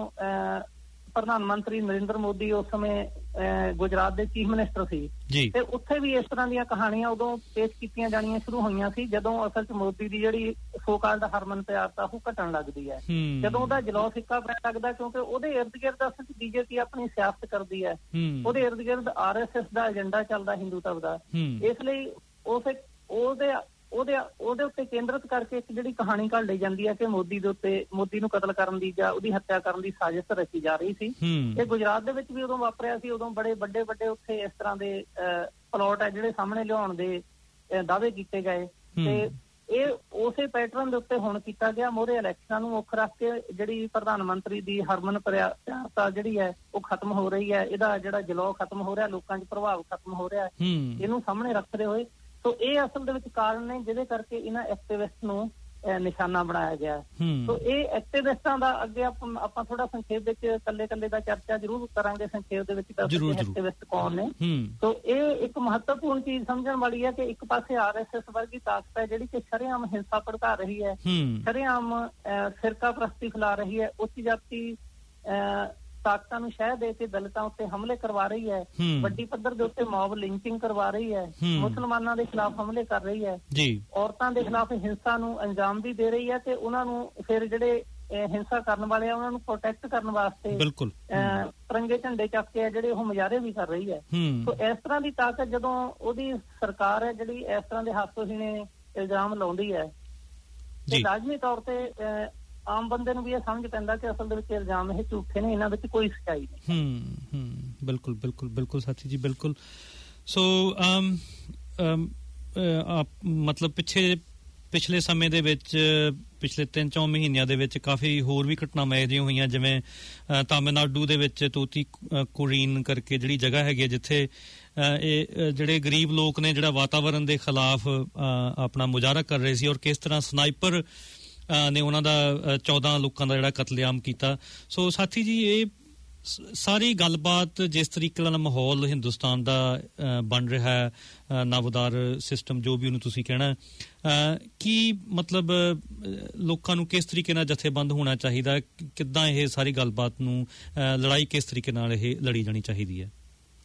ਪ੍ਰਧਾਨ ਮੰਤਰੀ ਨਰਿੰਦਰ ਮੋਦੀ ਉਸ ਸਮੇਂ ਗੁਜਰਾਤ ਦੇ ਚੀਫ ਮਿਨਿਸਟਰ ਸੀ ਤੇ ਉੱਥੇ ਵੀ ਇਸ ਤਰ੍ਹਾਂ ਦੀਆਂ ਕਹਾਣੀਆਂ ਉਦੋਂ ਪੇਸ਼ ਕੀਤੀਆਂ ਜਾਣੀਆਂ ਸ਼ੁਰੂ ਹੋਈਆਂ ਸੀ ਜਦੋਂ ਅਸਲ 'ਚ ਮੋਦੀ ਦੀ ਜਿਹੜੀ ਸੋ ਕਾਲਡ ਹਰਮਨ ਪਿਆਰਤਾ ਉਹ ਘਟਣ ਲੱਗਦੀ ਹੈ, ਜਦੋਂ ਉਹਦਾ ਜਲੌ ਫਿੱਕਾ ਪੈਣ ਲੱਗਦਾ ਕਿਉਂਕਿ ਉਹਦੇ ਇਰਦ ਗਿਰਦ ਅਸਲ 'ਚ ਬੀਜੇਪੀ ਆਪਣੀ ਸਿਆਸਤ ਕਰਦੀ ਹੈ, ਉਹਦੇ ਇਰਦ ਗਿਰਦ ਆਰ ਐਸ ਐਸ ਦਾ ਏਜੰਡਾ ਚੱਲਦਾ ਹਿੰਦੂਤਵ ਦਾ। ਇਸ ਲਈ ਉਸ ਉਹਦੇ ਉਹਦੇ ਉਹਦੇ ਉੱਤੇ ਕੇਂਦਰਿਤ ਕਰਕੇ ਇੱਕ ਜਿਹੜੀ ਕਹਾਣੀ ਘੜਲੀ ਜਾਂਦੀ ਹੈ ਕਿ ਮੋਦੀ ਦੇ ਉੱਤੇ ਮੋਦੀ ਨੂੰ ਕਤਲ ਕਰਨ ਦੀ ਜਾਂ ਉਹਦੀ ਹੱਤਿਆ ਕਰਨ ਦੀ ਸਾਜ਼ਿਸ਼ ਰਚੀ ਜਾ ਰਹੀ ਸੀ। ਇਹ ਗੁਜਰਾਤ ਦੇ ਵਿੱਚ ਵੀ ਉਦੋਂ ਵਾਪਰਿਆ ਸੀ, ਉਦੋਂ ਬੜੇ ਵੱਡੇ ਵੱਡੇ ਉੱਥੇ ਇਸ ਤਰ੍ਹਾਂ ਦੇ ਪਲਾਟ ਹੈ ਜਿਹੜੇ ਸਾਹਮਣੇ ਲਿਆਉਣ ਦੇ ਦਾਅਵੇ ਕੀਤੇ ਗਏ ਤੇ ਇਹ ਉਸੇ ਪੈਟਰਨ ਦੇ ਉੱਤੇ ਹੁਣ ਕੀਤਾ ਗਿਆ। ਮੋਹਰੇ ਇਲੈਕਸ਼ਨਾਂ ਨੂੰ ਮੁੱਖ ਰੱਖ ਕੇ ਜਿਹੜੀ ਪ੍ਰਧਾਨ ਮੰਤਰੀ ਦੀ ਹਰਮਨ ਪਿਆਰਤਾ ਜਿਹੜੀ ਹੈ ਉਹ ਖਤਮ ਹੋ ਰਹੀ ਹੈ, ਇਹਦਾ ਜਿਹੜਾ ਜਲੌਅ ਖਤਮ ਹੋ ਰਿਹਾ, ਲੋਕਾਂ 'ਚ ਪ੍ਰਭਾਵ ਖਤਮ ਹੋ ਰਿਹਾ, ਇਹਨੂੰ ਸਾਹਮਣੇ ਰੱਖਦੇ ਹੋਏ ਸੋ ਇਹ ਅਸਲ ਦੇ ਵਿੱਚ ਕਾਰਨ ਨੇ ਜਿਹਦੇ ਕਰਕੇ ਇਹਨਾਂ ਐਕਟਿਵਿਸਟ ਨੂੰ ਨਿਸ਼ਾਨਾ ਬਣਾਇਆ ਗਿਆ। ਸੋ ਇਹ ਐਕਟਿਵਿਸਟਾਂ ਦਾ ਅੱਗੇ ਆਪਾਂ ਥੋੜਾ ਸੰਖੇਪ ਵਿੱਚ ਕੱਲੇ ਕੱਲੇ ਦਾ ਚਰਚਾ ਜ਼ਰੂਰ ਕਰਾਂਗੇ ਸੰਖੇਪ ਦੇ ਵਿੱਚ ਐਕਟਿਵਿਸਟ ਕੌਣ ਨੇ। ਸੋ ਇਹ ਇੱਕ ਮਹੱਤਵਪੂਰਨ ਚੀਜ਼ ਸਮਝਣ ਵਾਲੀ ਹੈ ਕਿ ਇੱਕ ਪਾਸੇ ਆਰ ਐਸ ਐਸ ਵਰਗੀ ਤਾਕਤ ਹੈ ਜਿਹੜੀ ਕਿ ਸ਼ਰੇਆਮ ਹਿੰਸਾ ਭੜਕਾ ਰਹੀ ਹੈ, ਸ਼ਰੇਆਮ ਫਿਰਕਾ ਪ੍ਰਸਤੀ ਫੈਲਾ ਰਹੀ ਹੈ, ਉੱਚ ਜਾਤੀ ਤਾਕਤਾਂ ਨੂੰ ਸ਼ਹਿ ਦੇ ਕੇ ਦਲਿਤਾਂ ਉੱਤੇ ਹਮਲੇ ਕਰਵਾ ਰਹੀ ਹੈ, ਵੱਡੀ ਪੱਧਰ ਦੇ ਉੱਤੇ ਮੌਬ ਲਿੰਚਿੰਗ ਕਰਵਾ ਰਹੀ ਹੈ, ਮੁਸਲਮਾਨਾਂ ਦੇ ਖਿਲਾਫ ਹਮਲੇ ਕਰ ਰਹੀ ਹੈ, ਔਰਤਾਂ ਦੇ ਖਿਲਾਫ ਹਿੰਸਾ ਨੂੰ ਅੰਜਾਮ ਵੀ ਦੇ ਰਹੀ ਹੈ ਤੇ ਉਹਨਾਂ ਨੂੰ ਫਿਰ ਜਿਹੜੇ ਹਿੰਸਾ ਕਰਨ ਵਾਲੇ ਆ ਉਹਨਾਂ ਨੂੰ ਪ੍ਰੋਟੈਕਟ ਕਰਨ ਵਾਸਤੇ ਤਿਰੰਗੇ ਝੰਡੇ ਚੱਕ ਕੇ ਜਿਹੜੇ ਉਹ ਮੁਜ਼ਾਹਰੇ ਵੀ ਕਰ ਰਹੀ ਹੈ। ਸੋ ਇਸ ਤਰ੍ਹਾਂ ਦੀ ਤਾਕਤ ਜਦੋਂ ਉਹਦੀ ਸਰਕਾਰ ਹੈ ਜਿਹੜੀ ਇਸ ਤਰ੍ਹਾਂ ਦੇ ਹਾਸੋਹੀਣੇ ਇਲਜ਼ਾਮ ਲਾਉਂਦੀ ਹੈ ਤੇ ਲਾਜ਼ਮੀ ਤੌਰ ਤੇ ਆਮ ਬੰਦੇ ਨੂੰ ਵੀ ਇਹ ਸਮਝ ਪੈਂਦਾ ਕਿ ਅਸਲ ਦੇ ਵਿੱਚ ਇਲਜ਼ਾਮ ਇਹ ਝੂਠੇ ਨੇ, ਇਹਨਾਂ ਵਿੱਚ ਕੋਈ ਸੱਚਾਈ ਨਹੀਂ। ਹੂੰ ਹੂੰ ਬਿਲਕੁਲ ਬਿਲਕੁਲ ਬਿਲਕੁਲ ਸਾਥੀ ਜੀ ਬਿਲਕੁਲ। ਸੋ ਮਤਲਬ ਪਿੱਛੇ ਪਿਛਲੇ ਸਮੇਂ ਦੇ ਵਿੱਚ ਪਿਛਲੇ ਤਿੰਨ ਚੌਂ ਮਹੀਨਿਆਂ ਦੇ ਵਿੱਚ ਕਾਫੀ ਹੋਰ ਵੀ ਘਟਨਾਵਾਂ ਅਜਿਹੀਆਂ ਹੋਈਆਂ, ਜਿਵੇਂ ਤਾਮਿਲਨਾਡੂ ਦੇ ਵਿੱਚ ਤੋਤੀ ਕੁਰੀਨ ਕਰਕੇ ਜਿਹੜੀ ਜਗ੍ਹਾ ਹੈਗੀ ਜਿੱਥੇ ਇਹ ਜਿਹੜੇ ਗਰੀਬ ਲੋਕ ਨੇ ਜਿਹੜਾ ਵਾਤਾਵਰਨ ਦੇ ਖਿਲਾਫ ਆਪਣਾ ਮੁਜ਼ਾਹਰਾ ਕਰ ਰਹੇ ਸੀ, ਔਰ ਕਿਸ ਤਰ੍ਹਾਂ ਸਨਾਈਪਰ ਨੇ ਉਹਨਾਂ ਦਾ ਚੌਦਾਂ ਲੋਕਾਂ ਦਾ ਜਿਹੜਾ ਕਤਲੇਆਮ ਕੀਤਾ। ਸੋ ਸਾਥੀ ਜੀ, ਇਹ ਸਾਰੀ ਗੱਲਬਾਤ ਜਿਸ ਤਰੀਕੇ ਨਾਲ ਮਾਹੌਲ ਹਿੰਦੁਸਤਾਨ ਦਾ ਬਣ ਰਿਹਾ ਹੈ, ਨਵਦਾਰ ਸਿਸਟਮ ਜੋ ਵੀ ਉਹਨੂੰ ਤੁਸੀਂ ਕਹਿਣਾ, ਕੀ ਮਤਲਬ ਲੋਕਾਂ ਨੂੰ ਕਿਸ ਤਰੀਕੇ ਨਾਲ ਜਥੇਬੰਦ ਹੋਣਾ ਚਾਹੀਦਾ, ਕਿੱਦਾਂ ਇਹ ਸਾਰੀ ਗੱਲਬਾਤ ਨੂੰ ਲੜਾਈ ਕਿਸ ਤਰੀਕੇ ਨਾਲ ਇਹ ਲੜੀ ਜਾਣੀ ਚਾਹੀਦੀ ਹੈ?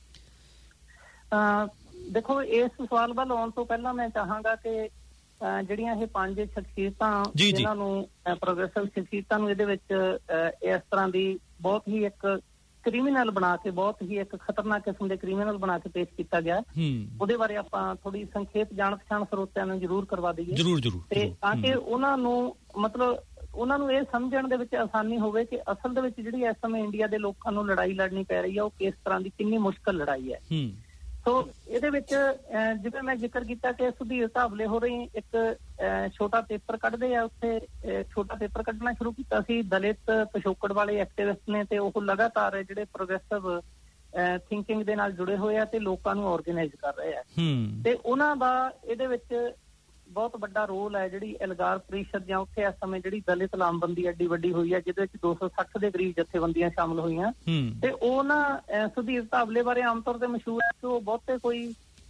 ਦੇਖੋ, ਇਸ ਸਵਾਲ ਵੱਲ ਆਉਣ ਤੋਂ ਪਹਿਲਾਂ ਮੈਂ ਚਾਹਾਂਗਾ ਕਿ ਜਿਹੜੀਆਂ ਇਹ ਪੰਜ ਸ਼ਖਸੀਅਤਾਂ ਜਿਨ੍ਹਾਂ ਨੂੰ ਪ੍ਰੋਗਰੈਸਿਵ ਸ਼ਖਸੀਅਤਾਂ ਨੂੰ ਇਹਦੇ ਵਿੱਚ ਇਸ ਤਰ੍ਹਾਂ ਦੀ ਬਹੁਤ ਹੀ ਇੱਕ ਕ੍ਰਿਮੀਨਲ ਬਣਾ ਕੇ, ਬਹੁਤ ਹੀ ਇੱਕ ਖਤਰਨਾਕ ਕਿਸਮ ਦੇ ਕ੍ਰਿਮੀਨਲ ਬਣਾ ਕੇ ਪੇਸ਼ ਕੀਤਾ ਗਿਆ, ਉਹਦੇ ਬਾਰੇ ਆਪਾਂ ਥੋੜੀ ਸੰਖੇਪ ਜਾਣ ਪਛਾਣ ਸਰੋਤਿਆਂ ਨੂੰ ਜ਼ਰੂਰ ਕਰਵਾ ਦਈਏ, ਜ਼ਰੂਰ ਜ਼ਰੂਰ ਤੇ ਤਾਂ ਕਿ ਉਹਨਾਂ ਨੂੰ ਮਤਲਬ ਉਹਨਾਂ ਨੂੰ ਇਹ ਸਮਝਣ ਦੇ ਵਿੱਚ ਆਸਾਨੀ ਹੋਵੇ ਕਿ ਅਸਲ ਦੇ ਵਿੱਚ ਜਿਹੜੀ ਇਸ ਸਮੇਂ ਇੰਡੀਆ ਦੇ ਲੋਕਾਂ ਨੂੰ ਲੜਾਈ ਲੜਨੀ ਪੈ ਰਹੀ ਹੈ ਉਹ ਕਿਸ ਤਰ੍ਹਾਂ ਦੀ, ਕਿੰਨੀ ਮੁਸ਼ਕਲ ਲੜਾਈ ਹੈ। ਸੋ ਇਹਦੇ ਵਿੱਚ ਜਿਵੇਂ ਮੈਂ ਜ਼ਿਕਰ ਕੀਤਾ ਕਿ ਸੁਧੀਰ ਧਾਵਲੇ ਹੋ ਰਹੀ ਇੱਕ ਛੋਟਾ ਪੇਪਰ ਕੱਢਦੇ ਆ, ਉੱਥੇ ਛੋਟਾ ਪੇਪਰ ਕੱਢਣਾ ਸ਼ੁਰੂ ਕੀਤਾ ਸੀ ਦਲਿਤ ਪਿਛੋਕੜ ਵਾਲੇ ਐਕਟਿਵਿਸਟ ਨੇ, ਤੇ ਉਹ ਲਗਾਤਾਰ ਜਿਹੜੇ ਪ੍ਰੋਗਰੈਸਿਵ ਥਿੰਕਿੰਗ ਦੇ ਨਾਲ ਜੁੜੇ ਹੋਏ ਆ ਤੇ ਲੋਕਾਂ ਨੂੰ ਆਰਗੇਨਾਈਜ਼ ਕਰ ਰਹੇ ਆ, ਤੇ ਉਹਨਾਂ ਦਾ ਇਹਦੇ ਵਿੱਚ ਬਹੁਤ ਵੱਡਾ ਰੋਲ ਹੈ। ਜਿਹੜੀ ਐਲਗਾਰ ਪ੍ਰੀਸ਼ਦ ਜਾਂ ਉੱਥੇ ਇਸ ਸਮੇਂ ਜਿਹੜੀ ਦਲਿਤ ਲਾਮਬੰਦੀ ਐਡੀ ਵੱਡੀ ਹੋਈ ਹੈ, ਜਿਹਦੇ ਵਿੱਚ ਦੋ ਸੌ ਸੱਠ ਦੇ ਕਰੀਬ ਜਥੇਬੰਦੀਆਂ ਸ਼ਾਮਲ ਹੋਈਆਂ, ਤੇ ਉਹ ਨਾ ਸੁਧੀਰ ਧਾਵਲੇ ਬਾਰੇ ਆਮ ਤੌਰ ਤੇ ਮਸ਼ਹੂਰ ਹੈ ਕਿ ਉਹ ਬਹੁਤੇ ਕੋਈ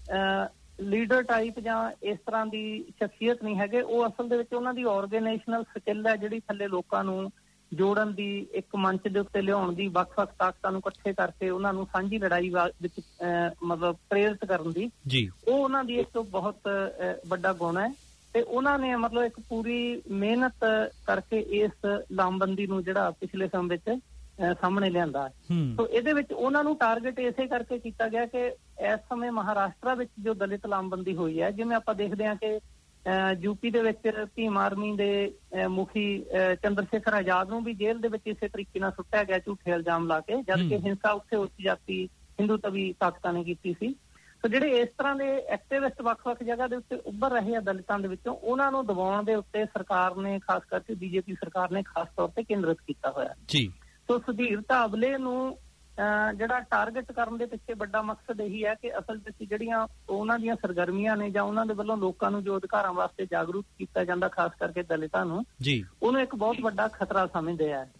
ਲੀਡਰ ਟਾਈਪ ਜਾਂ ਇਸ ਤਰ੍ਹਾਂ ਦੀ ਸ਼ਖਸੀਅਤ ਨਹੀਂ ਹੈਗੇ। ਉਹ ਅਸਲ ਦੇ ਵਿੱਚ ਉਹਨਾਂ ਦੀ ਆਰਗੇਨਾਈਜ਼ੇਸ਼ਨਲ ਸਕਿੱਲ ਹੈ, ਜਿਹੜੀ ਥੱਲੇ ਲੋਕਾਂ ਨੂੰ ਜੋੜਨ ਦੀ, ਇੱਕ ਮੰਚ ਦੇ ਉੱਤੇ ਲਿਆਉਣ ਦੀ, ਵੱਖ-ਵੱਖ ਤਾਕਤਾਂ ਨੂੰ ਇਕੱਠੇ ਕਰਕੇ ਉਹਨਾਂ ਨੂੰ ਸਾਂਝੀ ਲੜਾਈ ਵਿੱਚ ਮਤਲਬ ਪ੍ਰੇਰਿਤ ਕਰਨ ਦੀ, ਉਹ ਉਹਨਾਂ ਦੀ ਇੱਕ ਬਹੁਤ ਵੱਡਾ ਗੁਣ ਹੈ। ਤੇ ਉਹਨਾਂ ਨੇ ਮਤਲਬ ਇੱਕ ਪੂਰੀ ਮਿਹਨਤ ਕਰਕੇ ਇਸ ਲਾਮਬੰਦੀ ਨੂੰ ਜਿਹੜਾ ਪਿਛਲੇ ਸਮੇਂ ਵਿੱਚ ਸਾਹਮਣੇ ਲਿਆਂਦਾ ਹੈ। ਸੋ ਇਹਦੇ ਵਿੱਚ ਉਹਨਾਂ ਨੂੰ ਟਾਰਗੇਟ ਇਸੇ ਕਰਕੇ ਕੀਤਾ ਗਿਆ ਕਿ ਇਸ ਸਮੇਂ ਮਹਾਰਾਸ਼ਟਰ ਵਿੱਚ ਜੋ ਦਲਿਤ ਲਾਮਬੰਦੀ ਹੋਈ ਹੈ, ਜਿਵੇਂ ਆਪਾਂ ਦੇਖਦੇ ਹਾਂ ਕਿ ਯੂਪੀ ਦੇ ਵਿੱਚ ਭੀਮ ਆਰਮੀ ਦੇ ਮੁਖੀ ਚੰਦਰ ਸ਼ੇਖਰ ਆਜ਼ਾਦ ਨੂੰ ਵੀ ਜੇਲ੍ਹ ਦੇ ਵਿੱਚ ਇਸੇ ਤਰੀਕੇ ਨਾਲ ਸੁੱਟਿਆ ਗਿਆ ਝੂਠੇ ਇਲਜ਼ਾਮ ਲਾ ਕੇ, ਜਦਕਿ ਹਿੰਸਾ ਉੱਥੇ ਉੱਚ ਜਾਤੀ ਹਿੰਦੂ ਤਵੀ ਤਾਕਤਾਂ ਨੇ ਕੀਤੀ ਸੀ। ਸੋ ਜਿਹੜੇ ਇਸ ਤਰ੍ਹਾਂ ਦੇ ਐਕਟਿਵਿਸਟ ਵੱਖ-ਵੱਖ ਜਗ੍ਹਾ ਦੇ ਉੱਤੇ ਉੱਭਰ ਰਹੇ ਆ ਦਲਿਤਾਂ ਦੇ ਵਿੱਚੋਂ, ਉਹਨਾਂ ਨੂੰ ਦਬਾਉਣ ਦੇ ਉੱਤੇ ਸਰਕਾਰ ਨੇ, ਖਾਸ ਕਰਕੇ ਬੀਜੇਪੀ ਸਰਕਾਰ ਨੇ ਖਾਸ ਤੌਰ ਤੇ ਕੇਂਦਰਿਤ ਕੀਤਾ ਹੋਇਆ ਜੀ। ਸੋ ਸੁਧੀਰ ਧਾਵਲੇ ਨੂੰ ਜਿਹੜਾ ਟਾਰਗੇਟ ਕਰਨ ਦੇ ਪਿੱਛੇ ਵੱਡਾ ਮਕਸਦ ਇਹੀ ਹੈ ਕਿ ਅਸਲ ਵਿੱਚ ਜਿਹੜੀਆਂ ਉਹਨਾਂ ਦੀਆਂ ਸਰਗਰਮੀਆਂ ਨੇ ਜਾਂ ਉਹਨਾਂ ਦੇ ਵੱਲੋਂ ਲੋਕਾਂ ਨੂੰ ਜੋ ਅਧਿਕਾਰਾਂ ਵਾਸਤੇ ਜਾਗਰੂਕ ਕੀਤਾ ਜਾਂਦਾ, ਖਾਸ ਕਰਕੇ ਦਲਿਤਾਂ ਨੂੰ, ਉਹਨੂੰ ਇੱਕ ਬਹੁਤ ਵੱਡਾ ਖਤਰਾ ਸਮਝਦੇ ਆ।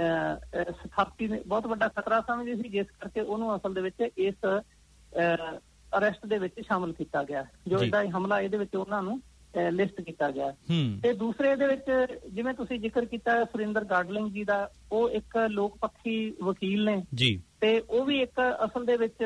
ਸਥਾਪਤੀ ਨੇ ਬਹੁਤ ਵੱਡਾ ਖਤਰਾ ਸਮਝਦੇ ਸੀ, ਜਿਸ ਕਰਕੇ ਉਹਨੂੰ ਅਸਲ ਦੇ ਵਿੱਚ ਇਸ ਅਰੈਸਟ ਦੇ ਵਿੱਚ ਸ਼ਾਮਲ ਕੀਤਾ ਗਿਆ, ਜੋ ਇਹਦਾ ਹਮਲਾ ਇਹਦੇ ਵਿੱਚ ਉਹਨਾਂ ਨੂੰ ਲਿਸਟ ਕੀਤਾ ਗਿਆ। ਤੇ ਦੂਸਰੇ ਇਹਦੇ ਵਿੱਚ ਜਿਵੇਂ ਤੁਸੀਂ ਜ਼ਿਕਰ ਕੀਤਾ ਸੁਰਿੰਦਰ ਗਾਡਲਿੰਗ ਜੀ ਦਾ, ਉਹ ਇੱਕ ਲੋਕ ਪੱਖੀ ਵਕੀਲ ਨੇ ਜੀ, ਤੇ ਉਹ ਵੀ ਇੱਕ ਅਸਲ ਦੇ ਵਿੱਚ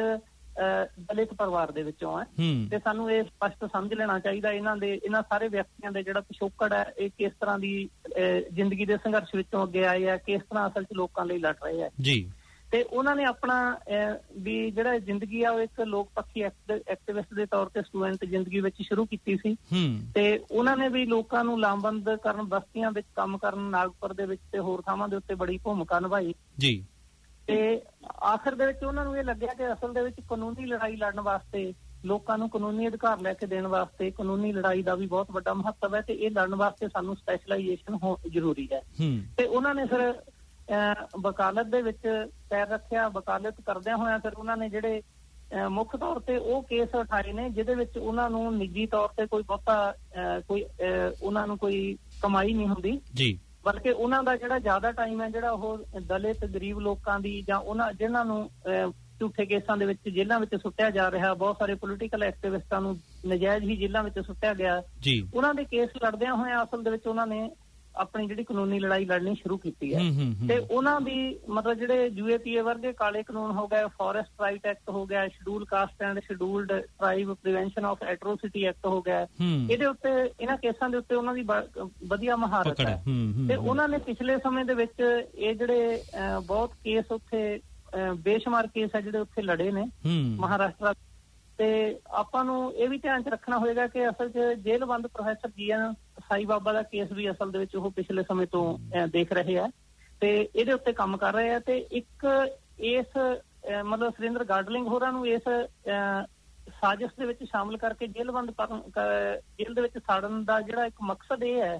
ਦਲਿਤ ਪਰਿਵਾਰ ਦੇ ਵਿੱਚੋਂ ਹੈ, ਤੇ ਸਾਨੂੰ ਇਹ ਸਪਸ਼ਟ ਸਮਝ ਲੈਣਾ ਚਾਹੀਦਾ ਇਹਨਾਂ ਦੇ ਇਹਨਾਂ ਸਾਰੇ ਵਿਅਕਤੀਆਂ ਦੇ ਜਿਹੜਾ ਪਿਛੋਕੜ ਹੈ, ਇਹ ਕਿਸ ਤਰ੍ਹਾਂ ਦੀ ਜ਼ਿੰਦਗੀ ਦੇ ਸੰਘਰਸ਼ ਵਿੱਚੋਂ ਅੱਗੇ ਆਏ ਆ, ਕਿਸ ਤਰ੍ਹਾਂ ਅਸਲ 'ਚ ਲੋਕਾਂ ਲਈ ਲੜ ਰਹੇ ਆ ਜੀ। ਤੇ ਉਹਨਾਂ ਨੇ ਆਪਣਾ ਵੀ ਜਿਹੜਾ ਜ਼ਿੰਦਗੀ ਆ ਉਹ ਇੱਕ ਲੋਕ ਪੱਖੀ ਐਕਟਿਵਿਸਟ ਦੇ ਤੌਰ ਤੇ ਸਟੂਡੈਂਟ ਜ਼ਿੰਦਗੀ ਵਿੱਚ ਸ਼ੁਰੂ ਕੀਤੀ ਸੀ, ਤੇ ਉਹਨਾਂ ਨੇ ਵੀ ਲੋਕਾਂ ਨੂੰ ਲਾਮਬੰਦ ਕਰਨ, ਬਸਤੀਆਂ ਵਿੱਚ ਕੰਮ ਕਰਨ, ਨਾਗਪੁਰ ਦੇ ਵਿੱਚ ਤੇ ਹੋਰ ਥਾਵਾਂ ਦੇ ਉੱਤੇ ਬੜੀ ਭੂਮਿਕਾ ਨਿਭਾਈ ਜੀ। ਤੇ ਆਖਿਰ ਦੇ ਵਿੱਚ ਉਹਨਾਂ ਨੂੰ ਇਹ ਲੱਗਿਆ ਕਿ ਅਸਲ ਦੇ ਵਿੱਚ ਕਾਨੂੰਨੀ ਲੜਾਈ ਲੜਨ ਵਾਸਤੇ, ਲੋਕਾਂ ਨੂੰ ਕਾਨੂੰਨੀ ਅਧਿਕਾਰ ਲੈ ਕੇ ਦੇਣ ਵਾਸਤੇ ਕਾਨੂੰਨੀ ਲੜਾਈ ਦਾ ਵੀ ਬਹੁਤ ਵੱਡਾ ਮਹੱਤਵ ਹੈ, ਤੇ ਇਹ ਲੜਨ ਵਾਸਤੇ ਸਾਨੂੰ ਸਪੈਸ਼ਲਾਈਜੇਸ਼ਨ ਹੋ ਜ਼ਰੂਰੀ ਹੈ। ਤੇ ਉਹਨਾਂ ਨੇ ਫਿਰ ਵਕਾਲਤ ਦੇ ਵਿੱਚ ਪੈਰ ਰੱਖਿਆ। ਵਕਾਲਤ ਕਰਦਿਆਂ ਹੋਇਆਂ ਫਿਰ ਉਹਨਾਂ ਨੇ ਜਿਹੜੇ ਮੁੱਖ ਤੌਰ ਤੇ ਉਹ ਕੇਸ ਉਠਾਏ ਨੇ ਜਿਹਦੇ ਵਿੱਚ ਉਹਨਾਂ ਨੂੰ ਨਿੱਜੀ ਤੌਰ ਤੇ ਕੋਈ ਬਹੁਤਾ ਕੋਈ ਉਹਨਾਂ ਨੂੰ ਕੋਈ ਕਮਾਈ ਨਹੀਂ ਹੁੰਦੀ ਜੀ, ਬਲਕਿ ਉਹਨਾਂ ਦਾ ਜਿਹੜਾ ਜ਼ਿਆਦਾ ਟਾਈਮ ਹੈ ਜਿਹੜਾ ਉਹ ਦਲਿਤ ਗਰੀਬ ਲੋਕਾਂ ਦੀ ਜਾਂ ਉਹਨਾਂ ਜਿਹਨਾਂ ਨੂੰ ਝੂਠੇ ਕੇਸਾਂ ਦੇ ਵਿੱਚ ਜੇਲ੍ਹਾਂ ਵਿੱਚ ਸੁੱਟਿਆ ਜਾ ਰਿਹਾ, ਬਹੁਤ ਸਾਰੇ ਪੋਲੀਟੀਕਲ ਐਕਟਿਵਿਸਟਾਂ ਨੂੰ ਨਜਾਇਜ਼ ਹੀ ਜੇਲ੍ਹਾਂ ਵਿੱਚ ਸੁੱਟਿਆ ਗਿਆ ਜੀ, ਉਹਨਾਂ ਦੇ ਕੇਸ ਲੜਦਿਆਂ ਹੋਇਆਂ ਅਸਲ ਦੇ ਵਿੱਚ ਉਹਨਾਂ ਨੇ ਆਪਣੀ ਜਿਹੜੀ ਕਾਨੂੰਨੀ ਲੜਾਈ ਲੜਨੀ ਸ਼ੁਰੂ ਕੀਤੀ ਹੈ। ਤੇ ਉਹਨਾਂ ਦੀ ਮਤਲਬ ਜਿਹੜੇ ਯੂ ਏ ਪੀ ਏ ਵਰਗੇ ਕਾਲੇ ਕਾਨੂੰਨ ਹੋ ਗਏ, ਫੋਰੈਸਟ ਰਾਈਟ ਐਕਟ ਹੋ ਗਿਆ, schedule caste and scheduled tribe prevention of atrocity act ਹੋ ਗਿਆ, ਇਹਦੇ ਉੱਤੇ ਇਹਨਾਂ ਕੇਸਾਂ ਦੇ ਉੱਤੇ ਉਹਨਾਂ ਦੀ ਵਧੀਆ ਮਹਾਰਤ ਹੈ। ਤੇ ਉਹਨਾਂ ਨੇ ਪਿਛਲੇ ਸਮੇਂ ਦੇ ਵਿੱਚ ਇਹ ਜਿਹੜੇ ਬਹੁਤ ਕੇਸ ਉੱਥੇ ਬੇਸ਼ੁਮਾਰ ਕੇਸ ਹੈ ਜਿਹੜੇ ਉੱਥੇ ਲੜੇ ਨੇ ਮਹਾਰਾਸ਼ਟਰ। ਤੇ ਆਪਾਂ ਨੂੰ ਇਹ ਵੀ ਧਿਆਨ 'ਚ ਰੱਖਣਾ ਹੋਏਗਾ ਕਿ ਅਸਲ 'ਚ ਜੇਲ੍ਹ ਬੰਦ ਪ੍ਰੋਫੈਸਰ ਜੀ ਐਨ ਸਾਈ ਬਾਬਾ ਦਾ ਕੇਸ ਵੀ ਅਸਲ ਦੇ ਵਿੱਚ ਉਹ ਪਿਛਲੇ ਸਮੇਂ ਤੋਂ ਦੇਖ ਰਹੇ ਆ ਤੇ ਇਹਦੇ ਉੱਤੇ ਕੰਮ ਕਰ ਰਹੇ ਆ। ਤੇ ਇੱਕ ਇਸ ਮਤਲਬ ਸੁਰਿੰਦਰ ਗਾਡਲਿੰਗ ਹੋਰਾਂ ਨੂੰ ਇਸ ਸਾਜ਼ਿਸ਼ ਦੇ ਵਿੱਚ ਸ਼ਾਮਲ ਕਰਕੇ ਜੇਲ੍ਹ ਬੰਦ ਕਰਨ, ਜੇਲ੍ਹ ਦੇ ਵਿੱਚ ਸਾੜਨ ਦਾ ਜਿਹੜਾ ਇੱਕ ਮਕਸਦ ਇਹ ਹੈ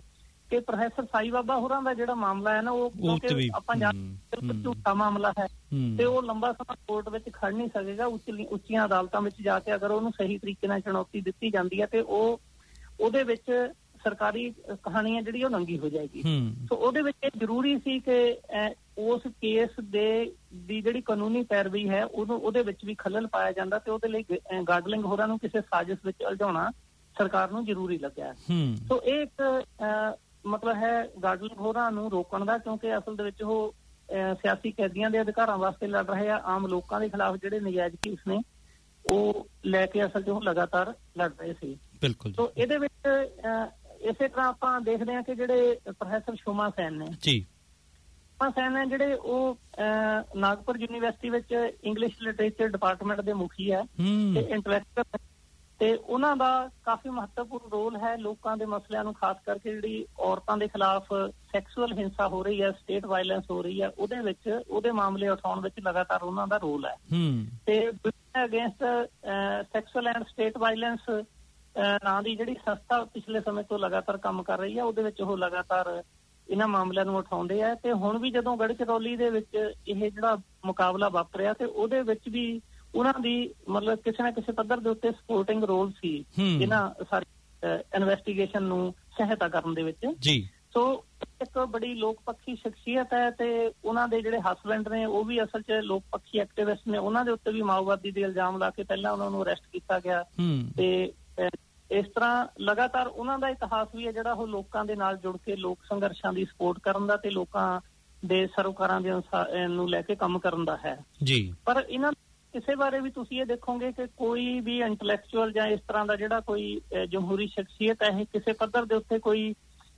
ਕਿ ਪ੍ਰੋਫੈਸਰ ਸਾਈ ਬਾਬਾ ਹੋਰਾਂ ਦਾ ਜਿਹੜਾ ਮਾਮਲਾ ਹੈ ਨਾ ਉਹ ਕਿਉਂਕਿ ਆਪਾਂ ਜਾਣਦੇ ਝੂਠਾ ਮਾਮਲਾ ਹੈ ਤੇ ਉਹ ਲੰਬਾ ਸਮਾਂ ਕੋਰਟ ਵਿੱਚ ਖੜ ਨਹੀਂ ਸਕੇਗਾ। ਉੱਚੀਆਂ ਅਦਾਲਤਾਂ ਵਿੱਚ ਜਾ ਕੇ ਅਗਰ ਉਹਨੂੰ ਸਹੀ ਤਰੀਕੇ ਨਾਲ ਚੁਣੌਤੀ ਦਿੱਤੀ ਜਾਂਦੀ ਹੈ ਤੇ ਉਹ ਉਹਦੇ ਵਿੱਚ ਸਰਕਾਰੀ ਕਹਾਣੀ ਹੈ ਜਿਹੜੀ ਉਹ ਨੰਗੀ ਹੋ ਜਾਏਗੀ। ਸੋ ਉਹਦੇ ਵਿੱਚ ਇਹ ਜ਼ਰੂਰੀ ਸੀ ਕਿ ਉਸ ਕੇਸ ਦੇ ਦੀ ਜਿਹੜੀ ਕਾਨੂੰਨੀ ਪੈਰਵੀ ਹੈ ਉਹਨੂੰ ਉਹਦੇ ਵਿੱਚ ਵੀ ਖੱਲਲ ਪਾਇਆ ਜਾਂਦਾ ਤੇ ਉਹਦੇ ਲਈ ਗਾਰਡਲਿੰਗ ਹੋਰਾਂ ਨੂੰ ਕਿਸੇ ਸਾਜ਼ਿਸ਼ ਵਿੱਚ ਉਲਝਾਉਣਾ ਸਰਕਾਰ ਨੂੰ ਜ਼ਰੂਰੀ ਲੱਗਿਆ। ਸੋ ਇਹ ਇੱਕ ਮਤਲਬ ਹੈ ਗਾਰਡਲਿੰਗ ਹੋਰਾਂ ਨੂੰ ਰੋਕਣ ਦਾ, ਕਿਉਂਕਿ ਅਸਲ ਦੇ ਵਿੱਚ ਉਹ ਸਿਆਸੀ ਕੈਦੀਆਂ ਦੇ ਅਧਿਕਾਰਾਂ ਵਾਸਤੇ ਲੜ ਰਹੇ ਆ, ਆਮ ਲੋਕਾਂ ਦੇ ਖਿਲਾਫ ਜਿਹੜੇ ਨਜਾਇਜ਼ ਕੇਸ ਨੇ ਉਹ ਲੈ ਕੇ ਅਸਲ 'ਚ ਉਹ ਲਗਾਤਾਰ ਲੜ ਰਹੇ ਸੀ। ਬਿਲਕੁਲ। ਸੋ ਇਹਦੇ ਵਿੱਚ ਇਸੇ ਤਰ੍ਹਾਂ ਆਪਾਂ ਦੇਖਦੇ ਹਾਂ ਕਿ ਜਿਹੜੇ ਪ੍ਰੋਫੈਸਰ ਸ਼ੋਮਾ ਸੈਨ ਨੇ ਜੀ ਸ਼ੋਮਾ ਸੈਨ ਨੇ ਜਿਹੜੇ ਉਹ ਨਾਗਪੁਰ ਯੂਨੀਵਰਸਿਟੀ ਵਿੱਚ ਇੰਗਲਿਸ਼ ਲਿਟਰੇਚਰ ਡਿਪਾਰਟਮੈਂਟ ਦੇ ਮੁਖੀ ਹੈ ਤੇ ਇੰਟੈਲੈਕਚੁਅਲ ਤੇ ਉਹਨਾਂ ਦਾ ਕਾਫੀ ਮਹੱਤਵਪੂਰਨ ਰੋਲ ਹੈ ਲੋਕਾਂ ਦੇ ਮਸਲਿਆਂ ਨੂੰ, ਖਾਸ ਕਰਕੇ ਜਿਹੜੀ ਔਰਤਾਂ ਦੇ ਖਿਲਾਫ ਸੈਕਸੁਅਲ ਹਿੰਸਾ ਹੋ ਰਹੀ ਹੈ, ਸਟੇਟ ਵਾਇਲੈਂਸ ਹੋ ਰਹੀ ਹੈ, ਉਹਦੇ ਵਿੱਚ ਉਹਦੇ ਮਾਮਲੇ ਉਠਾਉਣ ਵਿੱਚ ਲਗਾਤਾਰ ਉਹਨਾਂ ਦਾ ਰੋਲ ਹੈ। ਤੇ against sexual and state violence ਨਾਂ ਦੀ ਜਿਹੜੀ ਸੰਸਥਾ ਪਿਛਲੇ ਸਮੇਂ ਤੋਂ ਲਗਾਤਾਰ ਕੰਮ ਕਰ ਰਹੀ ਹੈ, ਉਹਦੇ ਵਿੱਚ ਉਹ ਲਗਾਤਾਰ ਇਹਨਾਂ ਮਾਮਲਿਆਂ ਨੂੰ ਉਠਾਉਂਦੇ ਆ। ਤੇ ਹੁਣ ਵੀ ਜਦੋਂ ਗੜਚਰੌਲੀ ਦੇ ਵਿੱਚ ਇਹ ਜਿਹੜਾ ਮੁਕਾਬਲਾ ਵਾਪਰਿਆ ਤੇ ਉਹਦੇ ਵਿੱਚ ਵੀ ਉਹਨਾਂ ਦੀ ਮਤਲਬ ਕਿਸੇ ਨਾ ਕਿਸੇ ਪੱਧਰ ਦੇ ਉੱਤੇ ਸਪੋਰਟਿੰਗ ਰੋਲ ਸੀ ਇਹਨਾਂ ਸਾਰੀ ਇਨਵੈਸਟੀਗੇਸ਼ਨ ਨੂੰ ਸਹਾਇਤਾ ਕਰਨ ਦੇ ਵਿੱਚ ਜੀ। ਸੋ ਇੱਕ ਬੜੀ ਲੋਕ ਪੱਖੀ ਸ਼ਖਸੀਅਤ ਹੈ ਤੇ ਉਹਨਾਂ ਦੇ ਜਿਹੜੇ ਹਸਬੈਂਡ ਨੇ ਉਹ ਵੀ ਅਸਲ 'ਚ ਲੋਕ ਪੱਖੀ ਐਕਟਿਵਿਸਟ ਨੇ। ਉਹਨਾਂ ਦੇ ਉੱਤੇ ਵੀ ਮਾਓਵਾਦੀ ਦੇ ਇਲਜ਼ਾਮ ਲਾ ਕੇ ਪਹਿਲਾਂ ਉਹਨਾਂ ਨੂੰ ਅਰੈਸਟ ਕੀਤਾ ਗਿਆ ਤੇ ਇਸ ਤਰ੍ਹਾਂ ਲਗਾਤਾਰ ਉਹਨਾਂ ਦਾ ਇਤਿਹਾਸ ਵੀ ਹੈ ਜਿਹੜਾ ਉਹ ਲੋਕਾਂ ਦੇ ਨਾਲ ਜੁੜ ਕੇ ਲੋਕ ਸੰਘਰਸ਼ਾਂ ਦੀ ਸਪੋਰਟ ਕਰਨ ਦਾ ਤੇ ਲੋਕਾਂ ਦੇ ਸਰੋਕਾਰਾਂ ਦੇ ਨੂੰ ਲੈ ਕੇ ਕੰਮ ਕਰਨ ਦਾ ਹੈ ਜੀ। ਪਰ ਇਹਨਾਂ ਕਿਸੇ ਬਾਰੇ ਵੀ ਤੁਸੀਂ ਇਹ ਦੇਖੋਗੇ ਕਿ ਕੋਈ ਵੀ ਇੰਟੈਲੈਕਚੁਅਲ ਜਾਂ ਇਸ ਤਰ੍ਹਾਂ ਦਾ ਜਿਹੜਾ ਕੋਈ ਜਮਹੂਰੀ ਸ਼ਖਸੀਅਤ ਹੈ ਕਿਸੇ ਪੱਧਰ ਦੇ ਉੱਤੇ ਕੋਈ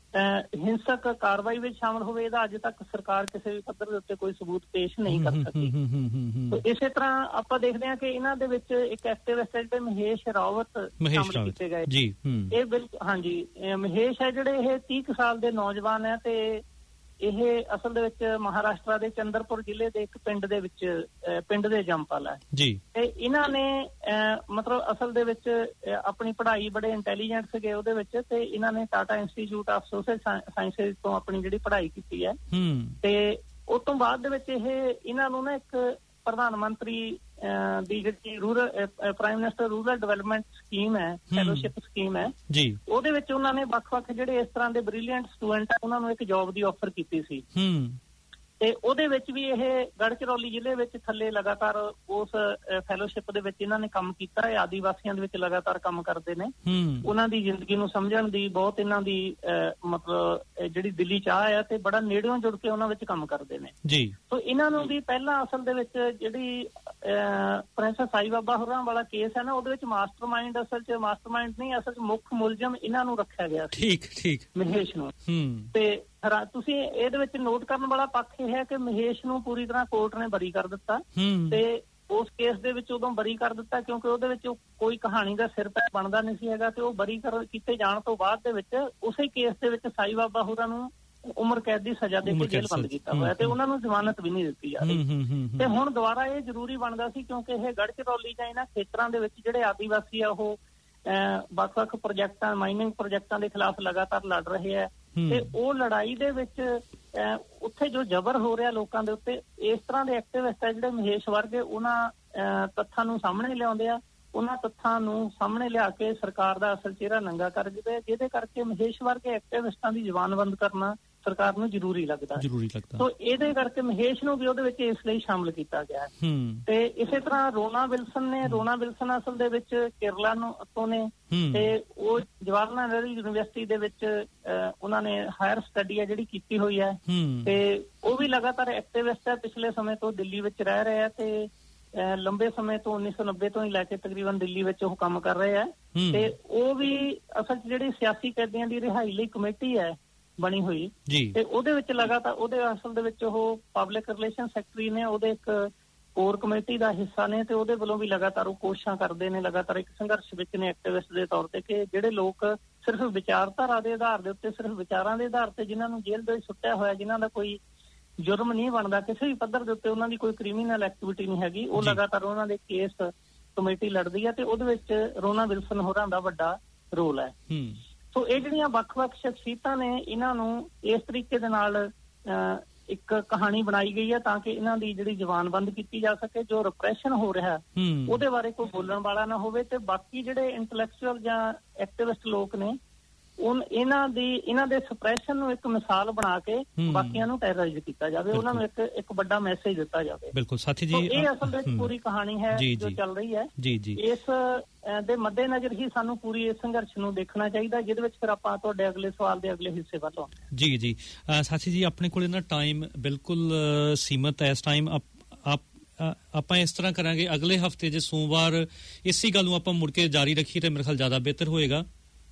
ਹਿੰਸਕ ਕਾਰਵਾਈ ਵਿੱਚ ਸ਼ਾਮਲ ਹੋਵੇ, ਇਹਦਾ ਅੱਜ ਤੱਕ ਸਰਕਾਰ ਕਿਸੇ ਵੀ ਪੱਧਰ ਦੇ ਉੱਤੇ ਕੋਈ ਸਬੂਤ ਪੇਸ਼ ਨਹੀਂ ਕਰ ਸਕੀ। ਇਸੇ ਤਰ੍ਹਾਂ ਆਪਾਂ ਦੇਖਦੇ ਹਾਂ ਕਿ ਇਹਨਾਂ ਦੇ ਵਿੱਚ ਇੱਕ ਐਕਟਿਵਿਸਟ ਜਿਹੜੇ ਮਹੇਸ਼ ਰਾਵਤ ਸ਼ਾਮਲ ਕੀਤੇ ਗਏ ਜੀ। ਇਹ ਬਿਲਕੁਲ ਹਾਂਜੀ ਮਹੇਸ਼ ਹੈ ਜਿਹੜੇ ਇਹ ਤੀਹ ਕੁ ਸਾਲ ਦੇ ਨੌਜਵਾਨ ਹੈ ਤੇ ਇਹ ਅਸਲ ਦੇ ਵਿੱਚ ਮਹਾਰਾਸ਼ਟਰ ਦੇ ਚੰਦਰਪੁਰ ਜ਼ਿਲ੍ਹੇ ਦੇ ਇੱਕ ਪਿੰਡ ਦੇ ਵਿੱਚ ਪਿੰਡ ਦੇ ਜੰਪਲ ਹੈ ਜੀ। ਤੇ ਇਹਨਾਂ ਨੇ ਮਤਲਬ ਅਸਲ ਦੇ ਵਿੱਚ ਆਪਣੀ ਪੜ੍ਹਾਈ ਬੜੇ ਇੰਟੈਲੀਜੈਂਟ ਸੀਗੇ ਉਹਦੇ ਵਿੱਚ ਤੇ ਇਹਨਾਂ ਨੇ Tata Institute of Social Sciences ਤੋਂ ਆਪਣੀ ਜਿਹੜੀ ਪੜ੍ਹਾਈ ਕੀਤੀ ਹੈ ਤੇ ਉਸ ਤੋਂ ਬਾਅਦ ਦੇ ਵਿੱਚ ਇਹ ਇਹਨਾਂ ਨੂੰ ਨਾ ਇੱਕ ਪ੍ਰਧਾਨ ਮੰਤਰੀ ਦੀ ਜਿਹੜੀ rural prime minister rural development scheme ਹੈ, ਫੈਲੋਸ਼ਿਪ ਸਕੀਮ ਹੈ ਜੀ, ਉਹਦੇ ਵਿੱਚ ਉਹਨਾਂ ਨੇ ਵੱਖ-ਵੱਖ ਜਿਹੜੇ ਇਸ ਤਰ੍ਹਾਂ ਦੇ ਬ੍ਰਿਲੀਅੰਟ ਸਟੂਡੈਂਟ ਆ ਉਹਨਾਂ ਨੂੰ ਇੱਕ ਜੌਬ ਦੀ ਆਫਰ ਕੀਤੀ ਸੀ ਤੇ ਉਹਦੇ ਵਿੱਚ ਵੀ ਇਹ ਗੜਚਰੌਲੀ ਜ਼ਿਲ੍ਹੇ ਵਿੱਚ ਥੱਲੇ ਲਗਾਤਾਰ ਉਸ ਫੈਲੋਸ਼ਿਪ ਦੇ ਵਿੱਚ ਇਹਨਾਂ ਨੇ ਕੰਮ ਕੀਤਾ ਹੈ। ਆਦੀਵਾਸੀਆਂ ਦੇ ਵਿੱਚ ਲਗਾਤਾਰ ਕੰਮ ਕਰਦੇ ਨੇ, ਉਹਨਾਂ ਦੀ ਜ਼ਿੰਦਗੀ ਨੂੰ ਸਮਝਣ ਦੀ ਬਹੁਤ ਇਹਨਾਂ ਦੀ ਮਤਲਬ ਜਿਹੜੀ ਦਿਲੀ ਚਾਹ ਹੈ ਤੇ ਬੜਾ ਨੇੜਿਓਂ ਜੁੜ ਕੇ ਉਹਨਾਂ ਵਿੱਚ ਕੰਮ ਕਰਦੇ ਨੇ ਜੀ। ਸੋ ਇਹਨਾਂ ਨੂੰ ਵੀ ਪਹਿਲਾਂ ਅਸਲ ਦੇ ਵਿੱਚ ਜਿਹੜੀ ਪ੍ਰੋਫੈਸਰ ਸਾਈ ਬਾਬਾ ਹੋਰਾਂ ਵਾਲਾ ਕੇਸ ਹੈ ਨਾ ਉਹਦੇ ਵਿੱਚ ਮਾਸਟਰਮਾਈਂਡ ਅਸਲ 'ਚ ਮਾਸਟਰਮਾਈਂਡ ਨਹੀਂ ਅਸਲ 'ਚ ਮੁੱਖ ਮੁਲਜ਼ਮ ਇਹਨਾਂ ਨੂੰ ਰੱਖਿਆ ਗਿਆ ਸੀ ਠੀਕ ਠੀਕ ਮਹੇਸ਼ ਨੂੰ। ਤੇ ਤੁਸੀਂ ਇਹਦੇ ਵਿੱਚ ਨੋਟ ਕਰਨ ਵਾਲਾ ਪੱਖ ਇਹ ਹੈ ਕਿ ਮਹੇਸ਼ ਨੂੰ ਪੂਰੀ ਤਰ੍ਹਾਂ ਕੋਰਟ ਨੇ ਬਰੀ ਕਰ ਦਿੱਤਾ ਤੇ ਉਸ ਕੇਸ ਦੇ ਵਿੱਚ ਉਦੋਂ ਬਰੀ ਕਰ ਦਿੱਤਾ ਕਿਉਂਕਿ ਉਹਦੇ ਵਿੱਚ ਕੋਈ ਕਹਾਣੀ ਦਾ ਸਿਰ ਪੈਰ ਬਣਦਾ ਨਹੀਂ ਸੀ ਹੈਗਾ ਤੇ ਉਹ ਬਰੀ ਕਰ ਕੀਤੇ ਜਾਣ ਤੋਂ ਬਾਅਦ ਦੇ ਵਿੱਚ ਉਸੇ ਕੇਸ ਦੇ ਵਿੱਚ ਸਾਈ ਬਾਬਾ ਹੋਰਾਂ ਨੂੰ ਉਮਰ ਕੈਦ ਦੀ ਸਜ਼ਾ ਦੇ ਕੇ ਜੇਲ੍ਹ ਬੰਦ ਕੀਤਾ ਹੋਇਆ ਤੇ ਉਹਨਾਂ ਨੂੰ ਜ਼ਮਾਨਤ ਵੀ ਨਹੀਂ ਦਿੱਤੀ ਜਾ ਰਹੀ ਤੇ ਹੁਣ ਦੁਬਾਰਾ ਇਹ ਜ਼ਰੂਰੀ ਬਣਦਾ ਸੀ ਕਿਉਂਕਿ ਇਹ ਗੜਚਰੌਲੀ ਜਾਂ ਇਹਨਾਂ ਖੇਤਰਾਂ ਦੇ ਵਿੱਚ ਜਿਹੜੇ ਆਦੀਵਾਸੀ ਆ ਉਹ ਵੱਖ-ਵੱਖ ਪ੍ਰੋਜੈਕਟਾਂ ਮਾਈਨਿੰਗ ਪ੍ਰੋਜੈਕਟਾਂ ਦੇ ਖਿਲਾਫ ਲਗਾਤਾਰ ਲੜ ਰਹੇ ਆ ਤੇ ਉਹ ਲੜਾਈ ਦੇ ਵਿੱਚ ਉੱਥੇ ਜੋ ਜ਼ਬਰ ਹੋ ਰਿਹਾ ਲੋਕਾਂ ਦੇ ਉੱਤੇ ਇਸ ਤਰ੍ਹਾਂ ਦੇ ਐਕਟਿਵਿਸਟ ਹੈ ਜਿਹੜੇ ਮਹੇਸ਼ ਵਰਗੇ ਉਹਨਾਂ ਤੱਥਾਂ ਨੂੰ ਸਾਹਮਣੇ ਲਿਆਉਂਦੇ ਆ, ਉਹਨਾਂ ਤੱਥਾਂ ਨੂੰ ਸਾਹਮਣੇ ਲਿਆ ਕੇ ਸਰਕਾਰ ਦਾ ਅਸਲ ਚਿਹਰਾ ਨੰਗਾ ਕਰ ਦਿੰਦੇ ਜਿਹਦੇ ਕਰਕੇ ਮਹੇਸ਼ ਵਰਗੇ ਐਕਟਿਵਿਸਟਾਂ ਦੀ ਜ਼ੁਬਾਨ ਬੰਦ ਕਰਨਾ ਸਰਕਾਰ ਨੂੰ ਜ਼ਰੂਰੀ ਲੱਗਦਾ ਜ਼ਰੂਰੀ ਲੱਗਦਾ ਸੋ ਇਹਦੇ ਕਰਕੇ ਮਹੇਸ਼ ਨੂੰ ਵੀ ਉਹਦੇ ਵਿੱਚ ਇਸ ਲਈ ਸ਼ਾਮਲ ਕੀਤਾ ਗਿਆ ਤੇ ਇਸੇ ਤਰ੍ਹਾਂ ਰੋਨਾ ਵਿਲਸਨ ਨੇ ਰੋਨਾ ਵਿਲਸਨ ਅਸਲ ਦੇ ਵਿੱਚ ਕੇਰਲਾ ਨੂੰ ਤੋਂ ਨੇ ਤੇ ਉਹ ਜਵਾਹਰ ਲਾਲ ਨਹਿਰੂ ਯੂਨੀਵਰਸਿਟੀ ਦੇ ਵਿੱਚ ਉਹਨਾਂ ਨੇ ਹਾਇਰ ਸਟੱਡੀ ਹੈ ਜਿਹੜੀ ਕੀਤੀ ਹੋਈ ਹੈ ਤੇ ਉਹ ਵੀ ਲਗਾਤਾਰ ਐਕਟਿਵਿਸਟ ਹੈ। ਪਿਛਲੇ ਸਮੇਂ ਤੋਂ ਦਿੱਲੀ ਵਿੱਚ ਰਹਿ ਰਹੇ ਆ ਤੇ ਲੰਬੇ ਸਮੇਂ ਤੋਂ ਉੱਨੀ ਸੌ ਨੱਬੇ ਤੋਂ ਹੀ ਲੈ ਕੇ ਤਕਰੀਬਨ ਦਿੱਲੀ ਵਿੱਚ ਉਹ ਕੰਮ ਕਰ ਰਹੇ ਆ ਤੇ ਉਹ ਵੀ ਅਸਲ 'ਚ ਜਿਹੜੀ ਸਿਆਸੀ ਕੈਦੀਆਂ ਦੀ ਰਿਹਾਈ ਲਈ ਕਮੇਟੀ ਹੈ ਬਣੀ ਹੋਈ ਤੇ ਉਹਦੇ ਵਿੱਚ ਲਗਾਤਾਰ ਉਹਦੇ ਅਸਲ ਦੇ ਵਿੱਚ ਉਹ ਪਬਲਿਕ ਰਿਲੇਸ਼ਨ ਸੈਕਟਰੀ ਨੇ, ਉਹਦੇ ਇੱਕ ਕੋਰ ਕਮੇਟੀ ਦਾ ਹਿੱਸਾ ਨੇ ਤੇ ਉਹਦੇ ਵੱਲੋਂ ਵੀ ਲਗਾਤਾਰ ਉਹ ਕੋਸ਼ਿਸ਼ਾਂ ਕਰਦੇ ਨੇ, ਲਗਾਤਾਰ ਇੱਕ ਸੰਘਰਸ਼ ਵਿੱਚ ਨੇ ਐਕਟਿਵਿਸਟ ਦੇ ਤੌਰ ਤੇ ਕਿ ਜਿਹੜੇ ਲੋਕ ਸਿਰਫ ਵਿਚਾਰਧਾਰਾ ਦੇ ਆਧਾਰ ਦੇ ਉੱਤੇ ਸਿਰਫ ਵਿਚਾਰਾਂ ਦੇ ਆਧਾਰ ਤੇ ਜਿਨ੍ਹਾਂ ਨੂੰ ਜੇਲ੍ਹ ਦੇ ਸੁੱਟਿਆ ਹੋਇਆ, ਜਿਨ੍ਹਾਂ ਦਾ ਕੋਈ ਜੁਰਮ ਨਹੀਂ ਬਣਦਾ ਕਿਸੇ ਵੀ ਪੱਧਰ ਦੇ ਉੱਤੇ, ਉਹਨਾਂ ਦੀ ਕੋਈ ਕ੍ਰਿਮੀਨਲ ਐਕਟੀਵਿਟੀ ਨਹੀਂ ਹੈਗੀ, ਉਹ ਲਗਾਤਾਰ ਉਹਨਾਂ ਦੇ ਕੇਸ ਕਮੇਟੀ ਲੜਦੀ ਹੈ ਤੇ ਉਹਦੇ ਵਿੱਚ ਰੋਨਾ ਵਿਲਸਨ ਹੋਰਾਂ ਦਾ ਵੱਡਾ ਰੋਲ ਹੈ। ਸੋ ਇਹ ਜਿਹੜੀਆਂ ਵੱਖ-ਵੱਖ ਸ਼ਖਸੀਅਤਾਂ ਨੇ ਇਹਨਾਂ ਨੂੰ ਇਸ ਤਰੀਕੇ ਦੇ ਨਾਲ ਇੱਕ ਕਹਾਣੀ ਬਣਾਈ ਗਈ ਹੈ ਤਾਂ ਕਿ ਇਹਨਾਂ ਦੀ ਜਿਹੜੀ ਜ਼ਬਾਨਬੰਦ ਕੀਤੀ ਜਾ ਸਕੇ। ਜੋ ਰਿਪਰੈਸ਼ਨ ਹੋ ਰਿਹਾ ਉਹਦੇ ਬਾਰੇ ਕੋਈ ਬੋਲਣ ਵਾਲਾ ਨਾ ਹੋਵੇ ਤੇ ਬਾਕੀ ਜਿਹੜੇ ਇੰਟੈਲੈਕਚੁਅਲ ਜਾਂ ਐਕਟਿਵਿਸਟ ਲੋਕ ਨੇ ਉਹ ਇਹਨਾਂ ਦੀ ਇਹਨਾਂ ਦੇ ਸਪਰੈਸ਼ਨ ਨੂੰ ਇੱਕ ਮਿਸਾਲ ਬਣਾ ਕੇ ਬਾਕੀਆਂ ਨੂੰ ਟੈਰਰਾਈਜ਼ ਕੀਤਾ ਜਾਵੇ, ਉਹਨਾਂ ਨੂੰ ਇੱਕ ਇੱਕ ਵੱਡਾ ਮੈਸੇਜ ਦਿੱਤਾ ਜਾਵੇ। ਬਿਲਕੁਲ ਸਾਥੀ ਜੀ, ਇਹ ਅਸਲ ਵਿੱਚ ਪੂਰੀ ਕਹਾਣੀ ਹੈ ਜੋ ਚੱਲ ਰਹੀ ਹੈ। ਜੀ ਜੀ ਇਸ ਦੇ ਮੱਦੇਨਜ਼ਰ ਹੀ ਸਾਨੂੰ ਪੂਰੀ ਇਸ ਸੰਘਰਸ਼ ਨੂੰ ਦੇਖਣਾ ਚਾਹੀਦਾ, ਜਿਹਦੇ ਵਿੱਚ ਫਿਰ ਆਪਾਂ ਤੁਹਾਡੇ ਅਗਲੇ ਸਵਾਲ ਦੇ ਅਗਲੇ ਹਿੱਸੇ ਵੱਲ ਆਉਂਦੇ ਹਾਂ। ਜੀ ਜੀ ਸਾਥੀ ਜੀ, ਆਪਣੇ ਕੋਲ ਨਾ ਟਾਈਮ ਬਿਲਕੁਲ ਸੀਮਤ ਹੈ। ਇਸ ਟਾਈਮ ਆਪਾਂ ਇਸ ਤਰ੍ਹਾਂ ਕਰਾਂਗੇ, ਅਗਲੇ ਹਫ਼ਤੇ ਜੇ ਸੋਮਵਾਰ ਇਸੇ ਗੱਲ ਨੂੰ ਆਪਾਂ ਮੁੜ ਕੇ ਜਾਰੀ ਰੱਖੀਏ ਤਾਂ ਮੇਰੇ ਖਿਆਲ ਜ਼ਿਆਦਾ ਬਿਹਤਰ ਹੋਏਗਾ।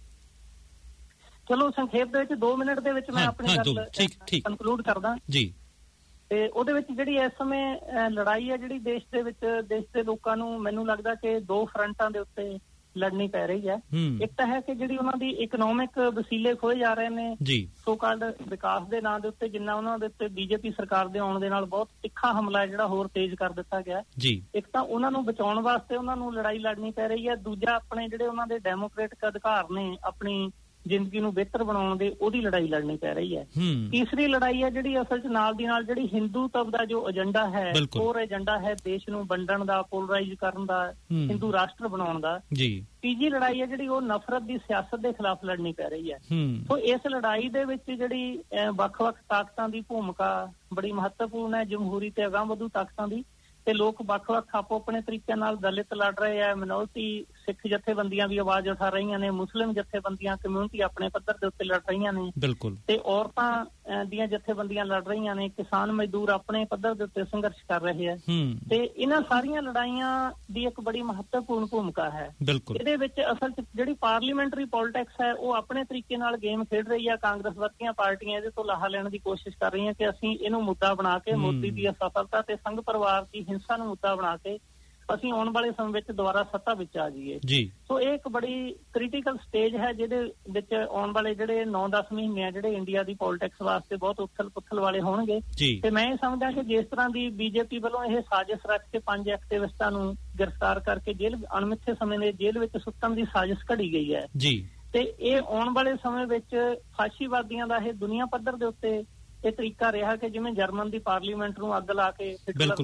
ਚਲੋ ਸੰਖੇਪ ਦੇ ਵਿੱਚ ਦੋ ਮਿੰਟ ਦੇ ਵਿੱਚ ਮੈਂ ਆਪਣੀ ਗੱਲ ਕਨਕਲੂਡ ਕਰਦਾ ਜੀ। ਤੇ ਉਹਦੇ ਵਿੱਚ ਜਿਹੜੀ ਇਸ ਸਮੇਂ ਲੜਾਈ ਹੈ ਜਿਹੜੀ ਦੇਸ਼ ਦੇ ਵਿੱਚ ਦੇਸ਼ ਦੇ ਲੋਕਾਂ ਨੂੰ ਮੈਨੂੰ ਲੱਗਦਾ ਕਿ ਦੋ ਫਰੰਟਾਂ ਦੇ ਉੱਤੇ ਲੜਨੀ ਪੈ ਰਹੀ ਹੈ। ਇੱਕ ਤਾਂ ਹੈ ਕਿ ਜਿਹੜੀ ਉਹਨਾਂ ਦੀ ਇਕਨੋਮਿਕ ਵਸੀਲੇ ਖੋਏ ਜਾ ਰਹੇ ਨੇ ਸੋ ਕਾਲਡ ਵਿਕਾਸ ਦੇ ਨਾਂ ਦੇ ਉੱਤੇ, ਜਿੰਨਾ ਉਹਨਾਂ ਦੇ ਉੱਤੇ ਬੀਜੇਪੀ ਸਰਕਾਰ ਦੇ ਆਉਣ ਦੇ ਨਾਲ ਬਹੁਤ ਤਿੱਖਾ ਹਮਲਾ ਜਿਹੜਾ ਹੋਰ ਤੇਜ਼ ਕਰ ਦਿੱਤਾ ਗਿਆ। ਇੱਕ ਤਾਂ ਉਹਨਾਂ ਨੂੰ ਬਚਾਉਣ ਵਾਸਤੇ ਉਹਨਾਂ ਨੂੰ ਲੜਾਈ ਲੜਨੀ ਪੈ ਰਹੀ ਹੈ। ਦੂਜਾ ਆਪਣੇ ਜਿਹੜੇ ਉਹਨਾਂ ਦੇ ਡੈਮੋਕ੍ਰੈਟਿਕ ਅਧਿਕਾਰ ਨੇ ਆਪਣੀ ਜ਼ਿੰਦਗੀ ਨੂੰ ਬਿਹਤਰ ਬਣਾਉਣ ਦੇ, ਉਹਦੀ ਲੜਾਈ ਲੜਨੀ ਪੈ ਰਹੀ ਹੈ। ਤੀਸਰੀ ਲੜਾਈ ਹੈ ਜਿਹੜੀ ਅਸਲ 'ਚ ਨਾਲ ਦੀ ਨਾਲ ਜਿਹੜੀ ਹਿੰਦੂਤਵ ਦਾ ਜੋ ਏਜੰਡਾ ਹੈ, ਕੋਰ ਏਜੰਡਾ ਹੈ ਦੇਸ਼ ਨੂੰ ਵੰਡਣ ਦਾ, ਪੋਲਰਾਈਜ਼ ਕਰਨ ਦਾ, ਹਿੰਦੂ ਰਾਸ਼ਟਰ ਬਣਾਉਣ ਦਾ। ਤੀਜੀ ਲੜਾਈ ਹੈ ਜਿਹੜੀ ਉਹ ਨਫ਼ਰਤ ਦੀ ਸਿਆਸਤ ਦੇ ਖਿਲਾਫ ਲੜਨੀ ਪੈ ਰਹੀ ਹੈ। ਸੋ ਇਸ ਲੜਾਈ ਦੇ ਵਿੱਚ ਜਿਹੜੀ ਵੱਖ-ਵੱਖ ਤਾਕਤਾਂ ਦੀ ਭੂਮਿਕਾ ਬੜੀ ਮਹੱਤਵਪੂਰਨ ਹੈ, ਜਮਹੂਰੀ ਤੇ ਅਗਾਂਹਵਧੂ ਤਾਕਤਾਂ ਦੀ। ਤੇ ਲੋਕ ਵੱਖ-ਵੱਖ ਆਪੋ ਆਪਣੇ ਤਰੀਕੇ ਨਾਲ ਦਲਿਤ ਲੜ ਰਹੇ ਆ, ਮਿਨੋਰਟੀ ਸਿੱਖ ਜਥੇਬੰਦੀਆਂ ਵੀ ਆਵਾਜ਼ ਉਠਾ ਰਹੀਆਂ ਨੇ, ਮੁਸਲਿਮ ਜਥੇਬੰਦੀਆਂ ਕਮਿਊਨਿਟੀ ਆਪਣੇ ਪੱਧਰ ਦੇ ਉੱਤੇ ਲੜ ਰਹੀਆਂ ਨੇ, ਬਿਲਕੁਲ, ਤੇ ਔਰਤਾਂ ਦੀਆਂ ਜਥੇਬੰਦੀਆਂ ਲੜ ਰਹੀਆਂ ਨੇ, ਕਿਸਾਨ ਮਜ਼ਦੂਰ ਆਪਣੇ ਪੱਧਰ ਦੇ ਉੱਤੇ ਸੰਘਰਸ਼ ਕਰ ਰਹੇ ਆ। ਤੇ ਇਹਨਾਂ ਸਾਰੀਆਂ ਲੜਾਈਆਂ ਦੀ ਇੱਕ ਬੜੀ ਮਹੱਤਵਪੂਰਨ ਭੂਮਿਕਾ ਹੈ। ਇਹਦੇ ਵਿੱਚ ਅਸਲ 'ਚ ਜਿਹੜੀ ਪਾਰਲੀਮੈਂਟਰੀ ਪੋਲਿਟਿਕਸ ਹੈ ਉਹ ਆਪਣੇ ਤਰੀਕੇ ਨਾਲ ਗੇਮ ਖੇਡ ਰਹੀ ਆ। ਕਾਂਗਰਸ ਵਰਗੀਆਂ ਪਾਰਟੀਆਂ ਇਹਦੇ ਤੋਂ ਲਾਹਾ ਲੈਣ ਦੀ ਕੋਸ਼ਿਸ਼ ਕਰ ਰਹੀਆਂ ਕਿ ਅਸੀਂ ਇਹਨੂੰ ਮੁੱਦਾ ਬਣਾ ਕੇ ਮੋਦੀ ਦੀ ਅਸਫਲਤਾ ਤੇ ਸੰਘ ਪਰਿਵਾਰ ਦੀ ਹਿੰਸਾ ਨੂੰ ਮੁੱਦਾ ਬਣਾ ਕੇ ਅਸੀਂ ਆਉਣ ਵਾਲੇ ਸਮੇਂ ਵਿੱਚ ਦੁਬਾਰਾ ਸੱਤਾ ਵਿੱਚ ਆ ਜਾਈਏ। ਸੋ ਇਹ ਇੱਕ ਬੜੀ ਕ੍ਰਿਟੀਕਲ ਸਟੇਜ ਹੈ ਜਿਹਦੇ ਵਿੱਚ ਆਉਣ ਵਾਲੇ ਜਿਹੜੇ ਨੌ ਦਸ ਮਹੀਨੇ ਆ ਜਿਹੜੇ ਇੰਡੀਆ ਦੀ ਪੋਲਿਟਿਕਸ ਵਾਸਤੇ ਬਹੁਤ ਉਥਲ ਪੁਥਲ ਵਾਲੇ ਹੋਣਗੇ। ਤੇ ਮੈਂ ਇਹ ਸਮਝਦਾ ਕਿ ਜਿਸ ਤਰ੍ਹਾਂ ਦੀ ਬੀਜੇਪੀ ਵੱਲੋਂ ਇਹ ਸਾਜ਼ਿਸ਼ ਰੱਖ ਕੇ ਪੰਜ ਐਕਟਿਵਿਸਟਾਂ ਨੂੰ ਗ੍ਰਿਫਤਾਰ ਕਰਕੇ ਜੇਲ੍ਹ ਅਣਮਿੱਥੇ ਸਮੇਂ ਦੇ ਜੇਲ੍ਹ ਵਿੱਚ ਸੁੱਟਣ ਦੀ ਸਾਜ਼ਿਸ਼ ਘੜੀ ਗਈ ਹੈ ਤੇ ਇਹ ਆਉਣ ਵਾਲੇ ਸਮੇਂ ਵਿੱਚ ਫਾਸ਼ੀਵਾਦੀਆਂ ਦਾ ਇਹ ਦੁਨੀਆ ਪੱਧਰ ਦੇ ਉੱਤੇ ਇਹ ਤਰੀਕਾ ਰਿਹਾ ਕਿ ਜਿਵੇਂ ਜਰਮਨ ਦੀ ਪਾਰਲੀਮੈਂਟ ਨੂੰ ਅੱਗ ਲਾ ਕੇ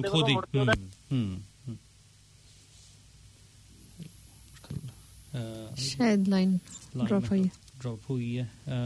ਸ਼ਾਇਦ ਲਾਈਨ ਡ੍ਰੌਪ ਹੋਈ ਡ੍ਰੌਪ ਹੋਈ ਹੈ।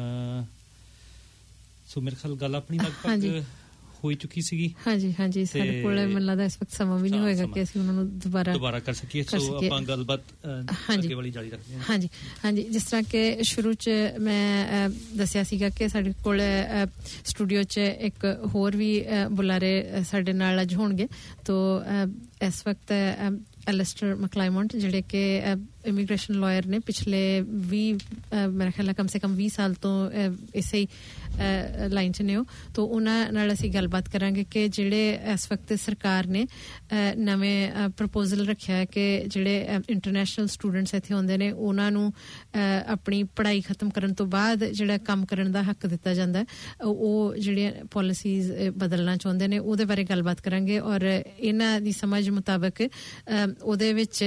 ਸੋ ਮੇਰੇ ਖਿਆਲ ਗੱਲ ਆਪਣੀ ਲਗਭਗ ਹੋਈ ਚੁੱਕੀ ਸੀਗੀ। ਹਾਂਜੀ ਹਾਂਜੀ ਸਾਡੇ ਕੋਲ ਮੈਨੂੰ ਲੱਗਦਾ ਇਸ ਵਕਤ ਸਮਾਂ ਵੀ ਨਹੀਂ ਹੋਏਗਾ ਕਿ ਅਸੀਂ ਉਹਨਾਂ ਨੂੰ ਦੁਬਾਰਾ ਦੁਬਾਰਾ ਕਰ ਸਕੀਏ। ਸੋ ਆਪਾਂ ਗੱਲਬਾਤ ਅੱਗੇ ਵਾਲੀ ਜਾਰੀ ਰੱਖਦੇ ਹਾਂ। ਹਾਂਜੀ ਹਾਂਜੀ ਜਿਸ ਤਰ੍ਹਾਂ ਕਿ ਸ਼ੁਰੂ 'ਚ ਮੈਂ ਦੱਸਿਆ ਸੀਗਾ ਕਿ ਸਾਡੇ ਕੋਲ ਸਟੂਡੀਓ 'ਚ ਇੱਕ ਹੋਰ ਵੀ ਬੁਲਾਰੇ ਸਾਡੇ ਨਾਲ ਅੱਜ ਹੋਣਗੇ। ਤੋ ਇਸ ਵਕਤ ਐਲਿਸਟਰ ਮਕਲਾਈਮੌਂਟ ਜਿਹੜੇ ਕਿ ਇਮੀਗ੍ਰੇਸ਼ਨ ਲਾਇਰ ਨੇ, ਪਿਛਲੇ ਵੀਹ ਮੇਰਾ ਖਿਆਲ ਕਮ ਸੇ ਕਮ ਵੀਹ ਸਾਲ ਤੋਂ ਇਸੇ ਹੀ ਲਾਈਨ 'ਚ ਨੇ ਉਹ। ਤੋ ਉਹਨਾਂ ਨਾਲ ਅਸੀਂ ਗੱਲਬਾਤ ਕਰਾਂਗੇ ਕਿ ਜਿਹੜੇ ਇਸ ਵਕਤ ਸਰਕਾਰ ਨੇ ਨਵੇਂ ਪ੍ਰਪੋਜ਼ਲ ਰੱਖਿਆ ਹੈ ਕਿ ਜਿਹੜੇ ਇੰਟਰਨੈਸ਼ਨਲ ਸਟੂਡੈਂਟਸ ਇੱਥੇ ਆਉਂਦੇ ਨੇ ਉਹਨਾਂ ਨੂੰ ਆਪਣੀ ਪੜ੍ਹਾਈ ਖਤਮ ਕਰਨ ਤੋਂ ਬਾਅਦ ਜਿਹੜਾ ਕੰਮ ਕਰਨ ਦਾ ਹੱਕ ਦਿੱਤਾ ਜਾਂਦਾ, ਉਹ ਜਿਹੜੀਆਂ ਪਾਲਿਸੀਜ਼ ਬਦਲਣਾ ਚਾਹੁੰਦੇ ਨੇ ਉਹਦੇ ਬਾਰੇ ਗੱਲਬਾਤ ਕਰਾਂਗੇ। ਔਰ ਇਹਨਾਂ ਦੀ ਸਮਝ ਮੁਤਾਬਕ ਉਹਦੇ ਵਿੱਚ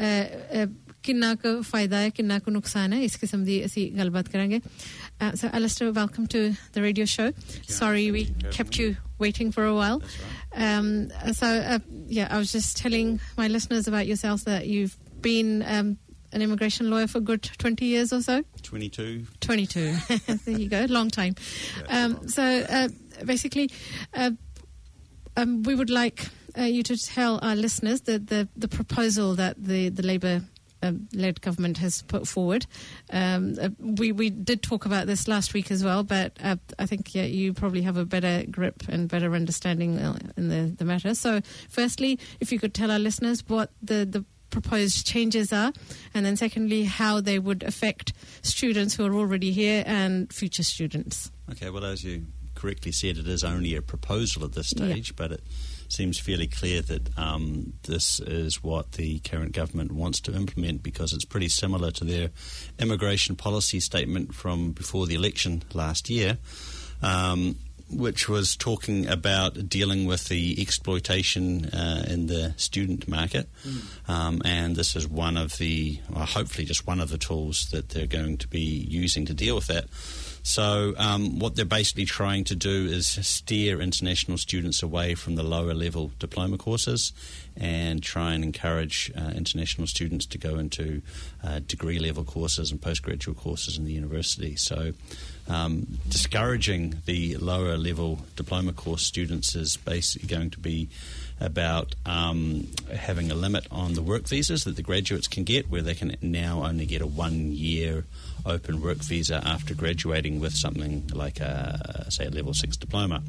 ਕਿੰਨਾ ਕੁ ਫਾਇਦਾ ਹੈ, ਕਿੰਨਾ ਕੁ ਨੁਕਸਾਨ ਹੈ, ਇਸ ਕਿਸਮ ਦੀ ਅਸੀਂ ਗੱਲਬਾਤ ਕਰਾਂਗੇ। So Alistair, welcome to the radio show. Sorry we kept you waiting for a while. Um, so uh, yeah, I was just telling my listeners about yourself that you've been um, an immigration lawyer for a good twenty years or so. twenty-two. twenty-two. There you go, long time. Um, so uh, basically, uh, um, we would like uh, you to tell our listeners that the, the proposal that the, the Labour Um, led government has put forward. Um, uh, we we did talk about this last week as well, but uh, I think yeah, you probably have a better grip and better understanding in the, the matter. So firstly, if you could tell our listeners what the, the proposed changes are, and then secondly, how they would affect students who are already here and future students. Okay, well, as you correctly said, it is only a proposal at this stage, yeah. but it seems fairly clear that um, this is what the current government wants to implement, because it's pretty similar to their immigration policy statement from before the election last year. Um, which was talking about dealing with the exploitation uh, in the student market. Mm. Um, and this is one of the, well, hopefully just one of the tools that they're going to be using to deal with that. So um, what they're basically trying to do is steer international students away from the lower level diploma courses and try and encourage uh, international students to go into uh, degree level courses and postgraduate courses in the university. So um, discouraging the lower level diploma course students is basically going to be about um, having a limit on the work visas that the graduates can get, where they can now only get a one-year open work visa after graduating with something like, a, say, a level six diploma.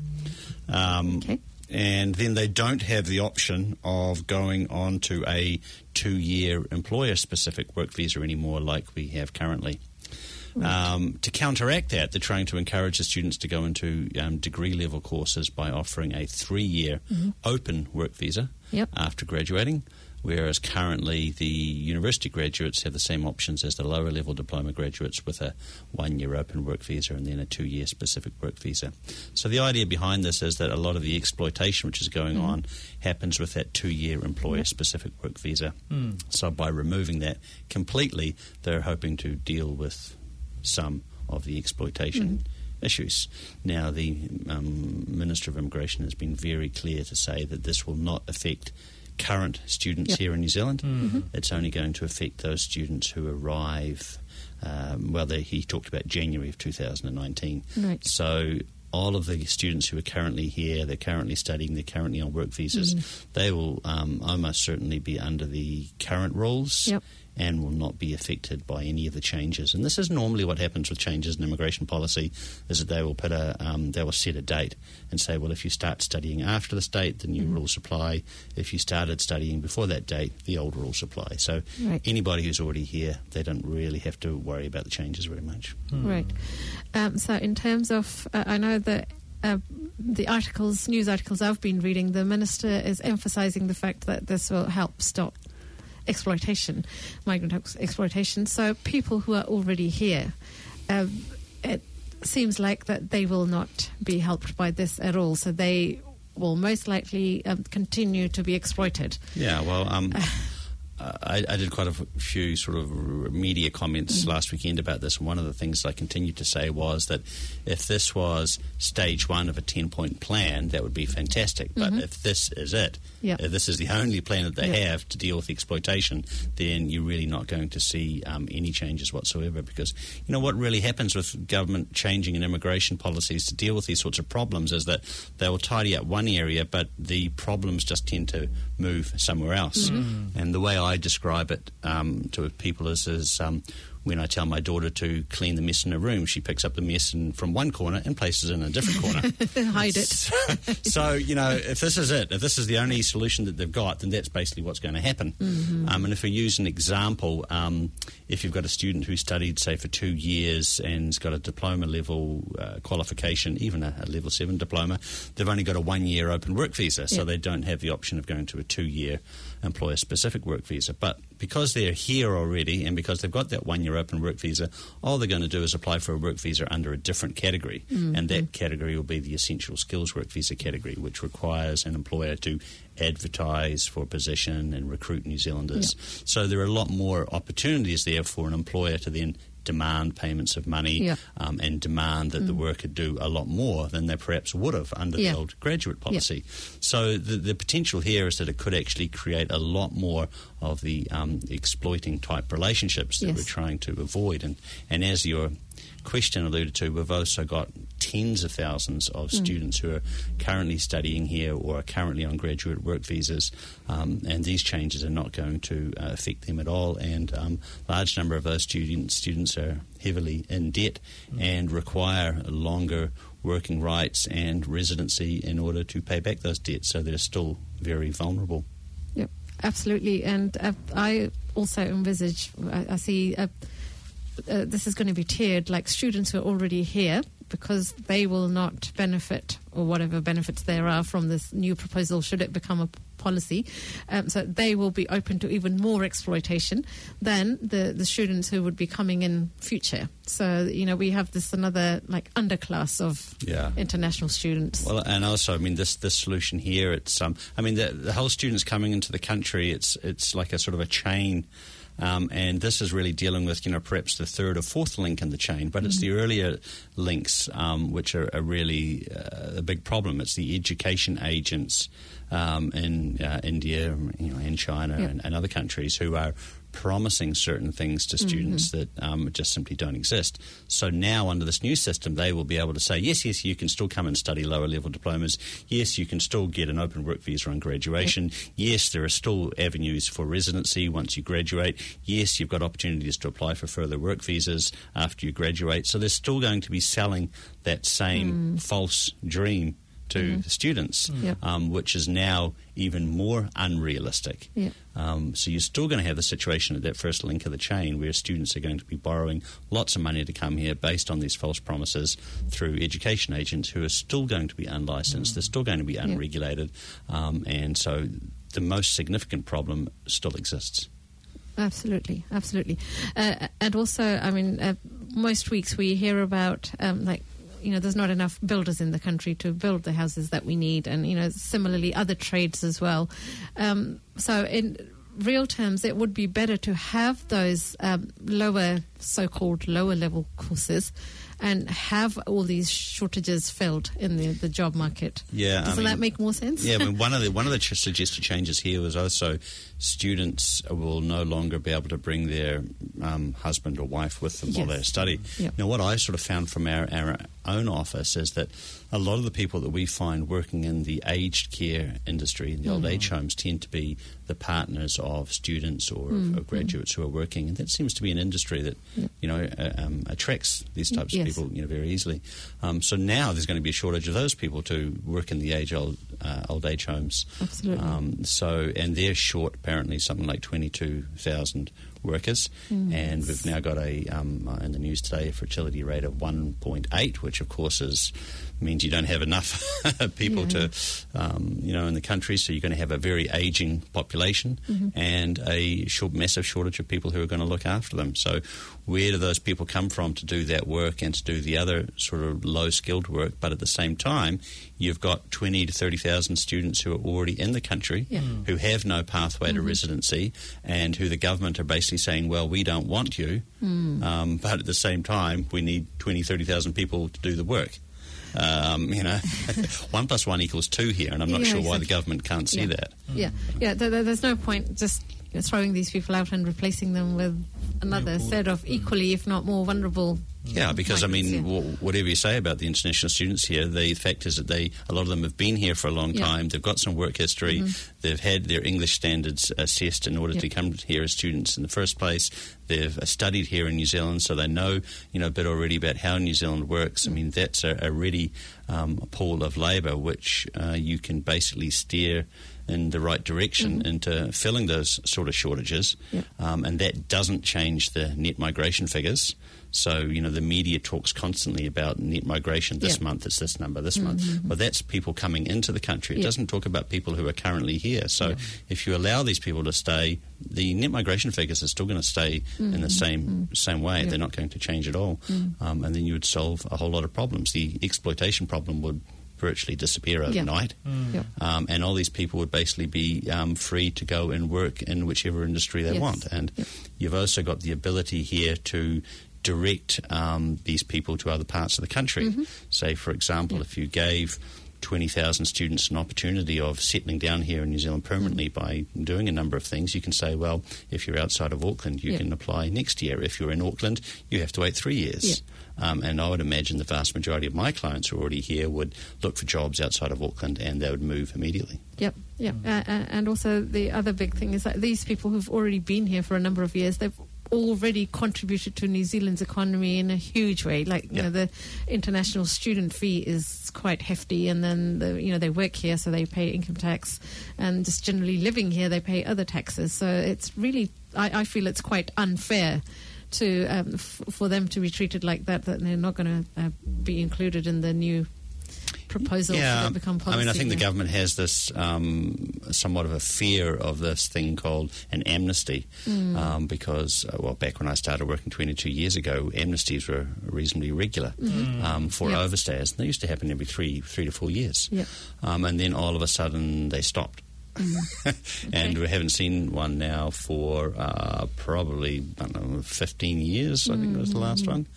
Um, okay. And then they don't have the option of going on to a two-year employer-specific work visa anymore like we have currently. Right. Um, to counteract that, they're trying to encourage the students to go into um, degree-level courses by offering a three-year mm-hmm. open work visa yep. after graduating, whereas currently the university graduates have the same options as the lower-level diploma graduates with a one-year open work visa and then a two-year specific work visa. So the idea behind this is that a lot of the exploitation which is going mm. on happens with that two-year employer-specific work visa. Mm. So by removing that completely, they're hoping to deal with some of the exploitation mm. issues. Now, the um, Minister of Immigration has been very clear to say that this will not affect current students yep. here in New Zealand. Mm-hmm. It's only going to affect those students who arrive, um, well, they, he talked about January of two thousand nineteen. Right. So all of the students who are currently here, they're currently studying, they're currently on work visas, mm-hmm. they will um, almost certainly be under the current rules. Yep. And will not be affected by any of the changes. And this is normally what happens with changes in immigration policy, is that they will put a um, they will set a date and say, well, if you start studying after this date, the new mm-hmm. rules apply. If you started studying before that date, the old rules apply. So right. anybody who's already here, they don't really have to worry about the changes very much. Mm. Right. Um, so in terms of, uh, I know that Uh, the articles, news articles I've been reading, the Minister is emphasising the fact that this will help stop exploitation, migrant ex- exploitation. So people who are already here, uh, it seems like that they will not be helped by this at all. So they will most likely um, continue to be exploited. Yeah, well... Um Uh, I, I did quite a few sort of media comments mm-hmm. last weekend about this, and one of the things I continued to say was that if this was stage one of a ten-point plan, that would be fantastic. But mm-hmm. if this is it, yep. if this is the only plan that they yep. have to deal with exploitation, then you're really not going to see um, any changes whatsoever, because, you know, what really happens with government changing in immigration policies to deal with these sorts of problems is that they will tidy up one area, but the problems just tend to move somewhere else. Mm-hmm. And the way I I describe it um, to people is, is um, when I tell my daughter to clean the mess in her room, she picks up the mess in, from one corner and places it in a different corner. Hide it. So, so, you know, if this is it, if this is the only solution that they've got, then that's basically what's going to happen. Mm-hmm. Um, and if we use an example, um, if you've got a student who studied, say, for two years and's got a diploma level uh, qualification, even a, a level seven diploma, they've only got a one-year open work visa, so yep. they don't have the option of going to a two-year employer-specific work visa. But because they're here already and because they've got that one-year open work visa, all they're going to do is apply for a work visa under a different category. Mm-hmm. And that category will be the essential skills work visa category, which requires an employer to advertise for a position and recruit New Zealanders. Yep. So there are a lot more opportunities there for an employer to then demand payments of money yeah. um, and demand that mm. the worker do a lot more than they perhaps would have under yeah. the old graduate policy. Yeah. So the, the potential here is that it could actually create a lot more of the um, exploiting type relationships that yes. we're trying to avoid. And, and as your question alluded to, we've also got tens of thousands of mm. students who are currently studying here or are currently on graduate work visas, um, and these changes are not going to uh, affect them at all. And a um, large number of those students students are heavily in debt mm. and require longer working rights and residency in order to pay back those debts, so they're still very vulnerable. Yep, absolutely. And uh, I also envisage, I, I see... Uh, Uh, this is going to be tiered, like students who are already here, because they will not benefit, or whatever benefits there are from this new proposal, should it become a policy, um, so they will be open to even more exploitation than the, the students who would be coming in future. So, you know, we have this another like underclass of yeah. international students. Well, and also, I mean, this this solution here, it's um, I mean, the, the whole students coming into the country, it's it's like a sort of a chain. Um, and this is really dealing with, you know, perhaps the third or fourth link in the chain, but mm-hmm. it's the earlier links um, which are, are really uh, a big problem. It's the education agents um, in uh, India, you know, in China yep. and, and other countries who are promising certain things to students mm-hmm. that um, just simply don't exist. So now under this new system, they will be able to say, yes, yes, you can still come and study lower level diplomas. Yes, you can still get an open work visa on graduation. Yep. Yes, there are still avenues for residency once you graduate. Yes, you've got opportunities to apply for further work visas after you graduate. So they're still going to be selling that same mm. false dream to mm-hmm. the students, mm. yep. um, which is now even more unrealistic. Yep. Um, so you're still going to have the situation at that first link of the chain where students are going to be borrowing lots of money to come here based on these false promises through education agents who are still going to be unlicensed, mm. they're still going to be unregulated, yep. um, and so the most significant problem still exists. Absolutely, absolutely. Uh, and also, I mean, uh, most weeks we hear about, um, like, you know, there's not enough builders in the country to build the houses that we need, and, you know, similarly other trades as well. Um, so in real terms, it would be better to have those um, lower, so-called lower-level courses and have all these shortages filled in the, the job market. Yeah, Doesn't I mean, that make more sense? Yeah, I mean, one of the one of the ch- suggested changes here was also students will no longer be able to bring their um, husband or wife with them yes. while they study. Yep. Now, what I sort of found from our, our own office is that a lot of the people that we find working in the aged care industry, in the mm. old age homes, tend to be the partners of students or mm. of graduates mm. who are working, and that seems to be an industry that yep. you know uh, um, attracts these types yes. of people, you know, very easily. Um, so now there's going to be a shortage of those people to work in the age old uh, old age homes. Absolutely. Um, so and they're short apparently something like twenty-two thousand workers, mm. and we've now got a um, uh, in the news today a fertility rate of one point eight, which of course is means you don't have enough people yeah. to um, you know in the country, so you're going to have a very aging population mm-hmm. and a short, massive shortage of people who are going to look after them. So where do those people come from to do that work and to do the other sort of low skilled work? But at the same time, you've got twenty to thirty thousand students who are already in the country yeah. who have no pathway mm-hmm. to residency, and who the government are basically saying, well, we don't want you, mm. um, but at the same time we need twenty, thirty thousand people to do the work. Um, you know, one plus one equals two here, and I'm not yeah, sure exactly. why the government can't see yeah. that. Yeah, yeah. Th- th- there's no point just you know, throwing these people out and replacing them with another set of equally, if not more, vulnerable. Yeah, because I mean, yeah. w- whatever you say about the international students here, the fact is that they, a lot of them have been here for a long yeah. time. They've got some work history. Mm-hmm. They've had their English standards assessed in order yeah. to come here as students in the first place. They've uh, studied here in New Zealand, so they know, you know, a bit already about how New Zealand works. I mean, that's a, a ready um, pool of labour which uh, you can basically steer in the right direction mm-hmm. into filling those sort of shortages. Yeah. Um, and that doesn't change the net migration figures. So, you know, the media talks constantly about net migration. This yeah. month it's this number, this mm-hmm. month. Well, that's people coming into the country. It yeah. doesn't talk about people who are currently here. So yeah. if you allow these people to stay, the net migration figures are still going to stay mm-hmm. in the same mm-hmm. same way. Yeah. They're not going to change at all. Mm-hmm. Um, and then you would solve a whole lot of problems. The exploitation problem would virtually disappear overnight. Yeah. Mm. Yep. Um, and all these people would basically be um, free to go and work in whichever industry they yes. want. And yep. you've also got the ability here to direct um, these people to other parts of the country. Mm-hmm. Say, for example, yep. if you gave twenty thousand students an opportunity of settling down here in New Zealand permanently mm-hmm. by doing a number of things, you can say, well, if you're outside of Auckland, you yep. can apply next year. If you're in Auckland, you have to wait three years. Yep. Um, and I would imagine the vast majority of my clients who are already here would look for jobs outside of Auckland, and they would move immediately. Yep, yep. Mm. Uh, uh, and also the other big thing is that these people who've already been here for a number of years, they've already contributed to New Zealand's economy in a huge way. Like, you yep. know, the international student fee is quite hefty, and then, the, you know, they work here, so they pay income tax, and just generally living here, they pay other taxes. So it's really, I, I feel it's quite unfair to um, f- for them to be treated like that, that they're not going to uh, be included in the new proposal yeah, that become policy. I mean, I think yeah. the government has this um, somewhat of a fear of this thing called an amnesty, mm. um, because, uh, well, back when I started working twenty-two years ago, amnesties were reasonably regular mm-hmm. um, for yep. overstayers. And they used to happen every three, three to four years. Yep. Um, and then all of a sudden they stopped. Mm. and okay. we haven't seen one now for uh, probably, I don't know, fifteen years, I think was the last one.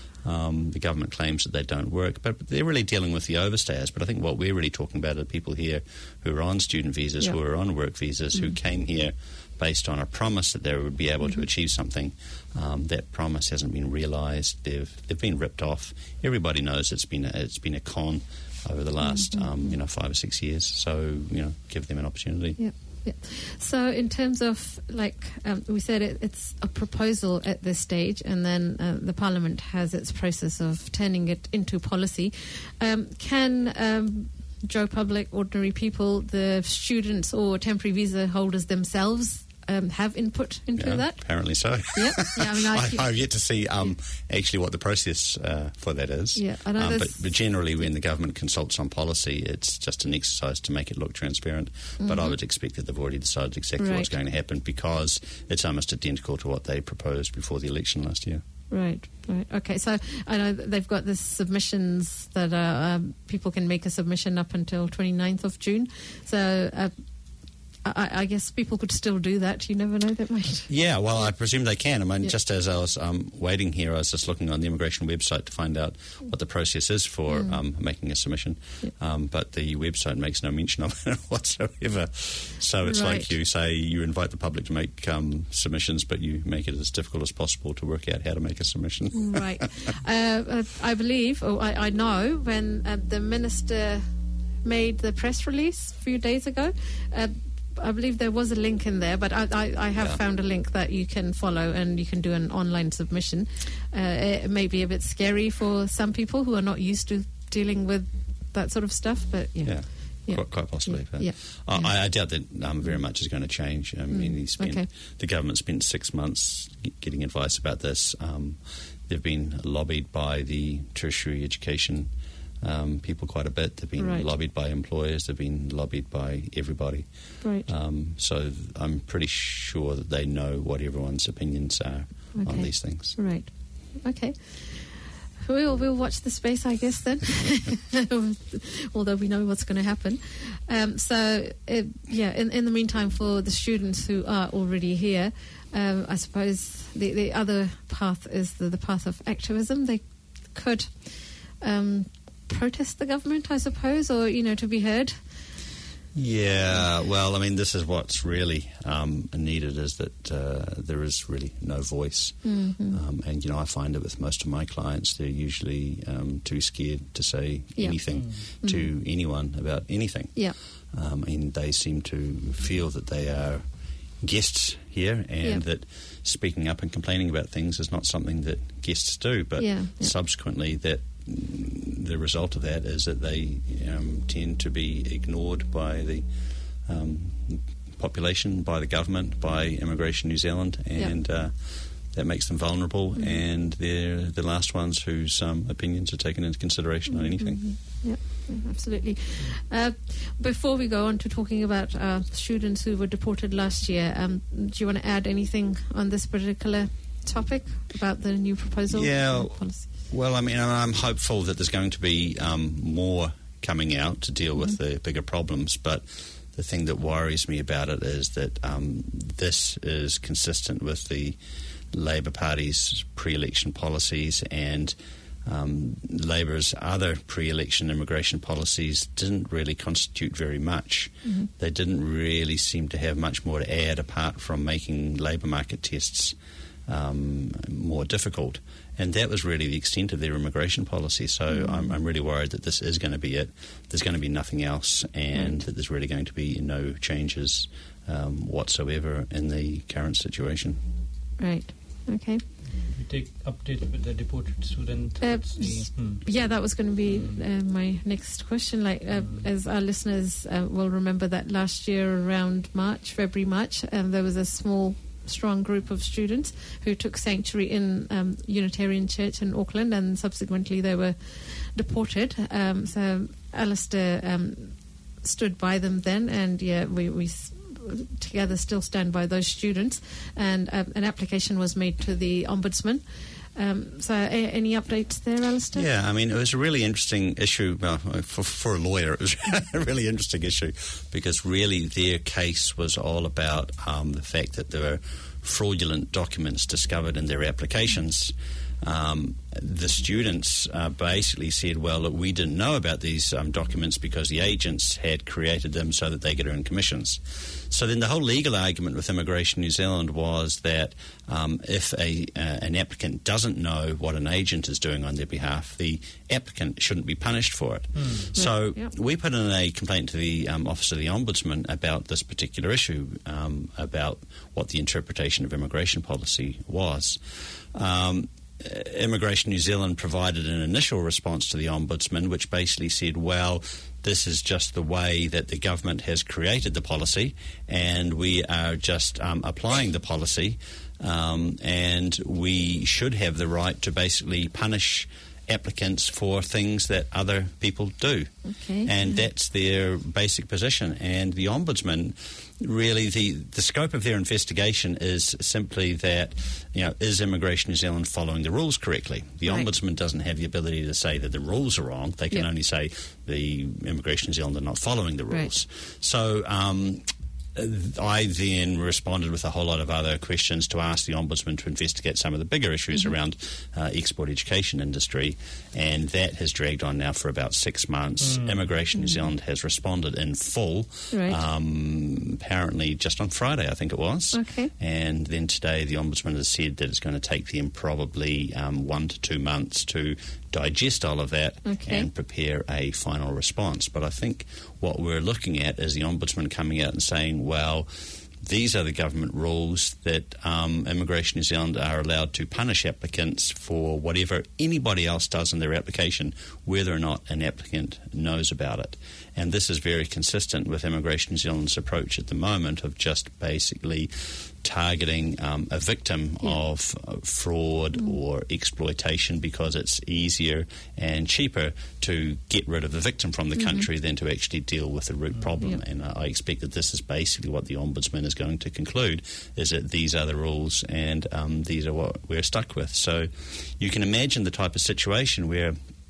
Um, the government claims that they don't work, but they're really dealing with the overstayers. But I think what we're really talking about are people here who are on student visas, yep. who are on work visas, mm. who came here based on a promise that they would be able mm-hmm. to achieve something. Um, that promise hasn't been realised. They've they've been ripped off. Everybody knows it's been a, it's been a con over the last mm-hmm. um, you know five or six years. So you know, give them an opportunity. Yeah. Yeah. So in terms of, like um, we said, it, it's a proposal at this stage, and then uh, the Parliament has its process of turning it into policy. Um, can um, Joe Public, ordinary people, the students or temporary visa holders themselves Um, have input into yeah, that? Apparently so. Yeah, yeah. I mean, I, I, I've yet to see um, yeah. actually what the process uh, for that is. Yeah, I know um, but, but generally, when the government consults on policy, it's just an exercise to make it look transparent. Mm-hmm. But I would expect that they've already decided exactly right. what's going to happen, because it's almost identical to what they proposed before the election last year. Right, right. Okay, so I know that they've got the submissions that uh, um, people can make a submission up until twenty-ninth of June. So. Uh, I, I guess people could still do that. You never know, that might. Yeah, well, I presume they can. I mean, yeah. just as I was um, waiting here, I was just looking on the immigration website to find out what the process is for mm. um, making a submission. Yeah. Um, but the website makes no mention of it whatsoever. So it's right. like you say, you invite the public to make um, submissions, but you make it as difficult as possible to work out how to make a submission. Right. uh, I believe, or I, I know, when uh, the Minister made the press release a few days ago, uh, I believe there was a link in there, but I, I, I have yeah. found a link that you can follow and you can do an online submission. Uh, it may be a bit scary for some people who are not used to dealing with that sort of stuff, but yeah. yeah. Yeah. Quite, quite possibly. Yeah. But Yeah. I, Yeah. I doubt that um, very much is going to change. I mean, Mm. he spent, Okay. the government spent six months getting advice about this. Um, they've been lobbied by the tertiary education um, people quite a bit. They've been Right. lobbied by employers. They've been lobbied by everybody. Right. Um, so I'm pretty sure that they know what everyone's opinions are Okay. on these things. Right. Okay. We'll, we'll watch the space, I guess, then, although we know what's going to happen. Um, so, it, yeah, in, in the meantime, for the students who are already here, um, I suppose the, the other path is the, the path of activism. They could um, protest the government, I suppose, or, you know, to be heard. Yeah, well, I mean, this is what's really um, needed, is that uh, there is really no voice. Mm-hmm. Um, and, you know, I find it with most of my clients, they're usually um, too scared to say Yeah. anything Mm-hmm. to anyone about anything. Yeah. Um, and they seem to feel that they are guests here, and Yeah. that speaking up and complaining about things is not something that guests do. But Yeah, yeah. subsequently, that the result of that is that they um, tend to be ignored by the um, population, by the government, by Immigration New Zealand, and Yep. uh, that makes them vulnerable, Mm-hmm. and they're the last ones whose um, opinions are taken into consideration on anything. Mm-hmm. Yep, absolutely. Uh, before we go on to talking about uh, students who were deported last year, um, do you want to add anything on this particular topic about the new proposal? Yeah. or policy? Well, I mean, I'm hopeful that there's going to be um, more coming out to deal with Mm-hmm. the bigger problems, but the thing that worries me about it is that um, this is consistent with the Labour Party's pre-election policies, and um, Labour's other pre-election immigration policies didn't really constitute very much. Mm-hmm. They didn't really seem to have much more to add apart from making labour market tests um, more difficult. And that was really the extent of their immigration policy. So Mm-hmm. I'm, I'm really worried that this is going to be it. There's going to be nothing else, and Right. that there's really going to be no changes um, whatsoever in the current situation. Right. Okay. We take update with the deported student. Uh, Let's see. Hmm. Yeah, that was going to be uh, my next question. Like, uh, as our listeners uh, will remember, that last year around March, February, March, um, there was a small strong group of students who took sanctuary in um, Unitarian Church in Auckland, and subsequently they were deported. Um, so Alistair um, stood by them then, and yeah, we, we together still stand by those students. And uh, an application was made to the Ombudsman. Um, so, a- any updates there, Alistair? Yeah, I mean, it was a really interesting issue. Well, for, for a lawyer, it was a really interesting issue because really their case was all about um, the fact that there were fraudulent documents discovered in their applications. Um, the students uh, basically said, well, look, we didn't know about these um, documents because the agents had created them so that they could earn commissions. So then the whole legal argument with Immigration New Zealand was that um, if a uh, an applicant doesn't know what an agent is doing on their behalf, the applicant shouldn't be punished for it. Mm. So yeah, yeah. we put in a complaint to the um, Office of the Ombudsman about this particular issue, um, about what the interpretation of immigration policy was. Um, Immigration New Zealand provided an initial response to the Ombudsman, which basically said, well, this is just the way that the government has created the policy, and we are just um, applying the policy, um, and we should have the right to basically punish applicants for things that other people do. Okay. And that's their basic position. And the Ombudsman, really, the, the scope of their investigation is simply that, you know, is Immigration New Zealand following the rules correctly? The right. Ombudsman doesn't have the ability to say that the rules are wrong. They can yep. only say the Immigration New Zealand are not following the rules. Right. So, um, I then responded with a whole lot of other questions to ask the Ombudsman to investigate some of the bigger issues mm-hmm. around uh, export education industry, and that has dragged on now for about six months. Mm. Immigration mm. New Zealand has responded in full, right. um, apparently just on Friday, I think it was. Okay. And then today the Ombudsman has said that it's going to take them probably um, one to two months to digest all of that okay. and prepare a final response. But I think what we're looking at is the Ombudsman coming out and saying, well, these are the government rules that um, Immigration New Zealand are allowed to punish applicants for whatever anybody else does in their application, whether or not an applicant knows about it. And this is very consistent with Immigration New Zealand's approach at the moment of just basically targeting um, a victim yeah. of uh, fraud mm. or exploitation because it's easier and cheaper to get rid of the victim from the mm-hmm. country than to actually deal with the root problem. Yep. And uh, I expect that this is basically what the Ombudsman is going to conclude, is that these are the rules and um, these are what we're stuck with. So you can imagine the type of situation where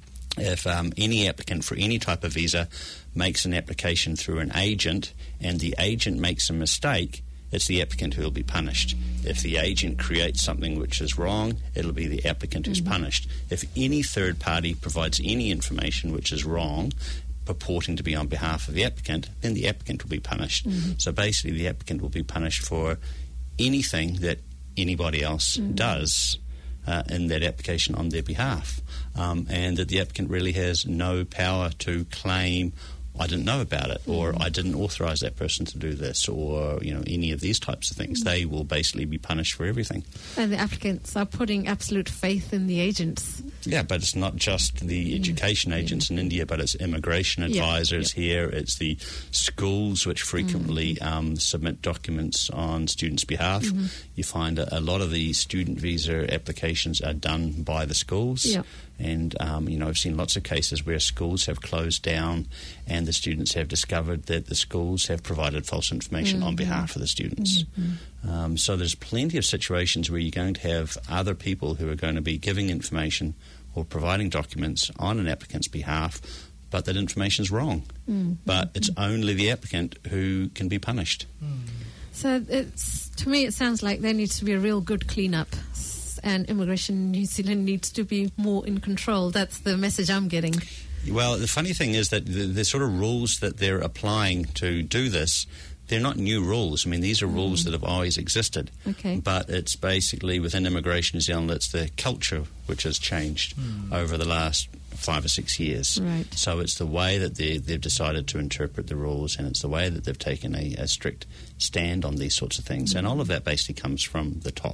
if um, any applicant for any type of visa makes an application through an agent and the agent makes a mistake, it's the applicant who will be punished. If the agent creates something which is wrong, it'll be the applicant who's mm-hmm. punished. If any third party provides any information which is wrong, purporting to be on behalf of the applicant, then the applicant will be punished. Mm-hmm. So basically the applicant will be punished for anything that anybody else mm-hmm. does uh, in that application on their behalf, um, and that the applicant really has no power to claim I didn't know about it, or mm. I didn't authorise that person to do this, or, you know, any of these types of things. Mm. They will basically be punished for everything. And the applicants are putting absolute faith in the agents. Yeah, but it's not just the mm. education agents yeah. in India, but it's immigration advisors yeah. here. It's the schools which frequently mm. um, submit documents on students' behalf. Mm-hmm. You find a, a lot of the student visa applications are done by the schools. Yeah. And, um, you know, I've seen lots of cases where schools have closed down and the students have discovered that the schools have provided false information mm-hmm. on behalf of the students. Mm-hmm. Um, so there's plenty of situations where you're going to have other people who are going to be giving information or providing documents on an applicant's behalf, but that information is wrong. Mm-hmm. But it's only the applicant who can be punished. Mm. So it's, to me, it sounds like there needs to be a real good clean-up. And Immigration New Zealand needs to be more in control. That's the message I'm getting. Well, the funny thing is that the, the sort of rules that they're applying to do this, they're not new rules. I mean, these are rules mm. that have always existed. Okay. But it's basically within Immigration New Zealand, it's the culture which has changed mm. over the last five or six years. Right. So it's the way that they, they've decided to interpret the rules, and it's the way that they've taken a, a strict stand on these sorts of things. Mm. And all of that basically comes from the top.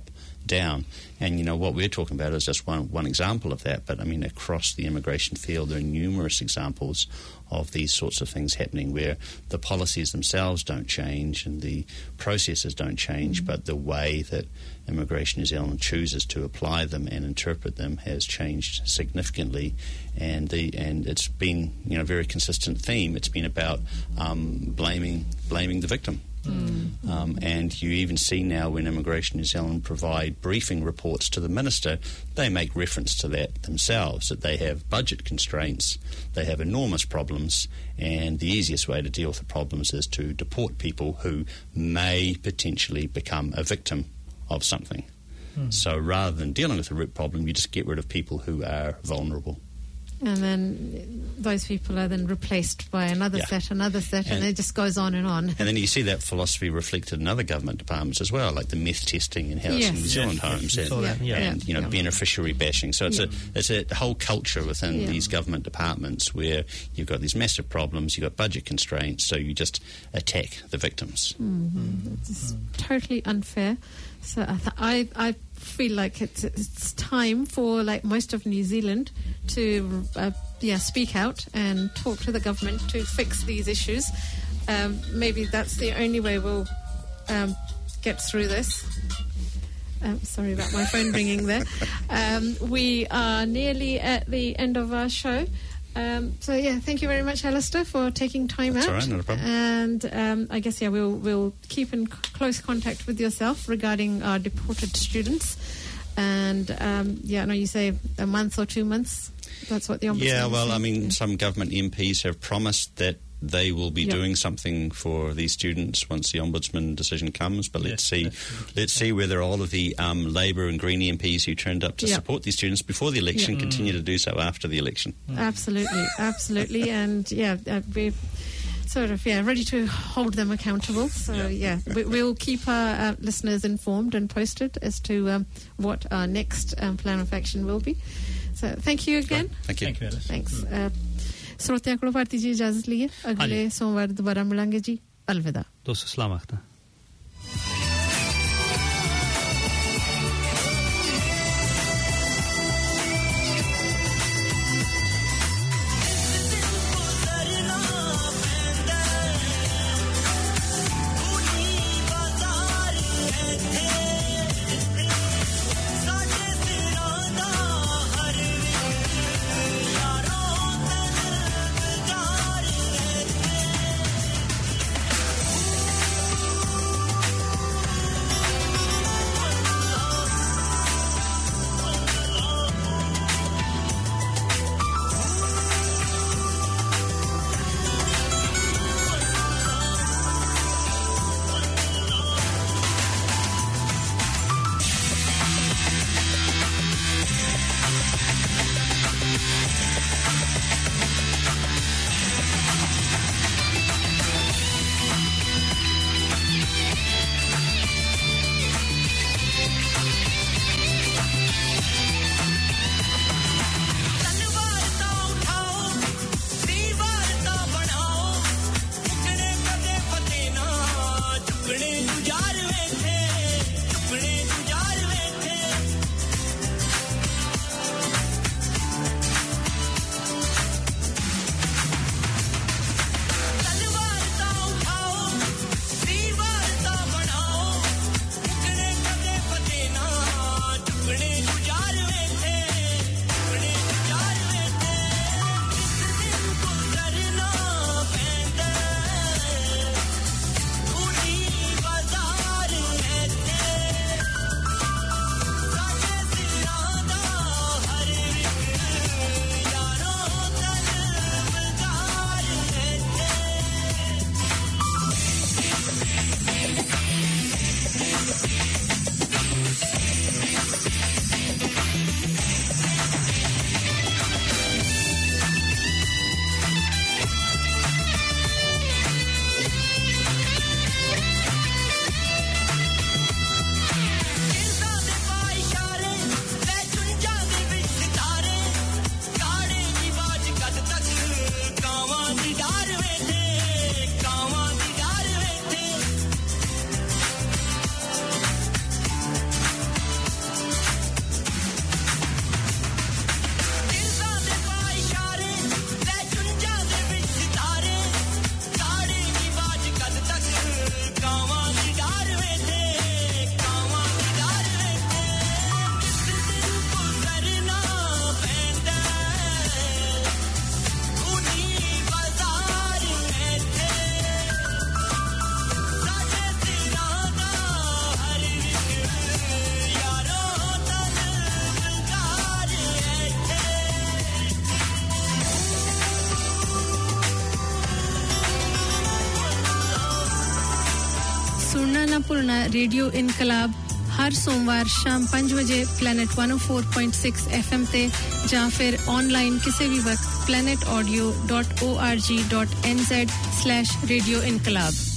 down. And, you know, what we're talking about is just one, one example of that. But, I mean, across the immigration field, there are numerous examples of these sorts of things happening where the policies themselves don't change and the processes don't change, mm-hmm. but the way that Immigration New Zealand chooses to apply them and interpret them has changed significantly. And the and it's been, you know, a very consistent theme. It's been about um, blaming blaming the victim. Mm. Um, and you even see now when Immigration New Zealand provide briefing reports to the Minister, they make reference to that themselves, that they have budget constraints, they have enormous problems, and the easiest way to deal with the problems is to deport people who may potentially become a victim of something. Mm. So rather than dealing with the root problem, you just get rid of people who are vulnerable. And then those people are then replaced by another yeah. set, another set, and, and it just goes on and on. And then you see that philosophy reflected in other government departments as well, like the meth testing in House yes. and New Zealand yes. homes, yes. and, yeah. and Yeah. you know yeah. beneficiary bashing. So it's yeah. a it's a whole culture within yeah. these government departments where you've got these massive problems, you've got budget constraints, so you just attack the victims. Mm-hmm. It's mm-hmm. totally unfair. So I, th- I I feel like it's it's time for like most of New Zealand to uh, yeah speak out and talk to the government to fix these issues. Um, maybe that's the only way we'll um, get through this. Um, sorry about my phone ringing there. Um, we are nearly at the end of our show. Um, so yeah, thank you very much, Alistair, for taking time That's out. all right, not a problem. And um, I guess yeah, we'll we'll keep in c- close contact with yourself regarding our deported students. And um, yeah, I know you say a month or two months. That's what the ombudsman. Yeah, well, said. I mean, yeah. some government M Ps have promised that they will be yep. doing something for these students once the ombudsman decision comes. But let's yes, see, let's see whether all of the um, Labour and Green M Ps who turned up to yep. support these students before the election yep. continue to do so after the election. Mm. Absolutely, absolutely, and yeah, uh, we're sort of yeah ready to hold them accountable. So yeah, yeah we, we'll keep our uh, listeners informed and posted as to um, what our next um, plan of action will be. So thank you again. Thank you. Thank you, Alice. Thanks. Uh, श्रोतियों को भारती जी इजाजत लिए अगले सोमवार दोबारा मिलेंगे जी अलविदा दोस्तों सलाम आखता ना भूलना रेडियो इनकलाब हर सोमवार शाम पाँच बजे planet one oh four point six F M ते ਜਾਂ ਫਿਰ ऑनलाइन किसी भी वक्त planet audio dot org dot n z slash radio इनकलाब